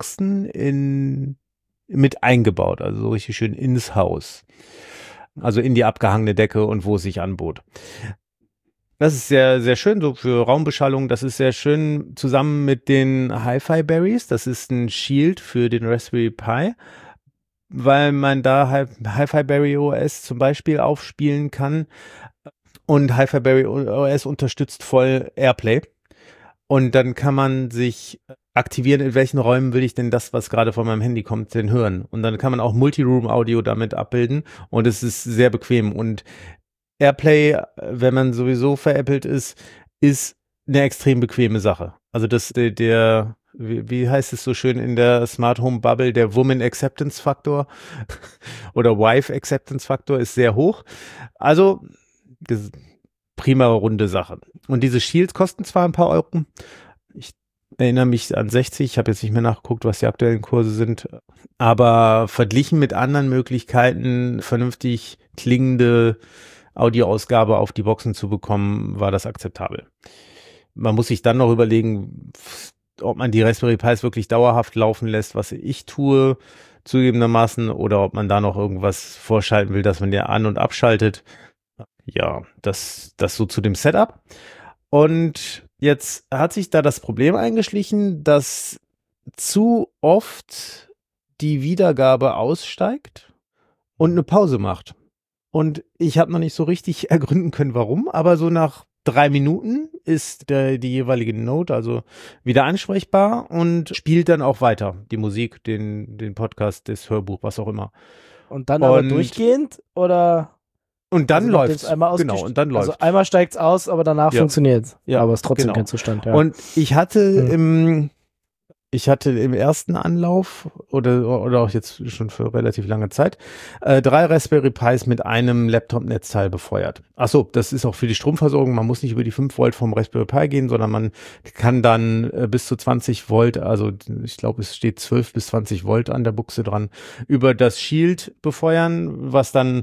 Boxen mit eingebaut, also so richtig schön ins Haus. Also in die abgehangene Decke und wo es sich anbot. Das ist sehr, sehr schön, so für Raumbeschallung. Das ist sehr schön zusammen mit den Hi-Fi Berries. Das ist ein Shield für den Raspberry Pi, weil man da Hi-Fi Berry OS zum Beispiel aufspielen kann. Und Hi-Fi Berry OS unterstützt voll Airplay. Und dann kann man sich aktivieren, in welchen Räumen will ich denn das, was gerade von meinem Handy kommt, denn hören. Und dann kann man auch Multiroom-Audio damit abbilden. Und es ist sehr bequem. Und Airplay, wenn man sowieso veräppelt ist eine extrem bequeme Sache. Also wie heißt es so schön in der Smart Home Bubble, der Woman Acceptance Faktor oder Wife Acceptance Faktor ist sehr hoch. Also prima runde Sache. Und diese Shields kosten zwar ein paar Euro. Ich erinnere mich an 60. Ich habe jetzt nicht mehr nachgeguckt, was die aktuellen Kurse sind. Aber verglichen mit anderen Möglichkeiten, vernünftig klingende Audioausgabe auf die Boxen zu bekommen, war das akzeptabel. Man muss sich dann noch überlegen, ob man die Raspberry Pis wirklich dauerhaft laufen lässt, was ich tue, zugegebenermaßen, oder ob man da noch irgendwas vorschalten will, dass man ja an- und abschaltet. Ja, das so zu dem Setup. Und jetzt hat sich da das Problem eingeschlichen, dass zu oft die Wiedergabe aussteigt und eine Pause macht. Und ich habe noch nicht so richtig ergründen können, warum, aber so nach 3 Minuten ist die jeweilige Note also wieder ansprechbar und spielt dann auch weiter. Die Musik, den Podcast, das Hörbuch, was auch immer. Und dann aber durchgehend oder? Und dann also läuft's. Einmal Genau, und dann läuft's. Also einmal steigt's aus, aber danach funktioniert's. Ja, aber es ist trotzdem genau. kein Zustand. Ja. Und ich hatte im ersten Anlauf oder auch jetzt schon für relativ lange Zeit 3 Raspberry Pis mit einem Laptop-Netzteil befeuert. Ach so, das ist auch für die Stromversorgung. Man muss nicht über die 5 Volt vom Raspberry Pi gehen, sondern man kann dann bis zu 20 Volt, also ich glaube, es steht 12 bis 20 Volt an der Buchse dran, über das Shield befeuern, was dann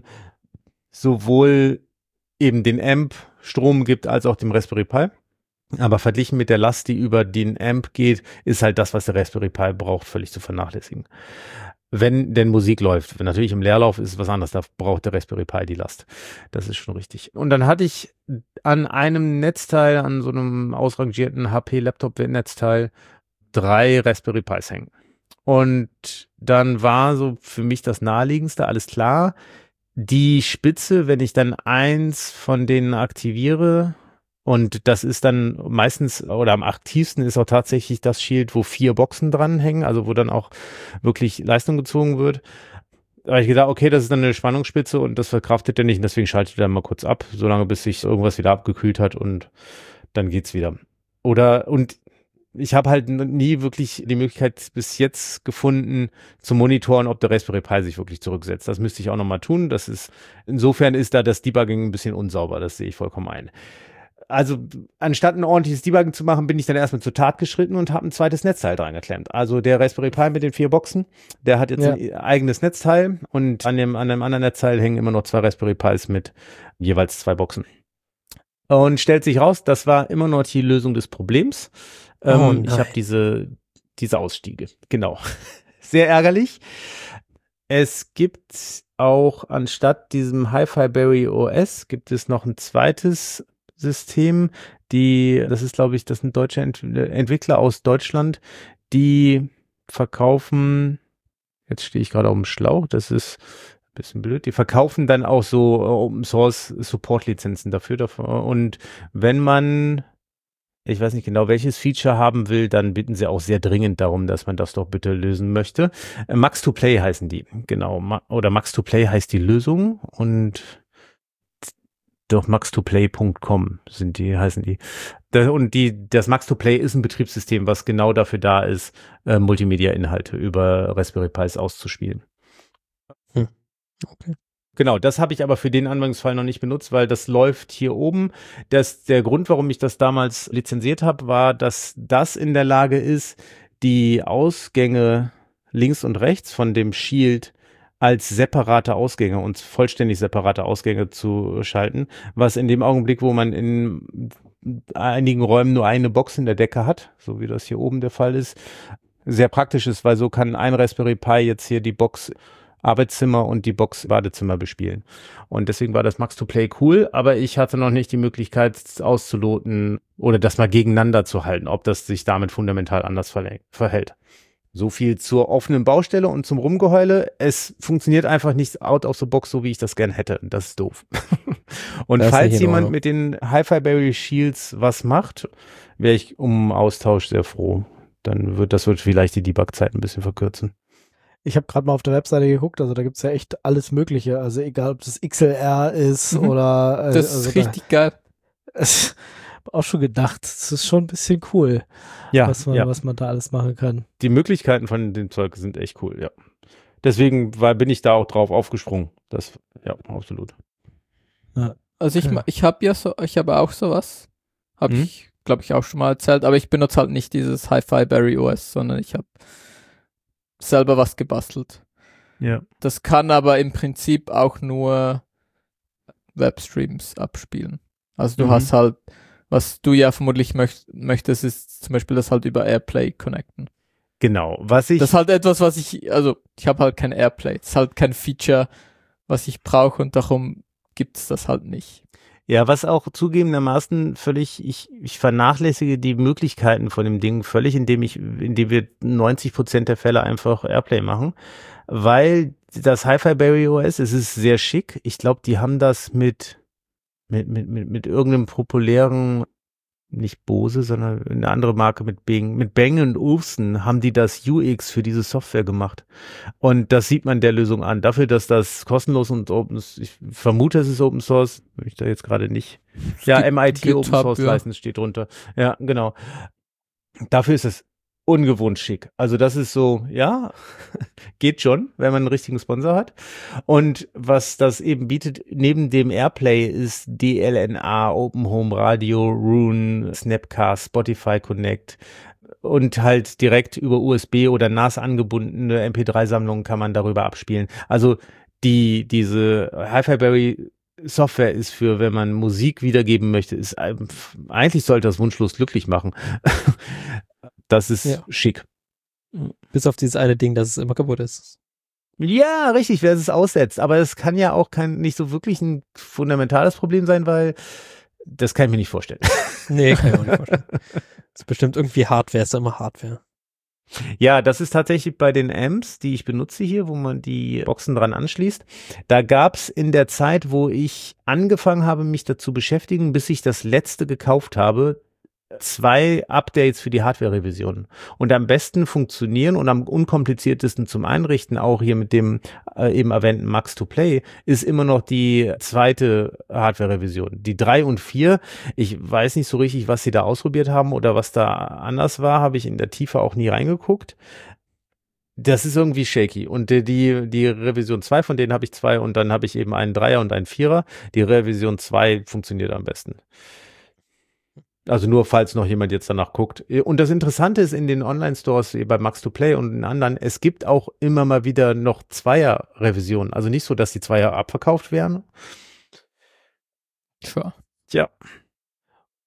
sowohl eben den Amp Strom gibt, als auch dem Raspberry Pi. Aber verglichen mit der Last, die über den Amp geht, ist halt das, was der Raspberry Pi braucht, völlig zu vernachlässigen. Wenn denn Musik läuft. Wenn natürlich im Leerlauf ist es was anderes, da braucht der Raspberry Pi die Last. Das ist schon richtig. Und dann hatte ich an einem Netzteil, an so einem ausrangierten HP-Laptop-Netzteil 3 Raspberry Pis hängen. Und dann war so für mich das Naheliegendste, alles klar, die Spitze, wenn ich dann eins von denen aktiviere, und das ist dann meistens oder am aktivsten ist auch tatsächlich das Shield, wo 4 Boxen dranhängen, also wo dann auch wirklich Leistung gezogen wird. Da habe ich gedacht, okay, das ist dann eine Spannungsspitze und das verkraftet er nicht und deswegen schaltet er mal kurz ab, solange bis sich irgendwas wieder abgekühlt hat und dann geht's wieder. Und ich habe halt nie wirklich die Möglichkeit bis jetzt gefunden, zu monitoren, ob der Raspberry Pi sich wirklich zurücksetzt. Das müsste ich auch nochmal tun. Insofern ist da das Debugging ein bisschen unsauber, das sehe ich vollkommen ein. Also anstatt ein ordentliches Debuggen zu machen, bin ich dann erstmal zur Tat geschritten und habe ein zweites Netzteil dran geklemmt. Also der Raspberry Pi mit den 4 Boxen, der hat jetzt ein eigenes Netzteil und an einem anderen Netzteil hängen immer noch 2 Raspberry Pis mit jeweils 2 Boxen. Und stellt sich raus, das war immer noch die Lösung des Problems. Ich habe diese Ausstiege. Genau. Sehr ärgerlich. Es gibt auch anstatt diesem Hi-Fi Berry OS gibt es noch ein zweites System, das ist, glaube ich, das sind deutsche Entwickler aus Deutschland, die verkaufen, jetzt stehe ich gerade auf dem Schlauch, das ist ein bisschen blöd, die verkaufen dann auch so Open Source Support Lizenzen dafür und wenn man, ich weiß nicht genau, welches Feature haben will, dann bitten sie auch sehr dringend darum, dass man das doch bitte lösen möchte. Max2Play heißen die, genau, oder Max2Play heißt die Lösung und doch max2play.com heißen die. Das Max2Play ist ein Betriebssystem, was genau dafür da ist, Multimedia-Inhalte über Raspberry Pis auszuspielen. Okay. Genau, das habe ich aber für den Anwendungsfall noch nicht benutzt, weil das läuft hier oben. Der Grund, warum ich das damals lizenziert habe, war, dass das in der Lage ist, die Ausgänge links und rechts von dem Shield als separate Ausgänge und vollständig separate Ausgänge zu schalten, was in dem Augenblick, wo man in einigen Räumen nur eine Box in der Decke hat, so wie das hier oben der Fall ist, sehr praktisch ist, weil so kann ein Raspberry Pi jetzt hier die Box Arbeitszimmer und die Box Badezimmer bespielen. Und deswegen war das Max2Play cool, aber ich hatte noch nicht die Möglichkeit auszuloten oder das mal gegeneinander zu halten, ob das sich damit fundamental anders verhält. So viel zur offenen Baustelle und zum Rumgeheule. Es funktioniert einfach nicht out of the box, so wie ich das gern hätte. Das ist doof. Und das falls jemand mit den Hi-Fi Berry Shields was macht, wäre ich um Austausch sehr froh. Das wird vielleicht die Debug-Zeit ein bisschen verkürzen. Ich habe gerade mal auf der Webseite geguckt, also da gibt's ja echt alles Mögliche. Also egal, ob das XLR ist oder das ist richtig geil. Auch schon gedacht, das ist schon ein bisschen cool, was man da alles machen kann. Die Möglichkeiten von dem Zeug sind echt cool, ja. Deswegen bin ich da auch drauf aufgesprungen. Das, ja, absolut. Ja. Also ich habe auch sowas. Habe ich, glaube ich, auch schon mal erzählt, aber ich benutze halt nicht dieses Hi-Fi Berry OS, sondern ich habe selber was gebastelt. Ja. Das kann aber im Prinzip auch nur Webstreams abspielen. Also du hast halt, was du ja vermutlich möchtest, ist zum Beispiel das halt über Airplay connecten. Genau. Das ist halt etwas, ich habe halt kein Airplay. Das ist halt kein Feature, was ich brauche und darum gibt es das halt nicht. Ja, was auch zugegebenermaßen ich vernachlässige die Möglichkeiten von dem Ding völlig, indem wir 90% der Fälle einfach Airplay machen, weil das Hi-Fi Berry OS, es ist sehr schick. Ich glaube, die haben das mit irgendeinem populären, nicht Bose, sondern eine andere Marke mit Bang & Olufsen haben die das UX für diese Software gemacht. Und das sieht man der Lösung an. Dafür, dass das kostenlos und ich vermute, es ist Open Source, ich da jetzt gerade nicht. Ja, MIT GitHub, Open Source License steht drunter. Ja, genau. Dafür ist es ungewohnt schick. Also das ist so, ja, geht schon, wenn man einen richtigen Sponsor hat. Und was das eben bietet, neben dem Airplay ist DLNA, Open Home Radio, Roon, Snapcast, Spotify Connect und halt direkt über USB oder NAS angebundene MP3-Sammlungen kann man darüber abspielen. Also diese Hi-Fi Berry Software ist für, wenn man Musik wiedergeben möchte, eigentlich sollte das wunschlos glücklich machen. Das ist schick. Bis auf dieses eine Ding, dass es immer kaputt ist. Ja, richtig, wer es aussetzt. Aber es kann ja auch nicht so wirklich ein fundamentales Problem sein, weil das kann ich mir nicht vorstellen. Nee, kann ich mir auch nicht vorstellen. Das ist bestimmt irgendwie Hardware, ist immer Hardware. Ja, das ist tatsächlich bei den Amps, die ich benutze hier, wo man die Boxen dran anschließt. Da gab's in der Zeit, wo ich angefangen habe, mich dazu beschäftigen, bis ich das letzte gekauft habe, 2 Updates für die Hardware-Revisionen. Und am besten funktionieren und am unkompliziertesten zum Einrichten, auch hier mit dem eben erwähnten Max2Play, ist immer noch die zweite Hardware-Revision. Die 3 und 4, ich weiß nicht so richtig, was sie da ausprobiert haben oder was da anders war, habe ich in der Tiefe auch nie reingeguckt. Das ist irgendwie shaky. Und die Revision 2, von denen habe ich 2 und dann habe ich eben einen 3er und einen 4er. Die Revision 2 funktioniert am besten. Also nur, falls noch jemand jetzt danach guckt. Und das Interessante ist in den Online-Stores, bei Max2Play und in anderen, es gibt auch immer mal wieder noch Zweier-Revisionen. Also nicht so, dass die Zweier abverkauft werden. Sure. Tja,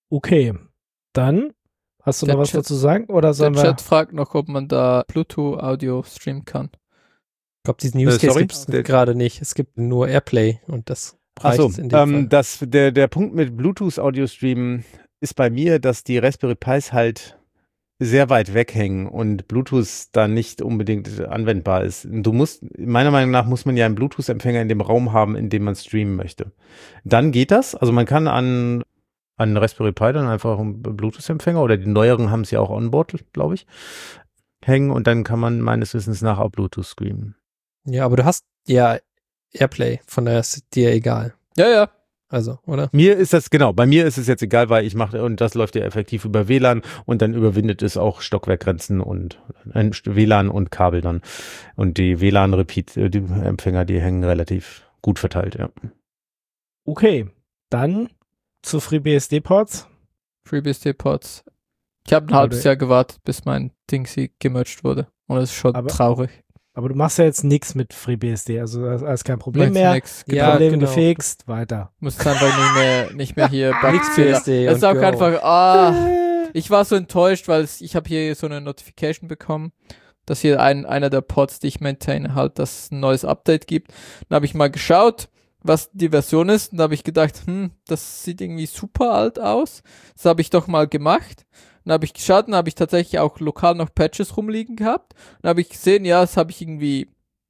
Okay, dann hast du Der noch was Chat- dazu sagen? Oder sollen Der wir... Chat fragt noch, ob man da Bluetooth-Audio streamen kann. Ich glaube, diesen Use Case sorry? gibt es gerade nicht. Es gibt nur Airplay und das reicht Achso, in dem Fall. der Punkt mit Bluetooth-Audio-Streamen ist bei mir, dass die Raspberry Pis halt sehr weit weghängen und Bluetooth da nicht unbedingt anwendbar ist. Meiner Meinung nach muss man ja einen Bluetooth-Empfänger in dem Raum haben, in dem man streamen möchte. Dann geht das. Also man kann an Raspberry Pi dann einfach einen Bluetooth-Empfänger oder die neueren haben es ja auch onboard, glaube ich, hängen und dann kann man meines Wissens nach auch Bluetooth streamen. Ja, aber du hast ja Airplay, von daher ist dir egal. Ja. Also, oder? Bei mir ist es jetzt egal, weil ich mache, und das läuft ja effektiv über WLAN und dann überwindet es auch Stockwerkgrenzen und WLAN und Kabel dann. Und die WLAN-Repeat, die Empfänger, die hängen relativ gut verteilt, ja. Okay, dann zu FreeBSD-Ports. FreeBSD-Ports. Ich habe ein halbes Jahr gewartet, bis mein Dingsy gemerged wurde. Und das ist schon traurig. Aber du machst ja jetzt nichts mit FreeBSD, also das ist kein Problem Möchtest mehr. nix. Ja, Problem genau. gefixt, weiter. Musst einfach nicht mehr hier XBSD Das ist und auch Go. einfach, ich war so enttäuscht, weil ich habe hier so eine Notification bekommen, dass hier einer der Pods, die ich maintaine, halt, dass es ein neues Update gibt. Dann habe ich mal geschaut, was die Version ist, und da habe ich gedacht, das sieht irgendwie super alt aus. Das habe ich doch mal gemacht. Dann habe ich geschaut, dann habe ich tatsächlich auch lokal noch Patches rumliegen gehabt. Dann habe ich gesehen, das habe ich irgendwie,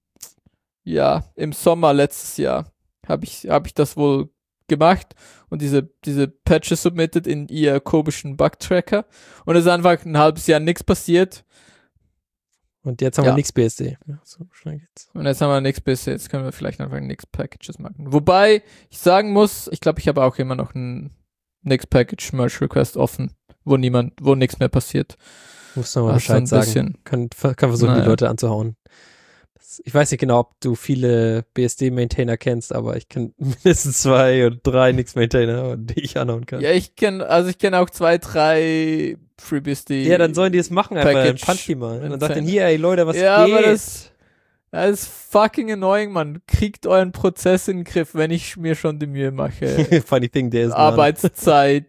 im Sommer letztes Jahr habe ich das wohl gemacht und diese Patches submitted in ihr komischen Bug-Tracker. Und es ist einfach ein halbes Jahr nichts passiert. Und jetzt haben wir nix BSD. Ja, so schnell geht's. Und jetzt haben wir nichts bis jetzt können wir vielleicht einfach nix Packages machen. Wobei ich sagen muss, ich glaube, ich habe auch immer noch ein Nix Package Merge Request offen, wo nichts mehr passiert. Muss nochmal Das ist so ein Bescheid sagen. Kann versuchen, die Leute anzuhauen. Ich weiß nicht genau, ob du viele BSD-Maintainer kennst, aber ich kenne mindestens 2 oder 3 Nix-Maintainer, die ich anhauen kann. Ja, ich kenne auch 2, 3 FreeBSD. Ja, dann sollen die es machen, einfach Package punch die mal. Und dann sagt Maintainer. dann hier, ey Leute, was Ja, geht? aber das ist fucking annoying, man. Kriegt euren Prozess in den Griff, wenn ich mir schon die Mühe mache. Funny thing, der ist Arbeitszeit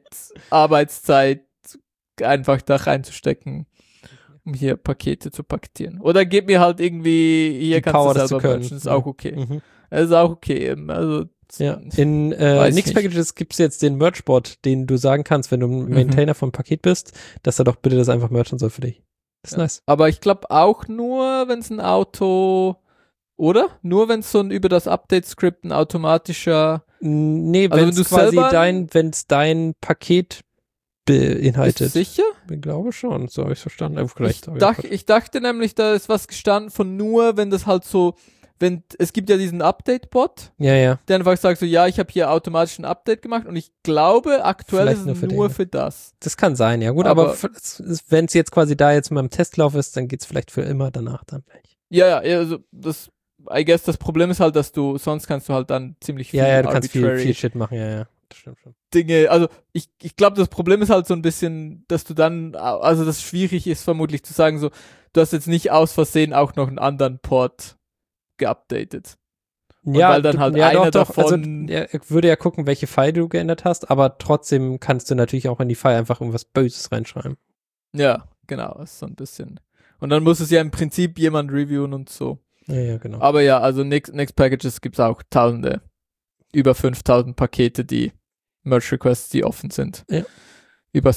einfach da reinzustecken, um hier Pakete zu paketieren. Oder gebt mir halt irgendwie, hier Die kannst Power, du das selber zu können. merchen, ist auch okay. Mhm. Das ist auch okay. Also, Ja. In Weiß Nix nicht. Packages gibt es jetzt den Merge-Bot, den du sagen kannst, wenn du ein Maintainer vom Paket bist, dass er doch bitte das einfach merchen soll für dich. Das ist nice. Aber ich glaube auch nur, wenn es ein Auto, oder? Nur wenn es so ein über das Update-Skript ein automatischer. Nee, Also wenn wenn du es quasi selber- wenn es dein Paket beinhaltet. Bist du sicher? Ich glaube schon, so habe ich verstanden. Einfach vielleicht. Ich dachte nämlich, da ist was gestanden von nur, wenn das halt so, es gibt ja diesen Update-Bot, Ja. der einfach sagt so, ja, ich habe hier automatisch ein Update gemacht und ich glaube, aktuell Vielleicht ist nur es für nur den. für das. Das kann sein, ja gut, Aber- aber wenn es jetzt quasi da jetzt mal im Testlauf ist, dann geht es vielleicht für immer danach dann gleich. Ja, also I guess das Problem ist halt, dass sonst kannst du halt dann ziemlich viel Ja, du kannst viel arbitrary Shit machen, ja. Das stimmt schon. Dinge, also ich glaube, das Problem ist halt so ein bisschen, dass du dann, also das schwierig ist vermutlich zu sagen so, du hast jetzt nicht aus Versehen auch noch einen anderen Port geupdatet. Und weil dann halt einer davon- Also, er würde ja gucken, welche File du geändert hast, aber trotzdem kannst du natürlich auch in die File einfach irgendwas Böses reinschreiben. Ja, genau, ist so ein bisschen. Und dann muss es ja im Prinzip jemand reviewen und so. Ja, genau. Aber ja, also Nix Packages gibt's auch Tausende, über 5000 Pakete, die Merge Requests, die offen sind. Ja. Über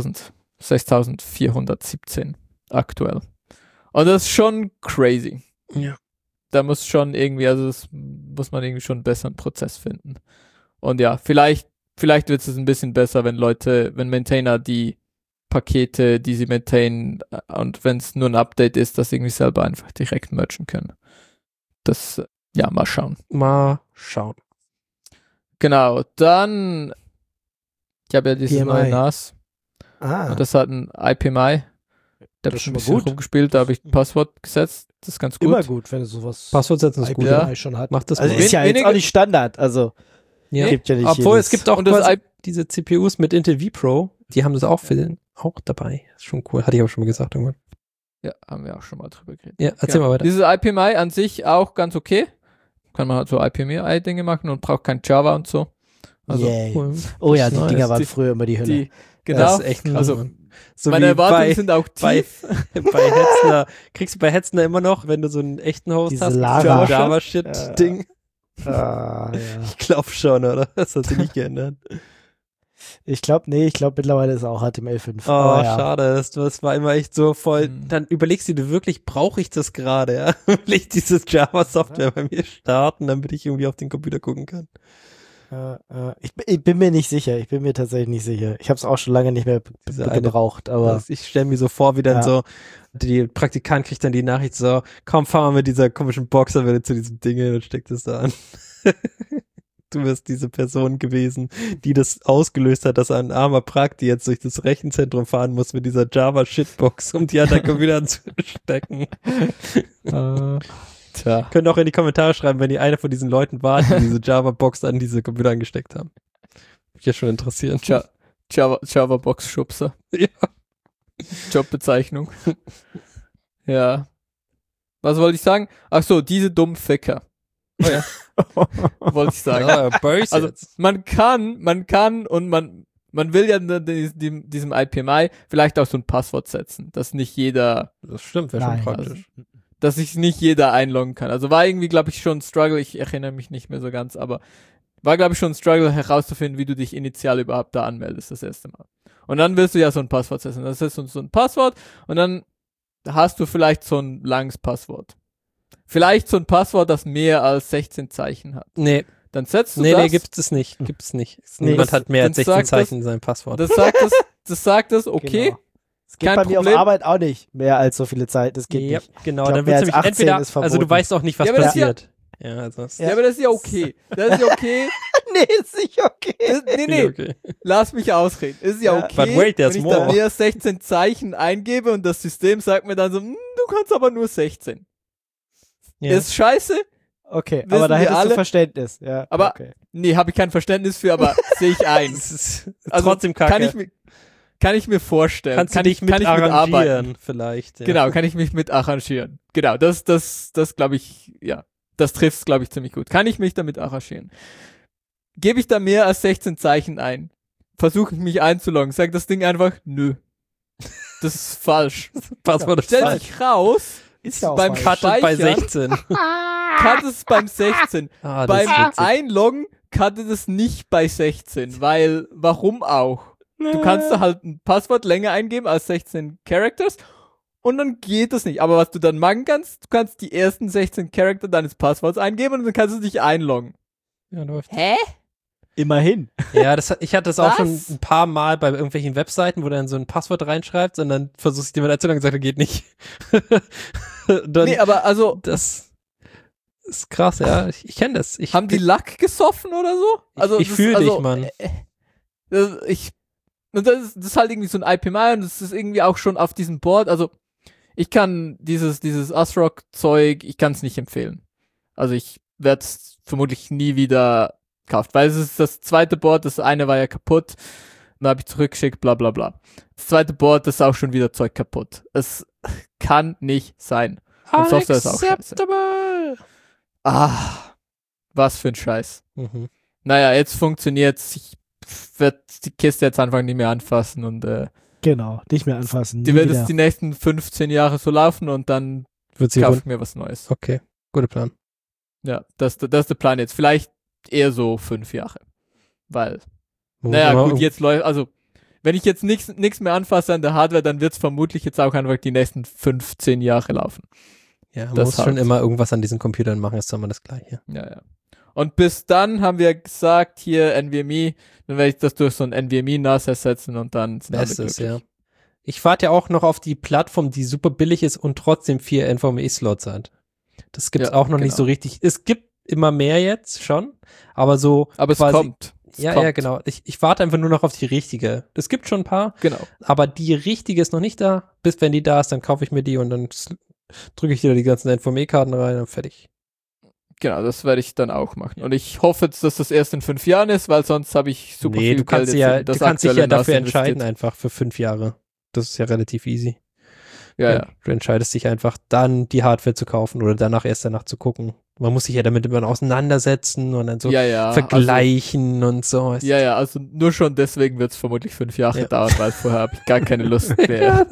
6417 aktuell. Und das ist schon crazy. Ja. Da muss schon irgendwie, also das muss man irgendwie schon einen besseren Prozess finden. Und ja, vielleicht wird es ein bisschen besser, wenn Maintainer die Pakete, die sie maintainen, und wenn es nur ein Update ist, das irgendwie selber einfach direkt mergen können. Das, ja, mal schauen. Mal schauen. Genau, dann, ich habe ja dieses PMI. neue NAS Ah, und das hat ein IPMI. Da habe Das ist ich schon ein mal bisschen gut. rumgespielt, da habe ich ein Passwort gesetzt. Das ist ganz gut. immer gut, wenn du sowas Passwort setzen ist gut. Ja. IPMI schon hat. Mach das Also mal. ist ja jetzt Wenige- auch nicht Standard, also Ja. gibt ja nicht Obwohl, jedes- es gibt auch Und das quasi diese CPUs mit Intel vPro, die haben das auch auch dabei. Ist schon cool. Hatte ich aber schon mal gesagt irgendwann. Ja, haben wir auch schon mal drüber geredet. Ja, erzähl mal weiter. Dieses IPMI an sich auch ganz okay. Kann man halt so IPMI-Dinge machen und braucht kein Java und so. Also, Yay. Oh ja, die nice. Dinger waren früher immer die Hölle. Genau. Das ist echt krass, Also, Mann. So meine wie Erwartungen sind auch bei tief. Hetzner. Kriegst du bei Hetzner immer noch, wenn du so einen echten Host Diese hast, Lara. Java-Shit-Ding? Ja. Ich glaube schon, oder? Das hat sich nicht geändert. Ich glaube mittlerweile ist auch HTML5. Oh, Aber ja. schade. Das war immer echt so voll. Mhm. Dann überlegst du dir wirklich, brauche ich das gerade, ja? Will ich dieses Java-Software bei mir starten, damit ich irgendwie auf den Computer gucken kann? Ich bin mir nicht sicher. Ich bin mir tatsächlich nicht sicher. Ich habe es auch schon lange nicht mehr Diese eine- gebraucht, aber Also ich stelle mir so vor, wie dann Ja. so, die Praktikant kriegt dann die Nachricht so, komm, fahr mal mit dieser komischen Boxerwelle zu diesem Ding hin und steckt es da an. Du wirst diese Person gewesen, die das ausgelöst hat, dass ein armer Prakti jetzt durch das Rechenzentrum fahren muss mit dieser Java-Shitbox, um die an der Computer anzustecken. Tja. Könnt auch in die Kommentare schreiben, wenn ihr einer von diesen Leuten wart, die diese Java-Box an diese Computer angesteckt haben. Mich ja schon interessieren. Java-Box-Schubser. Ja. Jobbezeichnung. Ja. Was wollte ich sagen? Ach so, diese dummen Ficker. Oh ja. Wollte ich sagen. Ja, böse Also, jetzt. man kann und man will ja diesem IPMI vielleicht auch so ein Passwort setzen, dass nicht jeder, Das stimmt, wäre schon Nein. praktisch. dass sich nicht jeder einloggen kann. Also war irgendwie, glaube ich, schon ein Struggle, ich erinnere mich nicht mehr so ganz, aber war, glaube ich, schon ein Struggle herauszufinden, wie du dich initial überhaupt da anmeldest, das erste Mal. Und dann willst du ja so ein Passwort setzen. Das ist so ein Passwort und dann hast du vielleicht so ein langes Passwort. Vielleicht so ein Passwort, das mehr als 16 Zeichen hat. Nee, Dann setzt du nee, das. gibt es nicht. Gibt's nicht. Nee, Niemand das- hat mehr als dann 16 sagt Zeichen in seinem Passwort. Das sagt es, okay. Genau. Es geht Kein bei mir Problem. auf Arbeit auch nicht mehr als so viele Zeit. Das geht Ja, nicht. genau, Ich glaub, dann mehr wird als nämlich 18 entweder, ist also du verboten. weißt auch nicht, was Ja, aber das ist passiert. Ja, also das Ja, aber das ist ja okay. Das ist ja okay. Nee, ist nicht okay. Nee, okay. lass mich ausreden. Ist ja Ja. okay, But wait, there's wenn ich dann more. mehr 16 Zeichen eingebe und das System sagt mir dann so, du kannst aber nur 16. Ja. Ist scheiße? Okay, Wissen aber da wir hättest alle. du Verständnis. Ja, Aber- okay. Nee, habe ich kein Verständnis für, aber sehe ich ein. Das ist Also, trotzdem kacke. Kann ich mir vorstellen. Kannst kann du dich ich, kann mit ich mitarbeiten. arrangieren vielleicht. Ja. Genau, kann ich mich mit arrangieren. Genau, das glaube ich, ja, das trifft glaube ich ziemlich gut. Kann ich mich damit arrangieren? Gebe ich da mehr als 16 Zeichen ein? Versuche ich mich einzuloggen? Sagt das Ding einfach, nö. Das ist falsch. Passwort ist Stellt falsch. sich raus, Ist ja auch beim falsch. Cuttet bei Speichern 16. kann es beim 16. Ah, das Beim ist witzig. Einloggen kannte das nicht bei 16, weil, warum auch? Du kannst da halt ein Passwort länger eingeben als 16 Characters und dann geht das nicht. Aber was du dann machen kannst, du kannst die ersten 16 Charakter deines Passworts eingeben und dann kannst du dich einloggen. Ja, läuft. Hä? Immerhin. Ja, ich hatte das auch Was? schon ein paar Mal bei irgendwelchen Webseiten, wo du dann so ein Passwort reinschreibst und dann versuchst du dir mal einzuloggen und sagst, geht nicht. Dann, Nee, aber also, das ist krass, ja. Ich kenne das. haben die Lack gesoffen oder so? Also, ich das- fühle also, dich, Mann. Das ist halt irgendwie so ein IPMI und das ist irgendwie auch schon auf diesem Board, also ich kann dieses ASRock-Zeug, ich kann es nicht empfehlen. Also ich werde es vermutlich nie wieder kaufen, weil es ist das zweite Board, das eine war ja kaputt, dann habe ich zurückgeschickt, bla bla bla. Das zweite Board, das ist auch schon wieder Zeug kaputt. Es kann nicht sein. Und Software ist auch scheiße. Ah, was für ein Scheiß. Mhm. Naja, jetzt funktioniert's. Ich werde die Kiste jetzt einfach nicht mehr anfassen und Genau, nicht mehr anfassen. die nie wird wieder. jetzt die nächsten 15 Jahre so laufen und dann Wird sie kaufe rund. ich mir was Neues. Okay, guter Plan. Ja, das ist der Plan jetzt. Vielleicht eher so 5 Jahre. Weil, Man naja muss immer gut, jetzt läuft, also wenn ich jetzt nichts mehr anfasse an der Hardware, dann wird's vermutlich jetzt auch einfach die nächsten 15 Jahre laufen. Ja, man das muss halt. schon immer irgendwas an diesen Computern machen, ist doch immer das Gleiche. Ja, ja. Und bis dann haben wir gesagt, hier NVMe, dann werde ich das durch so ein NVMe-NAS ersetzen und dann sind alle Bestes, glücklich. ja. Ich warte ja auch noch auf die Plattform, die super billig ist und trotzdem 4 NVMe-Slots hat. Das gibt's Ja, auch noch nicht genau. so richtig. Es gibt immer mehr jetzt schon, aber so Aber es quasi, kommt. Es Ja, kommt. ja, genau. Ich warte einfach nur noch auf die richtige. Es gibt schon ein paar, Genau. aber die richtige ist noch nicht da. Bis wenn die da ist, dann kaufe ich mir die und dann drücke ich dir die ganzen NVMe-Karten rein und fertig. Genau, das werde ich dann auch machen. Und ich hoffe jetzt, dass das erst in 5 Jahren ist, weil sonst habe ich super Nee, viel du kannst, Geld ja, jetzt in das du kannst dich aktuelle ja dafür NAS investiert. entscheiden einfach für 5 Jahre. Das ist ja relativ easy. Ja. Du entscheidest dich einfach, dann die Hardware zu kaufen oder erst danach zu gucken. Man muss sich ja damit immer auseinandersetzen und dann so vergleichen und so. Also nur schon deswegen wird es vermutlich 5 Jahre dauern, weil vorher habe ich gar keine Lust mehr. Ja,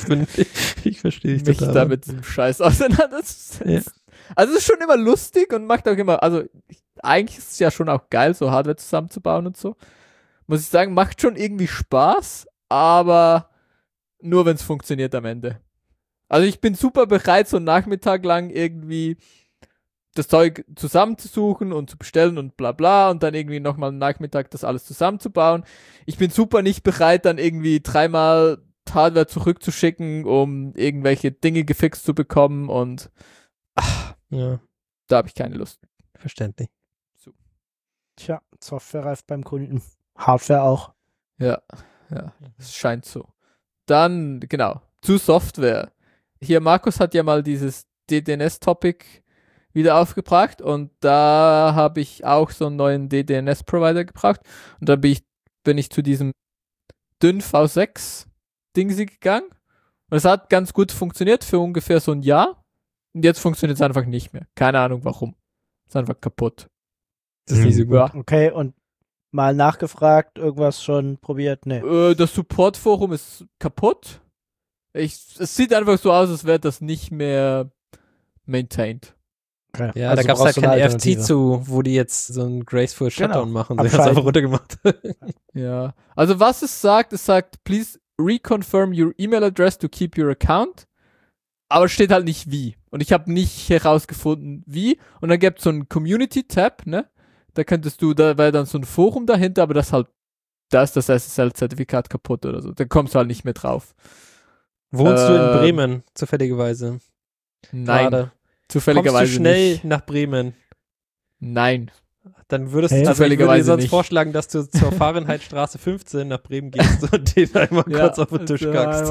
ich verstehe mich total. da mit diesem Scheiß auseinanderzusetzen. Ja. Also es ist schon immer lustig und macht auch immer, also eigentlich ist es ja schon auch geil, so Hardware zusammenzubauen und so. Muss ich sagen, macht schon irgendwie Spaß, aber nur wenn es funktioniert am Ende. Also ich bin super bereit, so einen Nachmittag lang irgendwie das Zeug zusammenzusuchen und zu bestellen und bla bla und dann irgendwie nochmal einen Nachmittag das alles zusammenzubauen. Ich bin super nicht bereit, dann irgendwie 3-mal Hardware zurückzuschicken, um irgendwelche Dinge gefixt zu bekommen und da habe ich keine Lust. Verständlich. So. Tja, Software reift beim Kunden. Hardware auch. Ja, es scheint so. Dann, genau, zu Software. Hier, Markus hat ja mal dieses DDNS-Topic wieder aufgebracht und da habe ich auch so einen neuen DDNS-Provider gebraucht und da bin ich zu diesem dünn V6-Dingsi gegangen und es hat ganz gut funktioniert für ungefähr so ein Jahr und jetzt funktioniert es einfach nicht mehr. Keine Ahnung warum. Ist einfach kaputt. Das ist nicht so gut. Ja. Okay, und mal nachgefragt, irgendwas schon probiert? Nee. Das Support-Forum ist kaputt. Es sieht einfach so aus, als wäre das nicht mehr maintained. Okay. Ja, also da gab es halt brauchst du eine kein RFC Alternative. zu, wo die jetzt so einen graceful Shutdown machen. Sie haben es Abschalten. einfach runtergemacht. Ja. Also was es sagt, please reconfirm your email address to keep your account. Aber es steht halt nicht wie. Und ich habe nicht herausgefunden, wie. Und dann gibt es so einen Community-Tab, ne? Da wäre dann so ein Forum dahinter, aber da ist das SSL-Zertifikat kaputt oder so. Da kommst du halt nicht mehr drauf. Wohnst du in Bremen, zufälligerweise? Nein, Gerade. zufälligerweise Kommst du schnell nicht. nach Bremen? Nein. Dann würdest Hey. du, also ich würde dir Zufälligerweise sonst nicht. vorschlagen, dass du zur Fahrenheitstraße 15 nach Bremen gehst und den einmal kurz auf den Tisch kackst.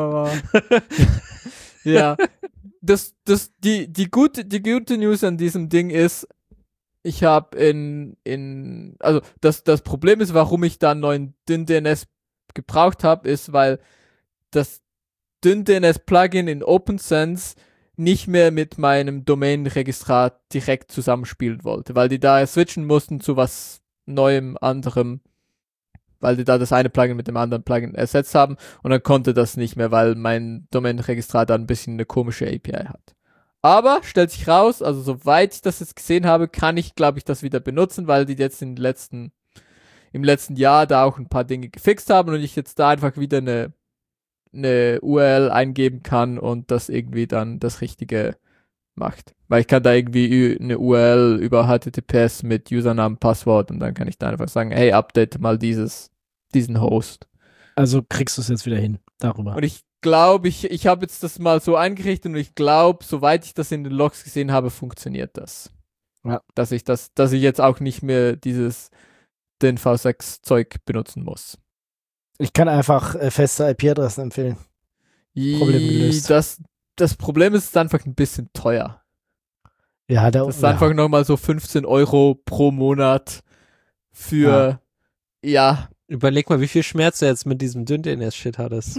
Ja. Die gute News an diesem Ding ist, ich habe also das Problem ist, warum ich da einen neuen DynDNS gebraucht habe, ist, weil das DynDNS-Plugin in OpenSense nicht mehr mit meinem Domain-Registrar direkt zusammenspielen wollte, weil die da switchen mussten zu was Neuem, anderem, weil die da das eine Plugin mit dem anderen Plugin ersetzt haben und dann konnte das nicht mehr, weil mein Domain-Registrar da ein bisschen eine komische API hat. Aber, stellt sich raus, also soweit ich das jetzt gesehen habe, kann ich, glaube ich, das wieder benutzen, weil die jetzt im letzten Jahr da auch ein paar Dinge gefixt haben und ich jetzt da einfach wieder eine URL eingeben kann und das irgendwie dann das Richtige macht. Weil ich kann da irgendwie eine URL über HTTPS mit Usernamen, Passwort und dann kann ich da einfach sagen, hey, update mal diesen Host. Also kriegst du es jetzt wieder hin, darüber. Und ich glaube, ich habe jetzt das mal so eingerichtet und ich glaube, soweit ich das in den Logs gesehen habe, funktioniert das. Ja. Dass ich jetzt auch nicht mehr den V6-Zeug benutzen muss. Ich kann einfach feste IP-Adressen empfehlen. Problem gelöst. Das Problem ist einfach ein bisschen teuer. Ja, Das ist einfach nochmal so 15 € pro Monat für, ja. Überleg mal, wie viel Schmerz du jetzt mit diesem DynDNS-Shit hattest.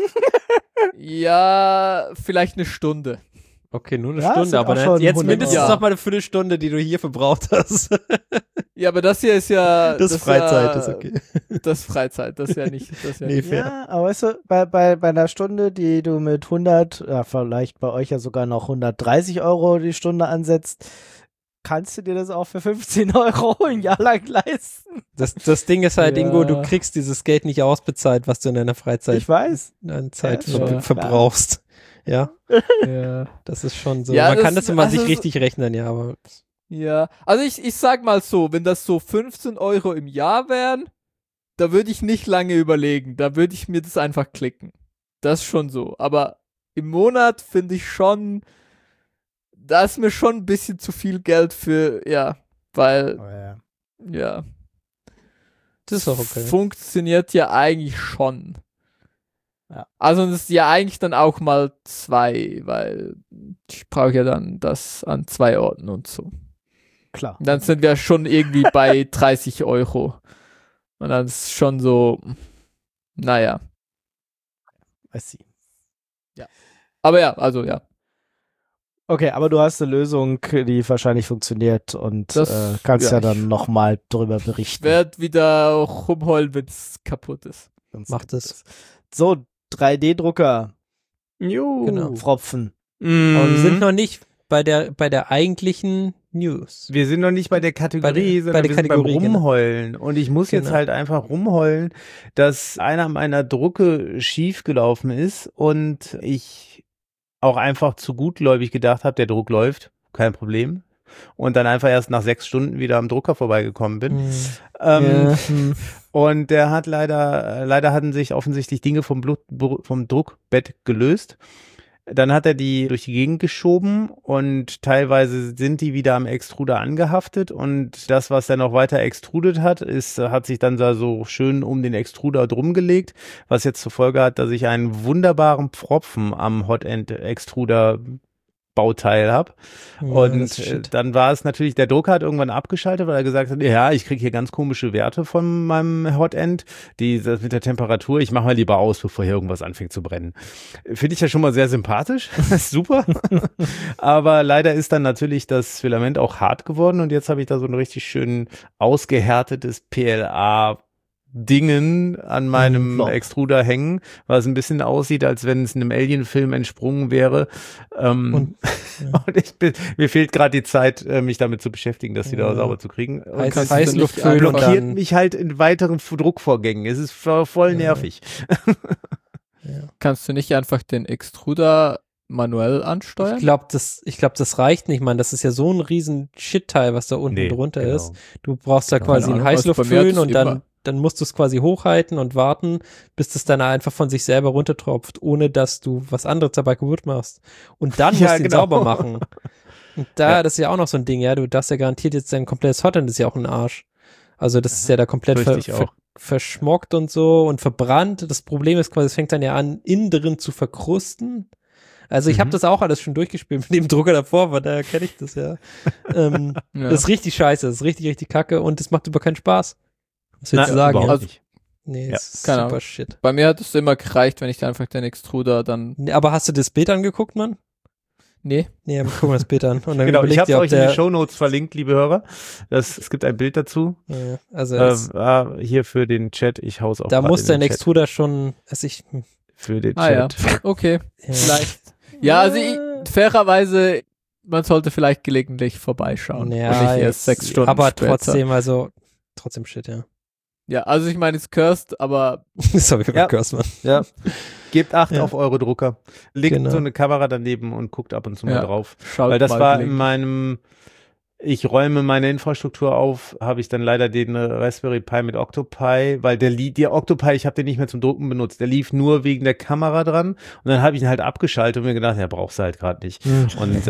Ja, vielleicht eine Stunde. Okay, nur eine Ja, Stunde, sind aber auch schon jetzt 100 mindestens Euro. noch mal eine Viertelstunde, die du hier verbraucht hast. Ja, aber das hier ist ja... Das ist Freizeit, ist okay. Das ist Freizeit, das ist ja nicht... Nee, fair. Ja, aber weißt du, bei einer Stunde, die du mit 100, vielleicht bei euch ja sogar noch 130 € die Stunde ansetzt, kannst du dir das auch für 15 € ein Jahr lang leisten. Das Ding ist halt, Ja. Ingo, du kriegst dieses Geld nicht ausbezahlt, was du in deiner Freizeit Ich weiß. an Zeit Ja. verbrauchst. Ja, Ja. das ist schon so. Ja, Man das- kann das immer also sich so- richtig rechnen, ja, aber Ja, also ich sag mal so, wenn das so 15 € im Jahr wären, da würde ich nicht lange überlegen, da würde ich mir das einfach klicken. Das ist schon so, aber im Monat finde ich schon, da ist mir schon ein bisschen zu viel Geld für, ja, weil, ja, das ist auch okay. funktioniert ja eigentlich schon. Ja. Also das ist ja eigentlich dann auch mal 2, weil ich brauche ja dann das an 2 Orten und so. Klar. Dann sind wir schon irgendwie bei 30 €. Und dann ist schon so, naja. I see. Aber ja, also ja. Okay, aber du hast eine Lösung, die wahrscheinlich funktioniert und Das- kannst ja, ja dann nochmal darüber berichten. Werd wieder rumheulen, wenn es kaputt ist. Macht es. So, 3D-Drucker, Genau. Pfropfen. Aber wir sind Mhm. noch nicht bei der eigentlichen News. Wir sind noch nicht bei der Kategorie, sondern der wir sind Kategorie, beim genau. Rumheulen. Und ich muss jetzt Genau. halt einfach rumheulen, dass einer meiner Drucke schief gelaufen ist und ich auch einfach zu gutgläubig gedacht habe, der Druck läuft, kein Problem. Und dann einfach erst nach 6 Stunden wieder am Drucker vorbeigekommen bin. Hm. Und der hat leider hatten sich offensichtlich Dinge vom Druckbett gelöst. Dann hat er die durch die Gegend geschoben und teilweise sind die wieder am Extruder angehaftet und das, was er noch weiter extrudet hat, hat sich dann da so schön um den Extruder drum gelegt, was jetzt zur Folge hat, dass ich einen wunderbaren Pfropfen am Hotend-Extruder Bauteil habe. Und dann war es natürlich, der Drucker hat irgendwann abgeschaltet, weil er gesagt hat, ja, ich kriege hier ganz komische Werte von meinem Hotend, das mit der Temperatur, ich mache mal lieber aus, bevor hier irgendwas anfängt zu brennen. Finde ich ja schon mal sehr sympathisch, super. Aber leider ist dann natürlich das Filament auch hart geworden und jetzt habe ich da so ein richtig schön ausgehärtetes PLA Dingen an meinem Extruder hängen, was ein bisschen aussieht, als wenn es einem Alien-Film entsprungen wäre. Und mir fehlt gerade die Zeit, mich damit zu beschäftigen, das wieder sauber zu kriegen. Und Heißluftföhn und blockiert dann mich halt in weiteren Druckvorgängen. Es ist voll nervig. Kannst du nicht einfach den Extruder manuell ansteuern? Ich glaube, das reicht nicht, Mann. Das ist ja so ein riesen Shit-Teil, was da unten drunter ist. Du brauchst da quasi einen Heißluftföhn und dann musst du es quasi hochhalten und warten, bis das dann einfach von sich selber runtertropft, ohne dass du was anderes dabei kaputt machst. Und dann musst du ihn sauber machen. Und das ist ja auch noch so ein Ding, ja, du darfst ja garantiert jetzt dein komplettes Hotend ist ja auch ein Arsch. Also das ist ja da komplett verschmockt und so und verbrannt. Das Problem ist quasi, es fängt dann ja an, innen drin zu verkrusten. Also ich habe das auch alles schon durchgespielt mit dem Drucker davor, weil daher kenne ich das ja. Das ist richtig scheiße, das ist richtig, richtig kacke und es macht über keinen Spaß. Was willst du sagen? Überhaupt nicht. Nee, das ist keine super Ahnung. Shit. Bei mir hat es immer gereicht, wenn ich dann einfach den Extruder dann... Nee, aber hast du das Bild angeguckt, Mann? Nee. Nee, aber guck mal das Bild an. Und dann Genau, ich habe dir, euch in die Shownotes verlinkt, liebe Hörer. Es gibt ein Bild dazu. Ja, also hier für den Chat, ich hau's auch da muss dein Chat. Extruder schon, Für den Ja, Chat. okay. Ja. Vielleicht. Ja, also fairerweise, man sollte vielleicht gelegentlich vorbeischauen. Ja, und nicht erst 6 Stunden aber später. trotzdem Shit, ja. Ja, also ich meine, es cursed, aber Sorry, Curse, Mann. Ja. Gebt 8 Ja. auf eure Drucker. Legt Genau. so eine Kamera daneben und guckt ab und zu mal drauf. schaut Weil das mal war in gelegentlich. meinem, ich räume meine Infrastruktur auf, habe ich dann leider den Raspberry Pi mit Octopi, weil der Octopi, ich habe den nicht mehr zum Drucken benutzt. Der lief nur wegen der Kamera dran und dann habe ich ihn halt abgeschaltet und mir gedacht, ja, brauchst du halt gerade nicht. Und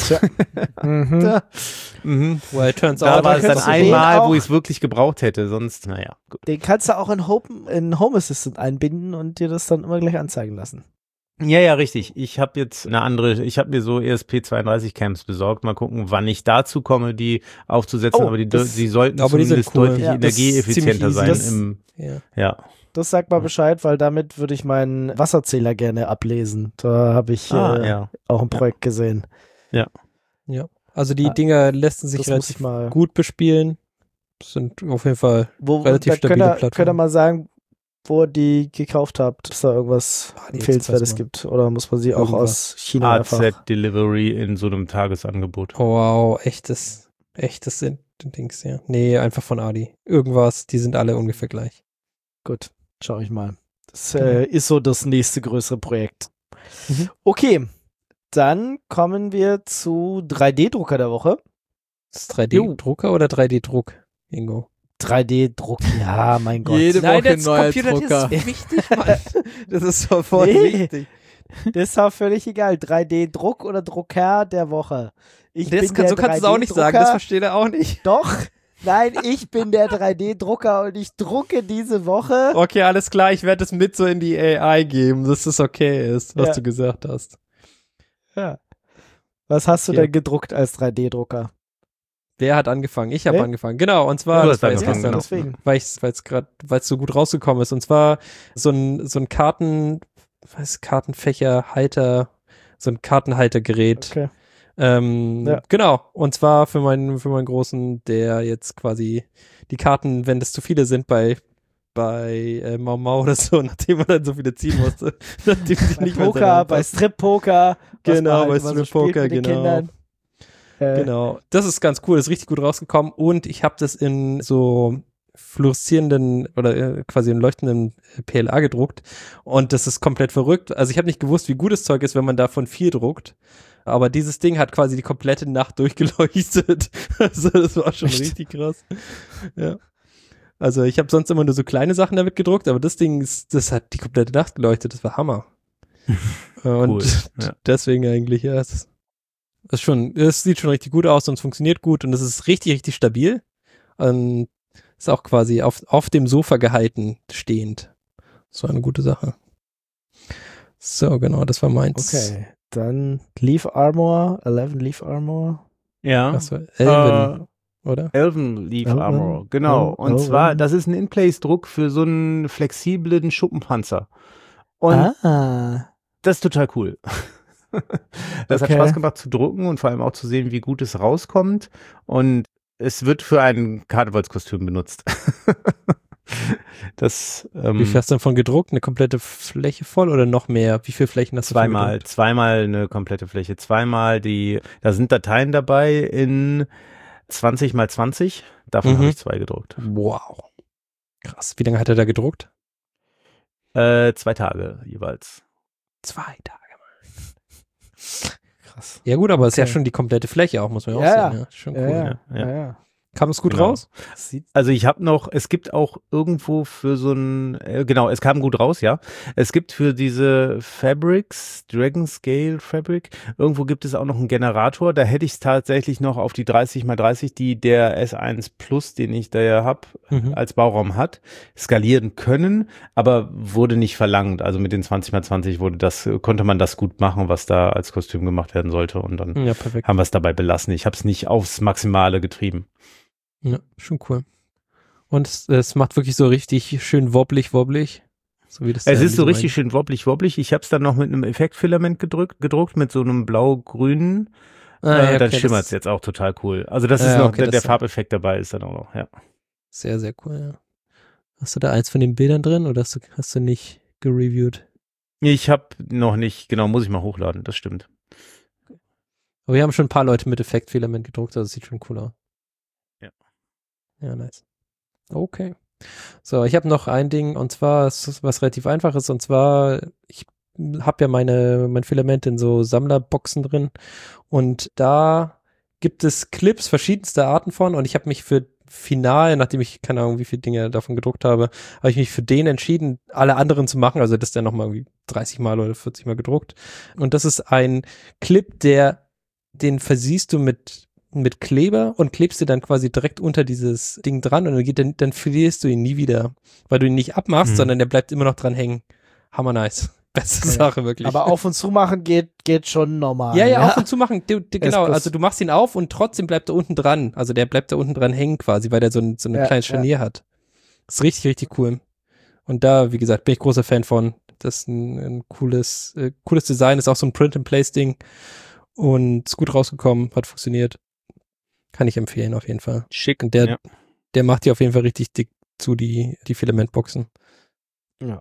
Well, turns da out, war es dann kannst du einmal, den auch- wo ich es wirklich gebraucht hätte, sonst, naja, gut. Den kannst du auch in Home Assistant einbinden und dir das dann immer gleich anzeigen lassen. Ja, richtig. Ich habe jetzt ich habe mir so ESP32 Cams besorgt. Mal gucken, wann ich dazu komme, die aufzusetzen. Oh, aber die das- sollten aber die sind zumindest cool. deutlich Ja, das ist energieeffizienter ziemlich sein. easy. Ja. Das sagt mal Bescheid, weil damit würde ich meinen Wasserzähler gerne ablesen. Da habe ich Ja. auch ein Projekt gesehen. Also die Dinger lassen sich Das muss relativ ich mal. gut bespielen. Sind auf jeden Fall relativ da stabile könnt ihr Plattformen. mal sagen, wo ihr die gekauft habt, ob es da irgendwas Empfehlenswertes mal. gibt. Oder muss man sie auch Irgendwas. aus China einfach... AZ-Delivery in so einem Tagesangebot. Oh, wow, echtes sind Dings, ja. Nee, einfach von Adi. Irgendwas, die sind alle ungefähr gleich. Gut, schau ich mal. Das Genau. ist so das nächste größere Projekt. Mhm. Okay, dann kommen wir zu 3D-Drucker der Woche. Ist 3D-Drucker oder 3D-Druck, Ingo? 3D-Druck, ja, mein Gott. Jede Woche ein neuer Computer, Drucker. das ist wichtig, Mann. Das ist sofort Nee. wichtig. Das ist auch völlig egal. 3D-Druck oder Drucker der Woche. So kannst du es auch nicht sagen, das versteht er auch nicht. Doch. Nein, ich bin der 3D-Drucker und ich drucke diese Woche. Okay, alles klar, ich werde es mit so in die AI geben, dass es okay ist, was Ja. du gesagt hast. Ja. Was hast du Ja. denn gedruckt als 3D-Drucker? Wer hat angefangen? Ich habe Nee? angefangen. Genau, und zwar, Du das hast war jetzt angefangen, gestern, genau. Deswegen. weil es so gut rausgekommen ist. Und zwar so ein Kartenfächer, Halter, so ein Kartenhaltergerät. Okay. Genau. Und zwar für meinen Großen, der jetzt quasi die Karten, wenn das zu viele sind bei Mau Mau oder so, nachdem man dann so viele ziehen musste. Nachdem die Bei nicht mehr Poker, bei Strip-Poker. Genau, bei Strip-Poker, genau. Kindern. Genau. Das ist ganz cool, das ist richtig gut rausgekommen und ich habe das in so fluoreszierenden oder quasi in leuchtenden PLA gedruckt und das ist komplett verrückt. Also ich habe nicht gewusst, wie gut das Zeug ist, wenn man davon 4 druckt. Aber dieses Ding hat quasi die komplette Nacht durchgeleuchtet. Also das war schon richtig krass. Ja. Also ich habe sonst immer nur so kleine Sachen damit gedruckt, aber das Ding das hat die komplette Nacht geleuchtet. Das war Hammer. Und Cool, ja. deswegen eigentlich, ja, es sieht schon richtig gut aus und es funktioniert gut und es ist richtig, richtig stabil. Und ist auch quasi auf dem Sofa gehalten, stehend. Das war eine gute Sache. So, genau, das war meins. Okay, dann Leaf Armor, 11 Leaf Armor. Ja. Das war Elven, oder? Elven Leaf Elven. Armor, genau. Und Elven. zwar, das ist ein In-Place-Druck für so einen flexiblen Schuppenpanzer. Und das ist total cool. Das hat Okay. Spaß gemacht zu drucken und vor allem auch zu sehen, wie gut es rauskommt. Und es wird für ein Karnevalskostüm benutzt. Das Wie viel hast du davon gedruckt? Eine komplette Fläche voll oder noch mehr? Wie viele Flächen hast du davon gedruckt? zweimal eine komplette Fläche. Da sind Dateien dabei in 20 mal 20. Davon habe ich 2 gedruckt. Wow. Krass. Wie lange hat er da gedruckt? 2 Tage jeweils. 2 Tage. Krass. Ja gut, aber es ist ja Okay. schon die komplette Fläche auch, muss man ja auch Ja, sehen. Ja, schon cool. Ja. Ja. Kam es gut Genau. raus? Sieht Also es gibt auch irgendwo für so ein, genau, es kam gut raus, ja. Es gibt für diese Fabrics, Dragon Scale Fabric, irgendwo gibt es auch noch einen Generator. Da hätte ich es tatsächlich noch auf die 30x30, die der S1 Plus, den ich da ja habe, als Bauraum hat, skalieren können, aber wurde nicht verlangt. Also mit den 20x20 konnte man das gut machen, was da als Kostüm gemacht werden sollte. Und dann Ja, perfekt. haben wir es dabei belassen. Ich habe es nicht aufs Maximale getrieben. Ja, schon cool. Und es macht wirklich so richtig schön wobblig. So wie das Es da ist so in richtig schön wobblig. Ich habe es dann noch mit einem Effektfilament gedruckt mit so einem blau-grünen. ja, Dann okay, schimmert es das- jetzt auch total cool. Also das ist Ja, noch, okay, das der ist- Farbeffekt dabei ist dann auch noch, ja. Sehr, sehr cool, ja. Hast du da eins von den Bildern drin oder hast du nicht gereviewt? Ich habe noch nicht, genau, muss ich mal hochladen, das stimmt. Aber wir haben schon ein paar Leute mit Effektfilament gedruckt, also es sieht schon cool aus. Ja. Ja, nice. Okay. So, ich habe noch ein Ding und zwar ist was relativ einfaches und zwar, ich habe ja mein Filament in so Sammlerboxen drin und da gibt es Clips verschiedenster Arten von und ich habe mich für final, nachdem ich keine Ahnung, wie viele Dinge davon gedruckt habe ich mich für den entschieden, alle anderen zu machen, also das ist dann nochmal irgendwie 30 Mal oder 40 Mal gedruckt und das ist ein Clip, den versiehst du mit Kleber und klebst du dann quasi direkt unter dieses Ding dran und dann verlierst du ihn nie wieder, weil du ihn nicht abmachst, sondern der bleibt immer noch dran hängen. Hammer nice. Beste Sache, wirklich. Aber auf und zu machen geht schon normal. ja, auf und zu machen, genau, plus- also du machst ihn auf und trotzdem bleibt er unten dran, also der bleibt da unten dran hängen quasi, weil der so ein kleines Scharnier hat. Das ist richtig, richtig cool. Und da, wie gesagt, bin ich großer Fan von. Das ist ein cooles Design, ist auch so ein Print-and-Place-Ding und ist gut rausgekommen, hat funktioniert. Kann ich empfehlen, auf jeden Fall. Schick. Und der macht die auf jeden Fall richtig dick zu, die Filamentboxen. Ja.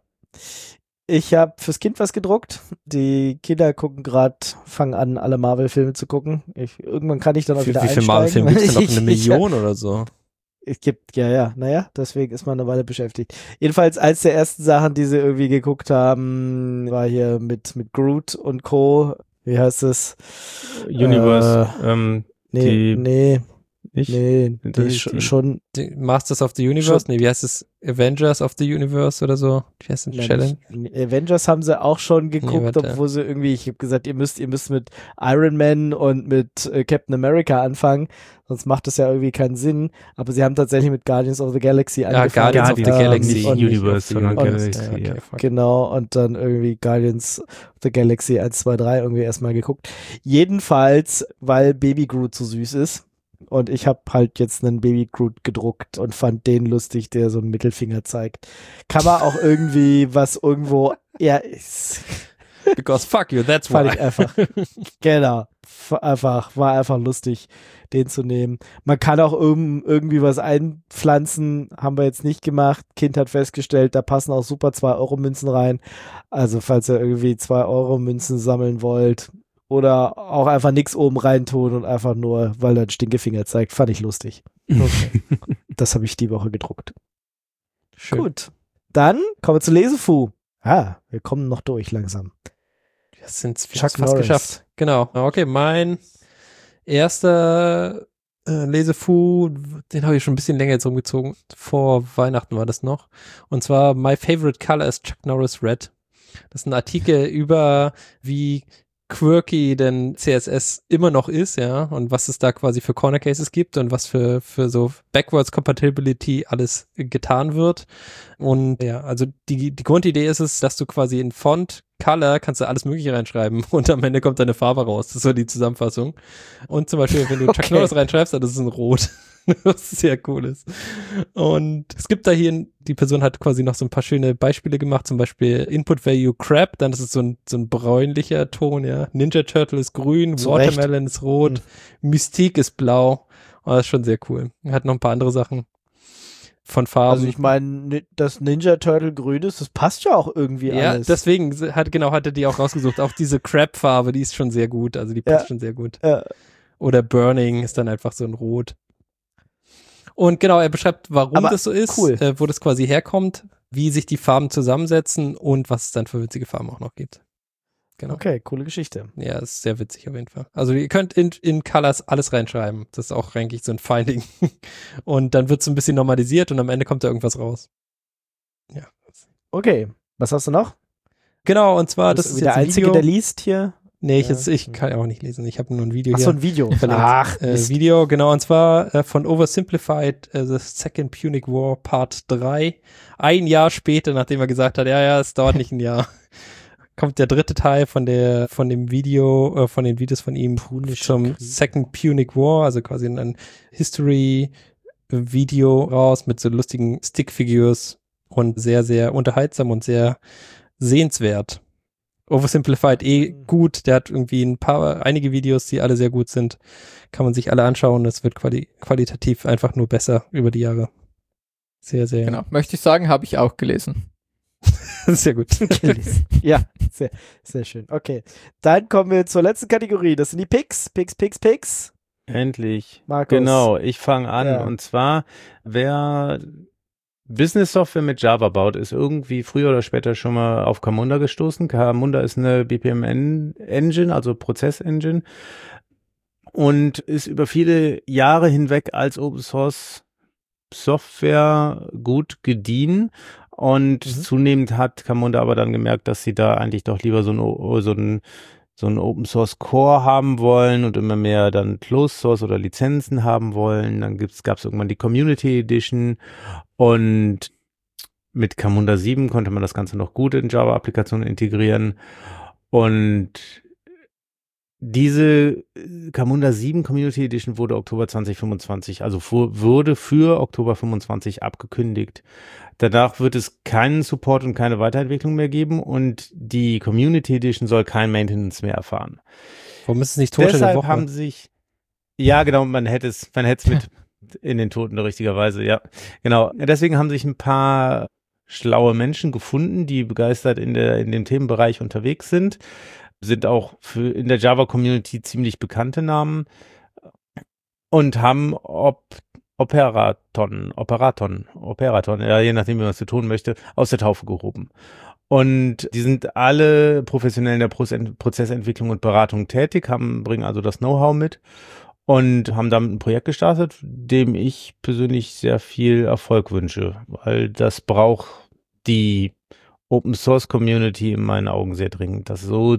Ich habe fürs Kind was gedruckt. Die Kinder fangen an, alle Marvel-Filme zu gucken. Irgendwann kann ich dann auch wieder Wie viele einsteigen. Marvel-Filme gibt es denn noch? Eine Ich- Million oder so? Es gibt, naja, deswegen ist man eine Weile beschäftigt. Jedenfalls, eins der ersten Sachen, die sie irgendwie geguckt haben, war hier mit Groot und Co. Wie heißt es? Universe, Nee, die- schon. Die Masters of the Universe? Nee, wie heißt es? Avengers of the Universe oder so? Wie heißt das? Challenge? Avengers haben sie auch schon geguckt, warte. obwohl sie irgendwie, ich habe gesagt, ihr müsst mit Iron Man und mit Captain America anfangen, sonst macht das ja irgendwie keinen Sinn. Aber sie haben tatsächlich mit Guardians of the Galaxy angefangen. Guardians of the Galaxy. Nicht und- Universe, sondern Und- Galaxy. ja, okay, Ja. fuck. Genau, und dann irgendwie Guardians of the Galaxy 1, 2, 3 irgendwie erstmal geguckt. Jedenfalls, weil Baby Groot so süß ist. Und ich habe halt jetzt einen Baby Groot gedruckt und fand den lustig, der so einen Mittelfinger zeigt. Kann man auch irgendwie was irgendwo, Because fuck you, that's Fand why. ich einfach. Genau. War einfach lustig, den zu nehmen. Man kann auch irgendwie was einpflanzen, haben wir jetzt nicht gemacht. Kind hat festgestellt, da passen auch super 2-Euro-Münzen rein. Also falls ihr irgendwie 2-Euro-Münzen sammeln wollt oder auch einfach nichts oben reintun und einfach nur, weil er einen Stinkefinger zeigt, fand ich lustig. Okay. Das habe ich die Woche gedruckt. Schön. Gut. Dann kommen wir zu Lesefu. Wir kommen noch durch langsam. Das sind Chuck fast Norris. geschafft. Genau. Okay, mein erster Lesefu, den habe ich schon ein bisschen länger jetzt rumgezogen. Vor Weihnachten war das noch. Und zwar My Favorite Color is Chuck Norris Red. Das ist ein Artikel über, wie quirky denn CSS immer noch ist, ja, und was es da quasi für Corner Cases gibt und was für so Backwards Compatibility alles getan wird. Und ja, also die Grundidee ist es, dass du quasi in Font Color kannst du alles Mögliche reinschreiben und am Ende kommt deine Farbe raus. Das ist so die Zusammenfassung. Und zum Beispiel, wenn du Chuck Norris reinschreibst, dann ist es ein Rot. Was sehr cool ist. Und es gibt da hier, die Person hat quasi noch so ein paar schöne Beispiele gemacht, zum Beispiel Input Value Crab, dann ist es so ein bräunlicher Ton, ja. Ninja Turtle ist grün, Watermelon ist rot, Mystique ist blau. Oh, das ist schon sehr cool. Er hat noch ein paar andere Sachen von Farben. Also ich meine, dass Ninja Turtle grün ist, das passt ja auch irgendwie alles. Ja, deswegen hat er die auch rausgesucht. Auch diese Crab-Farbe, die ist schon sehr gut, also die passt schon sehr gut. Oder Burning ist dann einfach so ein Rot. Und genau, er beschreibt, warum das so ist, wo das quasi herkommt, wie sich die Farben zusammensetzen und was es dann für witzige Farben auch noch gibt. Genau. Okay, coole Geschichte. Ja, ist sehr witzig auf jeden Fall. Also ihr könnt in Colors alles reinschreiben. Das ist auch eigentlich so ein Finding. Und dann wird es ein bisschen normalisiert und am Ende kommt da irgendwas raus. Ja. Okay, was hast du noch? Genau, und zwar, das ist der jetzt ein Einzige, Video. der liest hier. Nee, ich kann ja auch nicht lesen. Ich habe nur ein Video hier. Ach so, ein Video. Verlinkt. Video, genau, und zwar von Oversimplified, The Second Punic War Part 3. Ein Jahr später, nachdem er gesagt hat, ja, es dauert nicht ein Jahr, kommt der dritte Teil von dem Video, von den Videos von ihm zum Second Punic War, also quasi ein History-Video raus mit so lustigen Stick-Figures und sehr, sehr unterhaltsam und sehr sehenswert. Oversimplified gut, der hat irgendwie einige Videos, die alle sehr gut sind, kann man sich alle anschauen, das wird qualitativ einfach nur besser über die Jahre. Sehr, sehr. Genau, möchte ich sagen, habe ich auch gelesen. Sehr gut. Ja, sehr, sehr schön. Okay, dann kommen wir zur letzten Kategorie, das sind die Picks. Endlich. Markus. Genau, ich fange an. Ja. Und zwar, wer Business-Software mit Java baut, ist irgendwie früher oder später schon mal auf Camunda gestoßen. Camunda ist eine BPMN-Engine, also Prozess-Engine, und ist über viele Jahre hinweg als Open-Source-Software gut gediehen. Und zunehmend hat Camunda aber dann gemerkt, dass sie da eigentlich doch lieber so ein Open Source Core haben wollen und immer mehr dann Closed Source oder Lizenzen haben wollen. Dann gab es irgendwann die Community Edition und mit Camunda 7 konnte man das Ganze noch gut in Java-Applikationen integrieren. Und diese Camunda 7 Community Edition wurde Oktober 2025, also wurde für Oktober 25 abgekündigt. Danach wird es keinen Support und keine Weiterentwicklung mehr geben und die Community Edition soll kein Maintenance mehr erfahren. Warum ist es nicht Tote der Woche? Haben sich, ja genau, man hätte es mit in den Toten richtigerweise, ja, genau. Deswegen haben sich ein paar schlaue Menschen gefunden, die begeistert in dem Themenbereich unterwegs sind auch in der Java-Community ziemlich bekannte Namen und haben Operaton, ja, je nachdem, wie man es so tun möchte, aus der Taufe gehoben. Und die sind alle professionell in der Prozessentwicklung und Beratung tätig, bringen also das Know-how mit und haben damit ein Projekt gestartet, dem ich persönlich sehr viel Erfolg wünsche, weil das braucht die Open Source Community in meinen Augen sehr dringend, dass so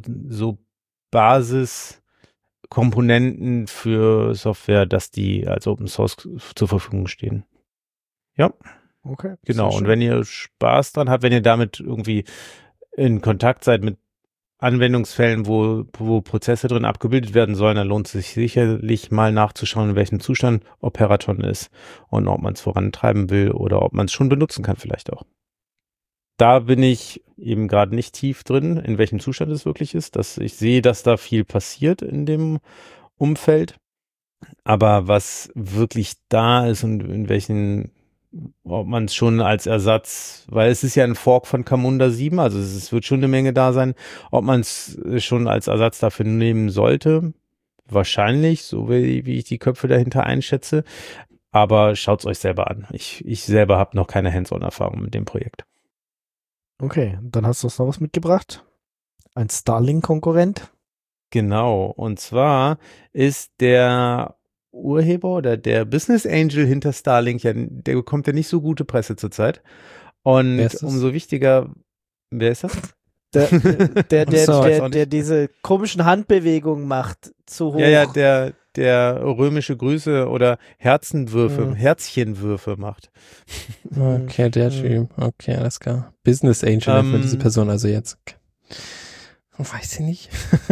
Basiskomponenten für Software, dass die als Open Source zur Verfügung stehen. Ja. Okay. Genau. Und wenn ihr Spaß dran habt, wenn ihr damit irgendwie in Kontakt seid mit Anwendungsfällen, wo Prozesse drin abgebildet werden sollen, dann lohnt es sich sicherlich mal nachzuschauen, in welchem Zustand Operaton ist und ob man es vorantreiben will oder ob man es schon benutzen kann vielleicht auch. Da bin ich eben gerade nicht tief drin, in welchem Zustand es wirklich ist. Ich sehe, dass da viel passiert in dem Umfeld. Aber was wirklich da ist und in welchen, ob man es schon als Ersatz, weil es ist ja ein Fork von Camunda 7, also es wird schon eine Menge da sein, ob man es schon als Ersatz dafür nehmen sollte, wahrscheinlich, so wie ich die Köpfe dahinter einschätze. Aber schaut es euch selber an. Ich selber habe noch keine Hands-on-Erfahrung mit dem Projekt. Okay, dann hast du uns noch was mitgebracht. Ein Starlink-Konkurrent. Genau, und zwar ist der Urheber oder der Business Angel hinter Starlink, ja, der bekommt ja nicht so gute Presse zurzeit. Und Wer ist das? umso wichtiger, wer ist das? Der diese komischen Handbewegungen macht, zu hoch. Ja, der römische Grüße oder Herzchenwürfe macht. Okay, der Typ. Okay, alles klar. Business Angel nennt man diese Person also jetzt. Weiß ich nicht.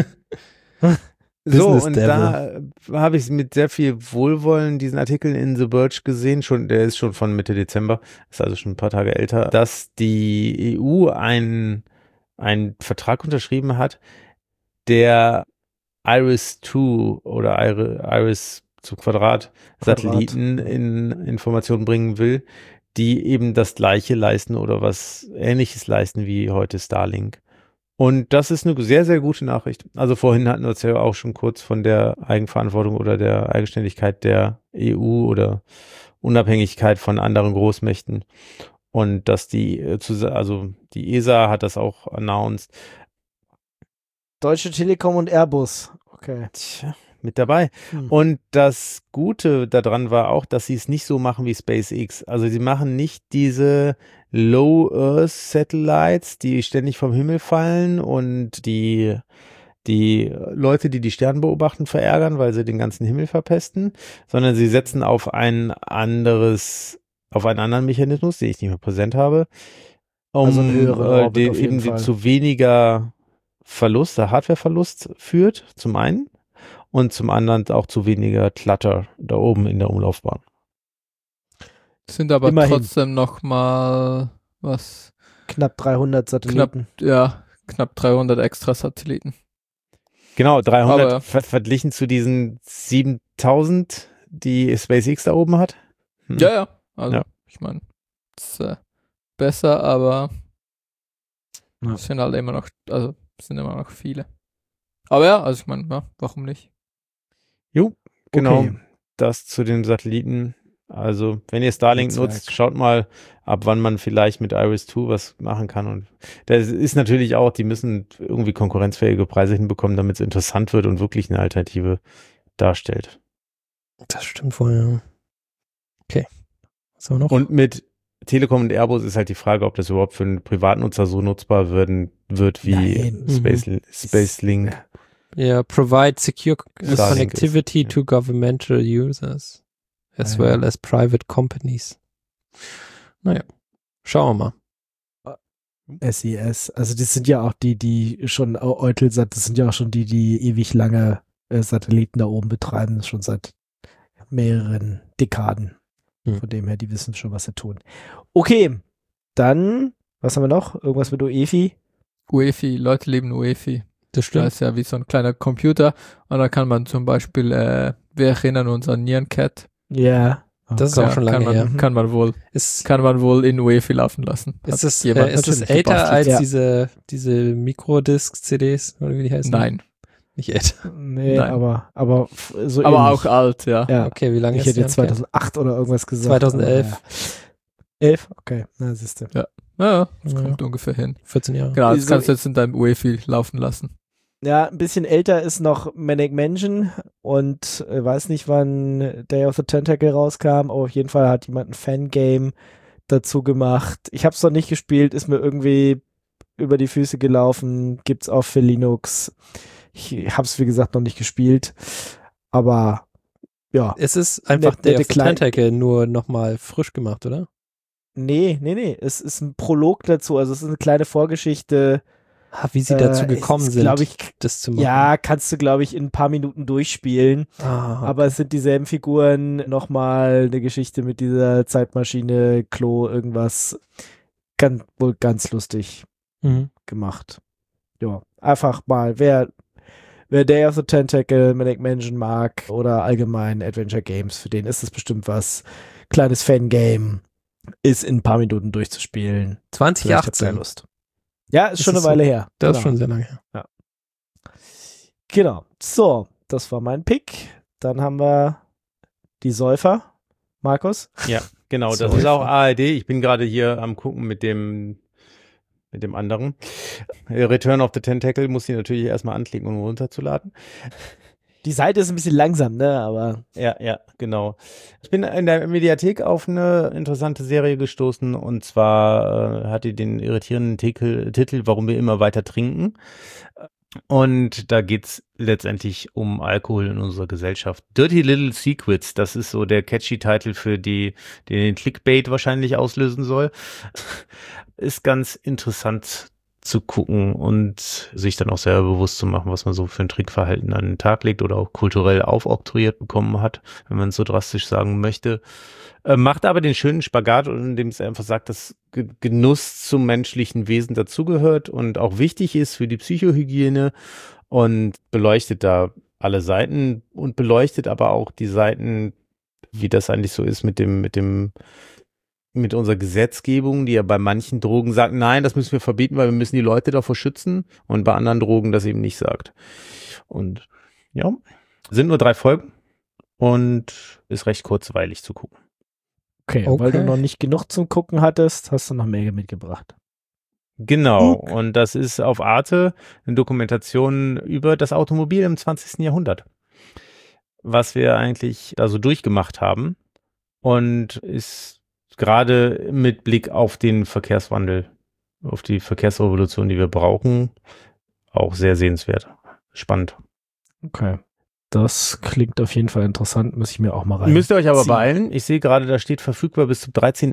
So, Business und Devil. da habe ich mit sehr viel Wohlwollen diesen Artikel in The Verge gesehen, der ist schon von Mitte Dezember, ist also schon ein paar Tage älter, dass die EU einen Vertrag unterschrieben hat, der Iris-2 oder Iris zu Quadrat Satelliten in Information bringen will, die eben das Gleiche leisten oder was Ähnliches leisten wie heute Starlink. Und das ist eine sehr, sehr gute Nachricht. Also vorhin hatten wir uns ja auch schon kurz von der Eigenverantwortung oder der Eigenständigkeit der EU oder Unabhängigkeit von anderen Großmächten. Und dass die ESA hat das auch announced. Deutsche Telekom und Airbus. Okay. Tja, mit dabei. Und das Gute daran war auch, dass sie es nicht so machen wie SpaceX. Also sie machen nicht diese Low Earth Satellites, die ständig vom Himmel fallen und die Leute, die Sterne beobachten, verärgern, weil sie den ganzen Himmel verpesten, sondern sie setzen auf einen anderen Mechanismus, den ich nicht mehr präsent habe, also einen höheren Orbit den auf jeden eben Fall. zu weniger Hardwareverlust führt, zum einen, und zum anderen auch zu weniger Clutter da oben in der Umlaufbahn. Sind aber Immerhin. trotzdem noch mal Knapp 300 Satelliten. knapp 300 extra Satelliten. Genau, 300 Aber- verglichen zu diesen 7000, die SpaceX da oben hat. Ja. Also, Ja. ich meine, ist besser, aber Ja. sind halt immer noch, also sind immer noch viele. Aber ja, also ich meine, ja, warum nicht? Genau, Okay. das zu den Satelliten. Also, wenn ihr Starlink Netzwerk. nutzt, schaut mal, ab wann man vielleicht mit Iris-2 was machen kann. Und das ist natürlich auch, die müssen irgendwie konkurrenzfähige Preise hinbekommen, damit es interessant wird und wirklich eine Alternative darstellt. Das stimmt wohl, ja. Okay. Was haben wir noch? Und mit Telekom und Airbus ist halt die Frage, ob das überhaupt für einen Privatnutzer so nutzbar wird wie Nein. Spacelink. Ja, provide secure Starlink connectivity ist, ja. to governmental users as Ja. well as private companies. Naja, schauen wir mal. SES. Also das sind ja auch die schon Eutelsat, das sind ja auch schon die ewig lange Satelliten da oben betreiben, schon seit mehreren Dekaden. Von dem her, die wissen schon, was sie tun. Okay, dann, was haben wir noch? Irgendwas mit UEFI? UEFI, Leute lieben UEFI. Das Das stimmt. ist ja wie so ein kleiner Computer und da kann man zum Beispiel, wir erinnern uns an Nyan-Cat. Ja. Das ist auch schon lange her. Kann man wohl in UEFI laufen lassen. Hat Ist es jemand älter natürlich als gebastelt. diese Microdisc-CDs, oder wie die heißen? Nein, Nicht älter. Nee, Nein. aber so aber ähnlich. auch alt, ja. Ja. Okay, wie lange Ich ist hätte die 2008 oder irgendwas gesagt. 2011. aber, ja. 11? Okay, na siehst du. Ja, das Ja. kommt ungefähr hin. 14 Jahre. Genau, das So- kannst du jetzt in deinem UEFI laufen lassen. Ja, ein bisschen älter ist noch Manic Mansion und weiß nicht, wann Day of the Tentacle rauskam, aber auf jeden Fall hat jemand ein Fangame dazu gemacht. Ich habe es noch nicht gespielt, ist mir irgendwie über die Füße gelaufen, gibt's auch für Linux. Ich habe es, wie gesagt, noch nicht gespielt, aber ja. Es ist einfach Nette der of the Klein- Tentacle nur nochmal frisch gemacht, oder? Nee, es ist ein Prolog dazu, also es ist eine kleine Vorgeschichte. Wie sie dazu gekommen sind, glaube ich, das zu machen. ja, kannst du, glaube ich, in ein paar Minuten durchspielen. Ah, Aber es sind dieselben Figuren, nochmal eine Geschichte mit dieser Zeitmaschine, Klo, irgendwas. wohl ganz lustig Mhm. gemacht. Ja, einfach mal, wer Day of the Tentacle, Manic Mansion mag oder allgemein Adventure Games, für den ist es bestimmt was. Kleines Fangame ist in ein paar Minuten durchzuspielen. Vielleicht hat's ja 2018. Lust. Ja, ist Das schon ist eine Weile so- her. Das Genau. ist schon sehr lange her. Genau. So, das war mein Pick. Dann haben wir die Säufer. Markus? Ja, genau, das So. ist auch ARD. Ich bin gerade hier am gucken mit dem anderen. Return of the Tentacle muss ich natürlich erstmal anklicken, um runterzuladen. Die Seite ist ein bisschen langsam, ne? Aber Ja, genau. Ich bin in der Mediathek auf eine interessante Serie gestoßen, und zwar hat die den irritierenden Titel Warum wir immer weiter trinken. Und da geht's letztendlich um Alkohol in unserer Gesellschaft. Dirty Little Secrets, das ist so der catchy Titel für den Clickbait wahrscheinlich auslösen soll. Ist ganz interessant zu gucken und sich dann auch selber bewusst zu machen, was man so für ein Trinkverhalten an den Tag legt oder auch kulturell aufoktroyiert bekommen hat, wenn man es so drastisch sagen möchte. Macht aber den schönen Spagat, indem es einfach sagt, dass Genuss zum menschlichen Wesen dazugehört und auch wichtig ist für die Psychohygiene, und beleuchtet da alle Seiten und beleuchtet aber auch die Seiten, wie das eigentlich so ist mit unserer Gesetzgebung, die ja bei manchen Drogen sagt, nein, das müssen wir verbieten, weil wir müssen die Leute davor schützen, und bei anderen Drogen das eben nicht sagt. Und ja, sind nur 3 Folgen und ist recht kurzweilig zu gucken. okay, weil du noch nicht genug zum Gucken hattest, hast du noch mehr mitgebracht. Genau, und das ist auf Arte eine Dokumentation über das Automobil im 20. Jahrhundert, was wir eigentlich da so durchgemacht haben, und ist gerade mit Blick auf den Verkehrswandel, auf die Verkehrsrevolution, die wir brauchen, auch sehr sehenswert. Spannend. Okay. Das klingt auf jeden Fall interessant, muss ich mir auch mal rein. Müsst ihr euch aber ziehen. beeilen. Ich sehe gerade, da steht verfügbar bis zum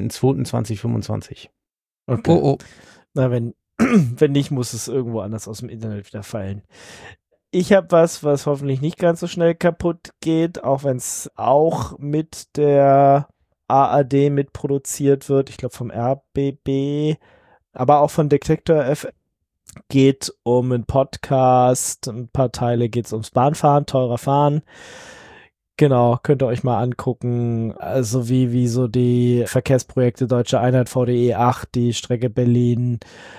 13.02.2025. Okay. Oh. Na, wenn nicht, muss es irgendwo anders aus dem Internet wieder fallen. Ich habe was hoffentlich nicht ganz so schnell kaputt geht, auch wenn es auch mit der ARD mitproduziert wird. Ich glaube vom RBB, aber auch von Detektor FM. Geht um einen Podcast, ein paar Teile geht es ums Bahnfahren, teurer Fahren. Genau, könnt ihr euch mal angucken, also wie so die Verkehrsprojekte Deutsche Einheit VDE 8, die Strecke Berlin,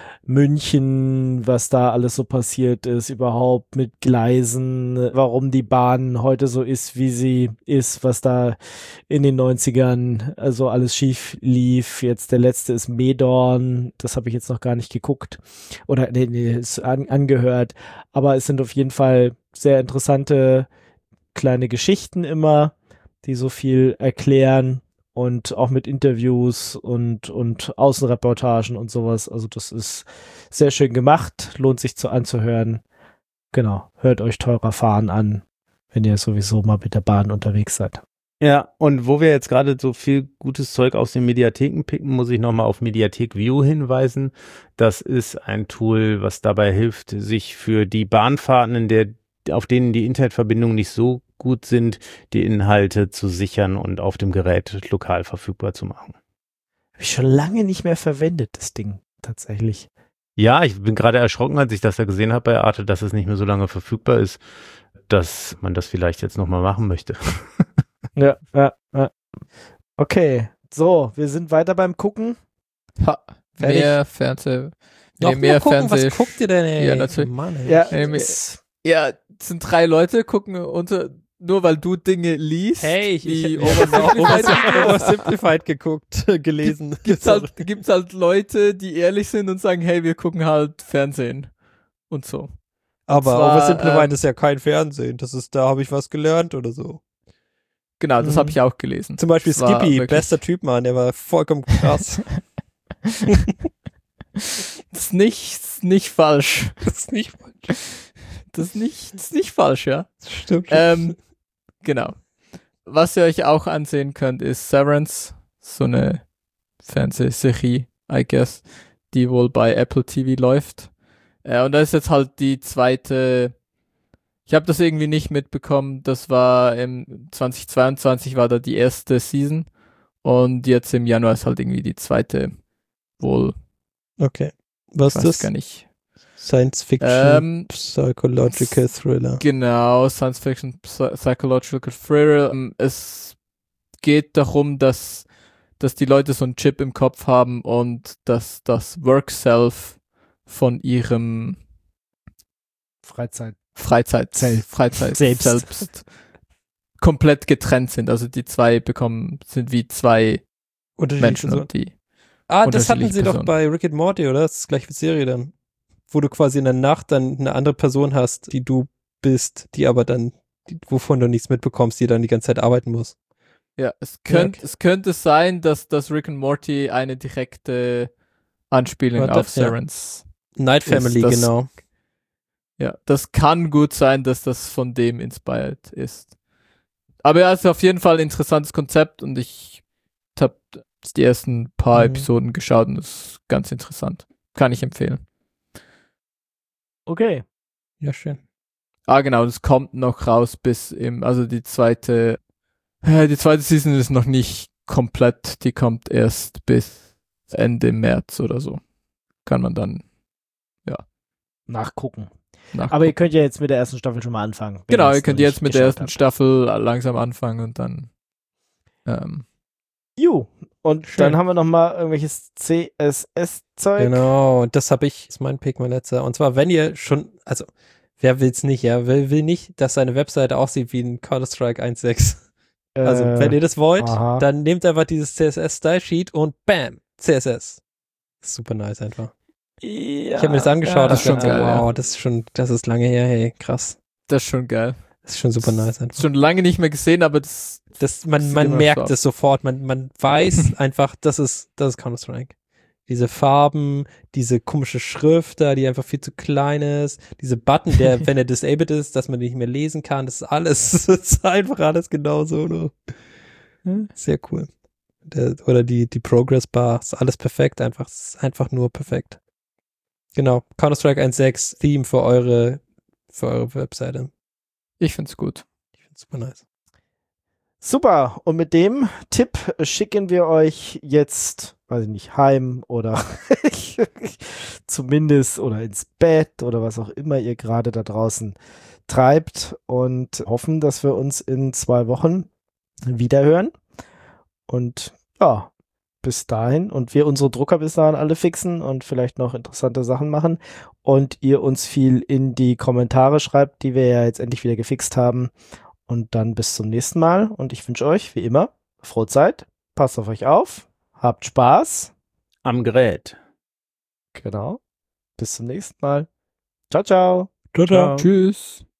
München, was da alles so passiert ist, überhaupt mit Gleisen, warum die Bahn heute so ist, wie sie ist, was da in den 90ern also alles schief lief. Jetzt der letzte ist Medorn, das habe ich jetzt noch gar nicht geguckt oder ist angehört, aber es sind auf jeden Fall sehr interessante kleine Geschichten immer, die so viel erklären. Und auch mit Interviews und Außenreportagen und sowas. Also das ist sehr schön gemacht, lohnt sich anzuhören. Genau, hört euch teurer Fahren an, wenn ihr sowieso mal mit der Bahn unterwegs seid. Ja, und wo wir jetzt gerade so viel gutes Zeug aus den Mediatheken picken, muss ich nochmal auf Mediathek View hinweisen. Das ist ein Tool, was dabei hilft, sich für die Bahnfahrten, auf denen die Internetverbindungen nicht so gut sind, die Inhalte zu sichern und auf dem Gerät lokal verfügbar zu machen. Habe ich schon lange nicht mehr verwendet, das Ding, tatsächlich. Ja, ich bin gerade erschrocken, als ich das da gesehen habe bei Arte, dass es nicht mehr so lange verfügbar ist, dass man das vielleicht jetzt nochmal machen möchte. Ja. Okay, so, wir sind weiter beim Gucken. Fertig? Mehr Fernseh. Noch mehr gucken, Fernseh. was guckt ihr denn, ey? Ja, natürlich. Mann, ey. Ja, Ja, es sind 3 Leute, gucken nur weil du Dinge liest. Hey, wie ich habe Oversimplified geguckt, gelesen. Gibt's halt Leute, die ehrlich sind und sagen, hey, wir gucken halt Fernsehen und so. Aber zwar, Oversimplified ist ja kein Fernsehen. Da habe ich was gelernt oder so. Genau, das habe ich auch gelesen. Zum Beispiel Das war Skippy, wirklich- bester Typ, Mann, der war vollkommen krass. Das ist nicht falsch. Das ist nicht falsch. Das ist nicht falsch, ja. Das stimmt. Genau. Was ihr euch auch ansehen könnt, ist Severance, so eine Fernsehserie, I guess, die wohl bei Apple TV läuft. Und da ist jetzt halt die zweite, ich habe das irgendwie nicht mitbekommen, das war im 2022 war da die erste Season und jetzt im Januar ist halt irgendwie die zweite wohl Okay. Was Ich ist weiß das? gar nicht. Science Fiction, Psychological Thriller. Genau, Science Fiction, Psychological Thriller. Es geht darum, dass die Leute so einen Chip im Kopf haben und dass das Work-Self von ihrem Freizeit. Selbst komplett getrennt sind. Also die zwei sind wie zwei Menschen. Und die Das hatten unterschiedliche sie doch Personen. bei Rick and Morty, oder? Das ist gleich wie Serie dann. Wo du quasi in der Nacht dann eine andere Person hast, die du bist, die aber dann, wovon du nichts mitbekommst, die dann die ganze Zeit arbeiten muss. Ja, es okay. könnte sein, dass Rick and Morty eine direkte Anspielung Warte, auf Serens. Night Family, das- genau. Ja, das kann gut sein, dass das von dem inspired ist. Aber ja, es ist auf jeden Fall ein interessantes Konzept und ich habe die ersten paar Episoden geschaut und das ist ganz interessant. Kann ich empfehlen. Okay. Ja, schön. Genau, das kommt noch raus also die zweite Season ist noch nicht komplett, die kommt erst bis Ende März oder so. Kann man dann Nachgucken. nachgucken. Aber ihr könnt ja jetzt mit der ersten Staffel schon mal anfangen. wenn Genau, ihr ihr es könnt noch jetzt nicht mit der geschaut ersten habt. Staffel langsam anfangen und dann Und Schön. dann haben wir noch mal irgendwelches CSS-Zeug. Genau, das ist mein Pick, mein letzter. Und zwar, wenn ihr schon, also, wer will's nicht, ja? Wer will nicht, dass seine Webseite aussieht wie ein Counter-Strike 1.6? Also, wenn ihr das wollt, aha. dann nehmt einfach dieses CSS-Style-Sheet und bam, CSS. Super nice einfach. Ja, Ich habe mir das angeschaut, das ist schon dachte, geil, ja. wow, das ist lange her, hey, krass. das ist schon geil. Das ist schon super nice einfach. Schon lange nicht mehr gesehen, aber Man sieht immer merkt so es sofort, man weiß einfach, das ist Counter-Strike. Diese Farben, diese komische Schrift da, die einfach viel zu klein ist, diese Button, der, wenn er disabled ist, dass man nicht mehr lesen kann, das ist alles, das ist einfach alles genauso. Nur. Sehr cool. Oder die Progress Bar, ist alles perfekt, ist einfach nur perfekt. Genau, Counter-Strike 1.6 Theme für eure Webseite. ich find's gut. Ich finde super nice. Super. Und mit dem Tipp schicken wir euch jetzt, weiß ich nicht, heim oder zumindest oder ins Bett oder was auch immer ihr gerade da draußen treibt und hoffen, dass wir uns in 2 Wochen wiederhören. Und ja, bis dahin und wir unsere Drucker bis dahin alle fixen und vielleicht noch interessante Sachen machen und ihr uns viel in die Kommentare schreibt, die wir ja jetzt endlich wieder gefixt haben. Und dann bis zum nächsten Mal und ich wünsche euch, wie immer, frohe Zeit, passt auf euch auf, habt Spaß. Am Gerät. Genau. Bis zum nächsten Mal. Ciao, ciao. Ciao, ciao. Tschüss.